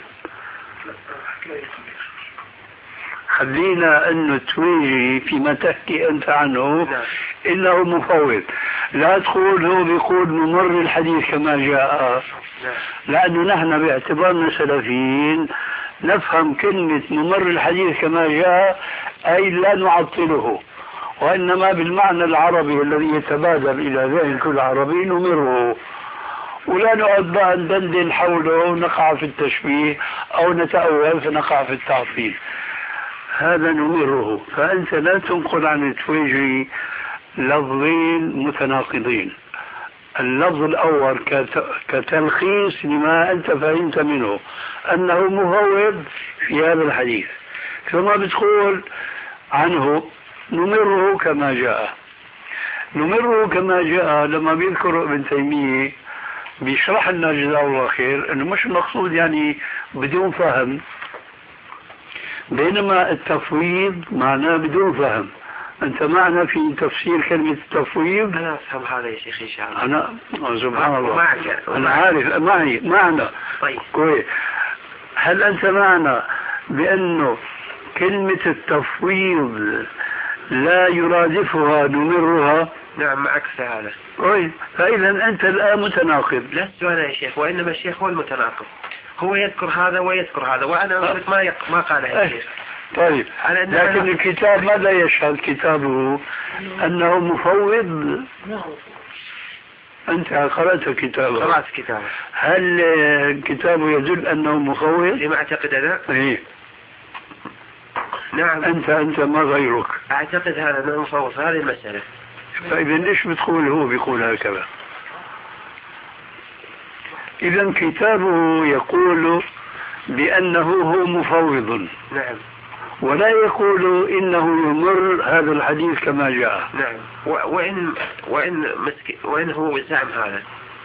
S2: خلينا أنه تويجي فيما تحكي أنت عنه إنه مفوض، لا تقول هو بيقول نمر الحديث كما جاء. لأنه نحن باعتبارنا سلفيين نفهم كلمة نمر الحديث كما جاء أي لا نعطله، وإنما بالمعنى العربي الذي يتبادل إلى ذهن كل عربي نمره، ولا نقعد بقى ندندن حوله ونقع في التشبيه أو نتأول فنقع في التعطيل. هذا نمره. فأنت لا تنقل عن التويجري لفظين متناقضين. اللفظ الأول كتلخيص لما أنت فهمت منه أنه مفوض في هذا الحديث، ثم بتقول عنه نمره كما جاء. نمره كما جاء لما بيذكر ابن تيمية بيشرح لنا جزاه الله خير انه مش المقصود يعني بدون فهم، بينما التفويض معناه بدون فهم. انت معنا في تفسير كلمة التفويض؟
S4: انا افهم هذا يا شيخ ان شاء الله.
S2: انا سبحان الله
S4: معك.
S2: انا عارف معنا.
S4: طيب
S2: كويس. هل انت معنا بانه كلمة التفويض لا يرادفها نمرها؟
S4: نعم معك في هذا.
S2: طيب فإذا أنت الآن متناقض.
S4: لست أنا يا شيخ، وإنما الشيخ هو المتناقض، هو يذكر هذا ويذكر هذا، وأنا ما قاله الشيخ.
S2: طيب لكن الكتاب ماذا يشهد كتابه؟ أنه مفوض. أنت قرأت كتابه؟
S4: قرأت كتابه.
S2: هل كتابه يدل أنه مفوض؟
S4: لما أعتقد أنا؟
S2: إيه.
S4: نعم.
S2: أنت ما غيرك؟
S4: أعتقد هذا أنه مفوض في هذه المسألة.
S2: فإذا ليش بتقول هو بيقول هكذا؟ إذا كتابه يقول بأنه هو مفوض.
S4: نعم.
S2: ولا يقول إنه يمر هذا الحديث كما جاء.
S4: نعم. وإن هو زعم هذا،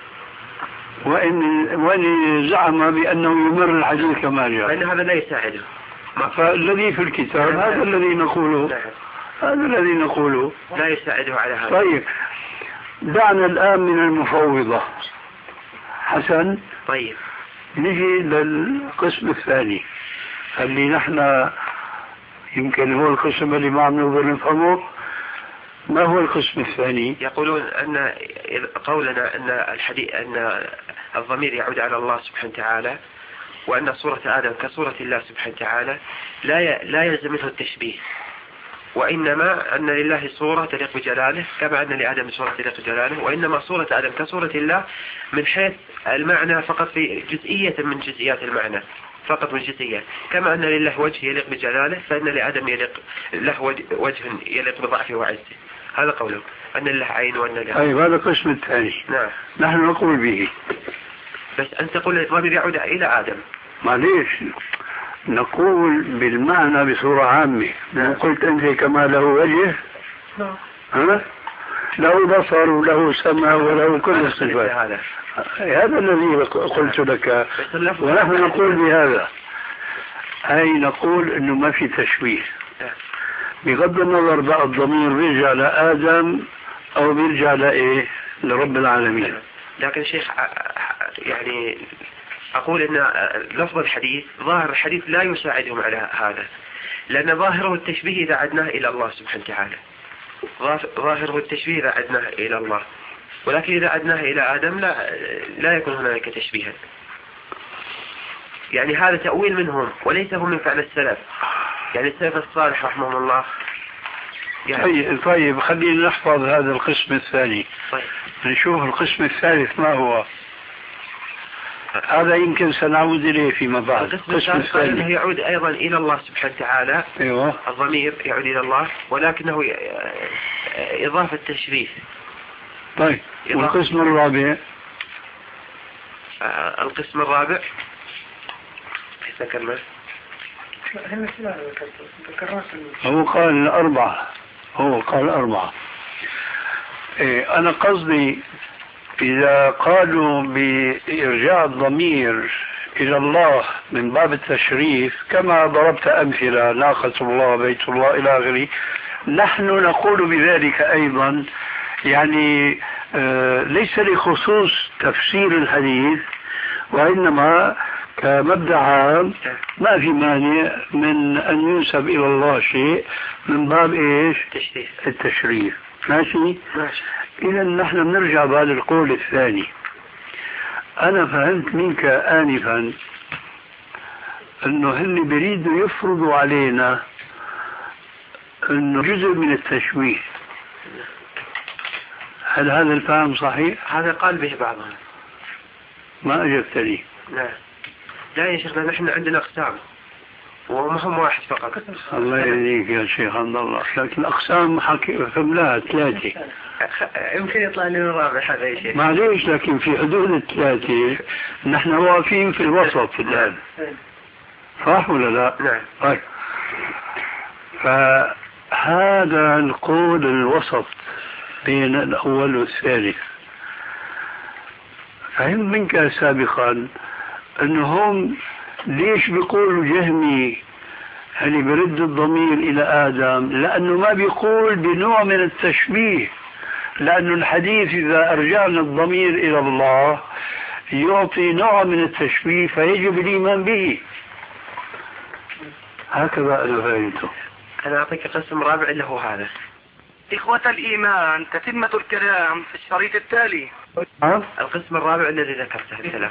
S2: وإن زعم بأنه يمر الحديث كما جاء،
S4: فإن هذا لا يساعده.
S2: فالذي في الكتاب هذا الذي نقوله.
S4: نعم.
S2: هذا الذي نقوله
S4: لا يساعده على هذا.
S2: طيب دعنا الآن من المفوضة. حسن.
S4: طيب
S2: نجي للقسم الثاني اللي نحن يمكن هو القسم اللي ما عم نقدر نفهمه. ما هو القسم الثاني؟
S4: يقولون أن قولنا أن الضمير يعود على الله سبحانه وتعالى، وأن صورة آدم كصورة الله سبحانه وتعالى لا يلزم منه التشبيه، وإنما أن لله صورة تليق بجلاله كما أن لآدم صورة تليق بجلاله، وإنما صورة آدم كصورة الله من حيث المعنى فقط في جزئية من جزئيات المعنى، فقط من جزئية. كما أن لله وجه يليق بجلاله فإن لآدم له وجه يليق بضعفه وعزه. هذا قوله أن لله عين وأن له.
S2: طيب هذا القسم الثاني.
S4: نعم.
S2: نحن نقول به.
S4: بس أنت تقول الضمير يعود إلى آدم.
S2: معليش نقول بالمعنى بصورة عامة.
S4: نعم.
S2: قلت أنت كما له وجه.
S4: نعم.
S2: له بصر وله سمع وله كل الصفات. هذا الذي قلت لك. ونحن نقول بهذا، أي نقول أنه ما في تشويه. بغض النظر بقى الضمير بيرجع لآدم أو بيرجع لرب العالمين.
S4: لكن شيخ يعني أقول أن لفظ الحديث ظاهر الحديث لا يساعدهم على هذا، لأن ظاهره التشبيه إذا عدناه إلى الله سبحانه وتعالى، ظاهره التشبيه إذا عدناه إلى الله، ولكن إذا عدناه إلى آدم لا يكون هناك تشبيها. يعني هذا تأويل منهم وليس هو من فعل السلف، يعني السلف الصالح رحمه الله.
S2: يعني طيب خلينا نحفظ هذا القسم الثاني.
S4: طيب.
S2: نشوف القسم الثالث ما هو. هذا يمكن سنعود إليه فيما بعد.
S4: القسم الثاني يعود أيضا إلى الله سبحانه وتعالى.
S2: أيوة.
S4: الضمير يعود إلى الله ولكنه إضافة تشبيه.
S2: طيب والقسم الرابع؟
S4: القسم الرابع ذكرنا.
S2: هو قال أربعة. إيه أنا قصدي إذا قالوا بإرجاع الضمير إلى الله من باب التشريف كما ضربت أمثلة ناقة الله بيت الله إلى آخره، نحن نقول بذلك أيضا، يعني ليس لخصوص تفسير الحديث، وإنما كمبدأ عام ما في مانع من أن ينسب إلى الله شيء من باب إيش؟ التشريف. ماشي؟ إذا نحن بنرجع بعد القول الثاني. أنا فهمت منك آنفا أنه هن بيريدوا يفرضوا علينا أنه جزء من التشويه. هل هذا الفهم صحيح؟
S4: هذا قال به بعضهم.
S2: ما أجبتني.
S4: لا يا شيخنا، نحن عندنا أقسام. وهم واحد فقط.
S2: الله يهديك يا شيخ عبد الله، لكن أقسام حملها 3.
S4: يمكن يطلع لنا الرابع هذا يا شيخ.
S2: معليش، لكن في حدود 3 نحن واقفين في الوسط الآن، صح ولا لا؟
S4: نعم.
S2: طيب، فهذا القول الوسط بين الأول والثالث. فهم منك سابقا أنهم ليش بيقولوا جهمي يعني برد الضمير إلى آدم؟ لأنه ما بيقول بنوع من التشبيه، لأن الحديث إذا أرجعنا الضمير إلى الله يعطي نوع من التشبيه فيجب الإيمان به. هكذا أنا فهمته.
S4: أنا أعطيك قسم رابع اللي هو هذا.
S5: إخوة الإيمان، تتمة الكلام في الشريط التالي.
S4: القسم الرابع الذي ذكرته السلام.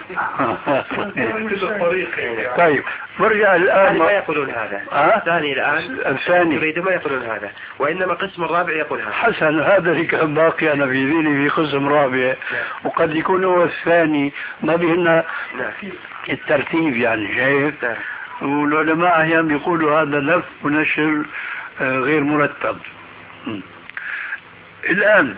S2: طيب برجع الآن.
S4: ما يقولون هذا. الثاني الآن.
S2: الثاني
S4: يريد ما يقولون هذا، وإنما القسم الرابع يقول هذا.
S2: حسن، هذا اللي كان باقي أنا في ذهني في قسم رابع، وقد يكون هو الثاني، ما بهنا الترتيب يعني، شايف؟ والعلماء أحيانا يقولوا هذا لف ونشر غير مرتب. الآن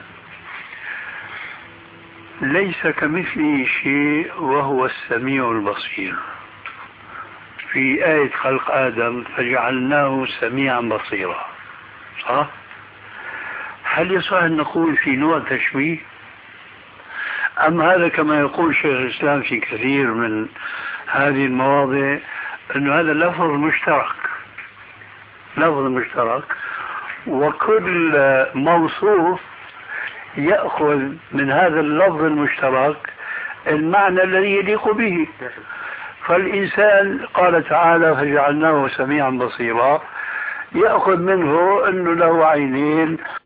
S2: ليس كمثله شيء وهو السميع البصير. في آية خلق آدم فجعلناه سميعا بصيرا، صح؟ هل يصح أن نقول في نوع تشبيه؟ أم هذا كما يقول شيخ الإسلام في كثير من هذه المواضع أنه هذا لفظ مشترك، لفظ مشترك، وكل موصوف يأخذ من هذا اللفظ المشترك المعنى الذي يليق به. فالإنسان قال تعالى فجعلناه سميعا بصيرا، يأخذ منه أنه له عينين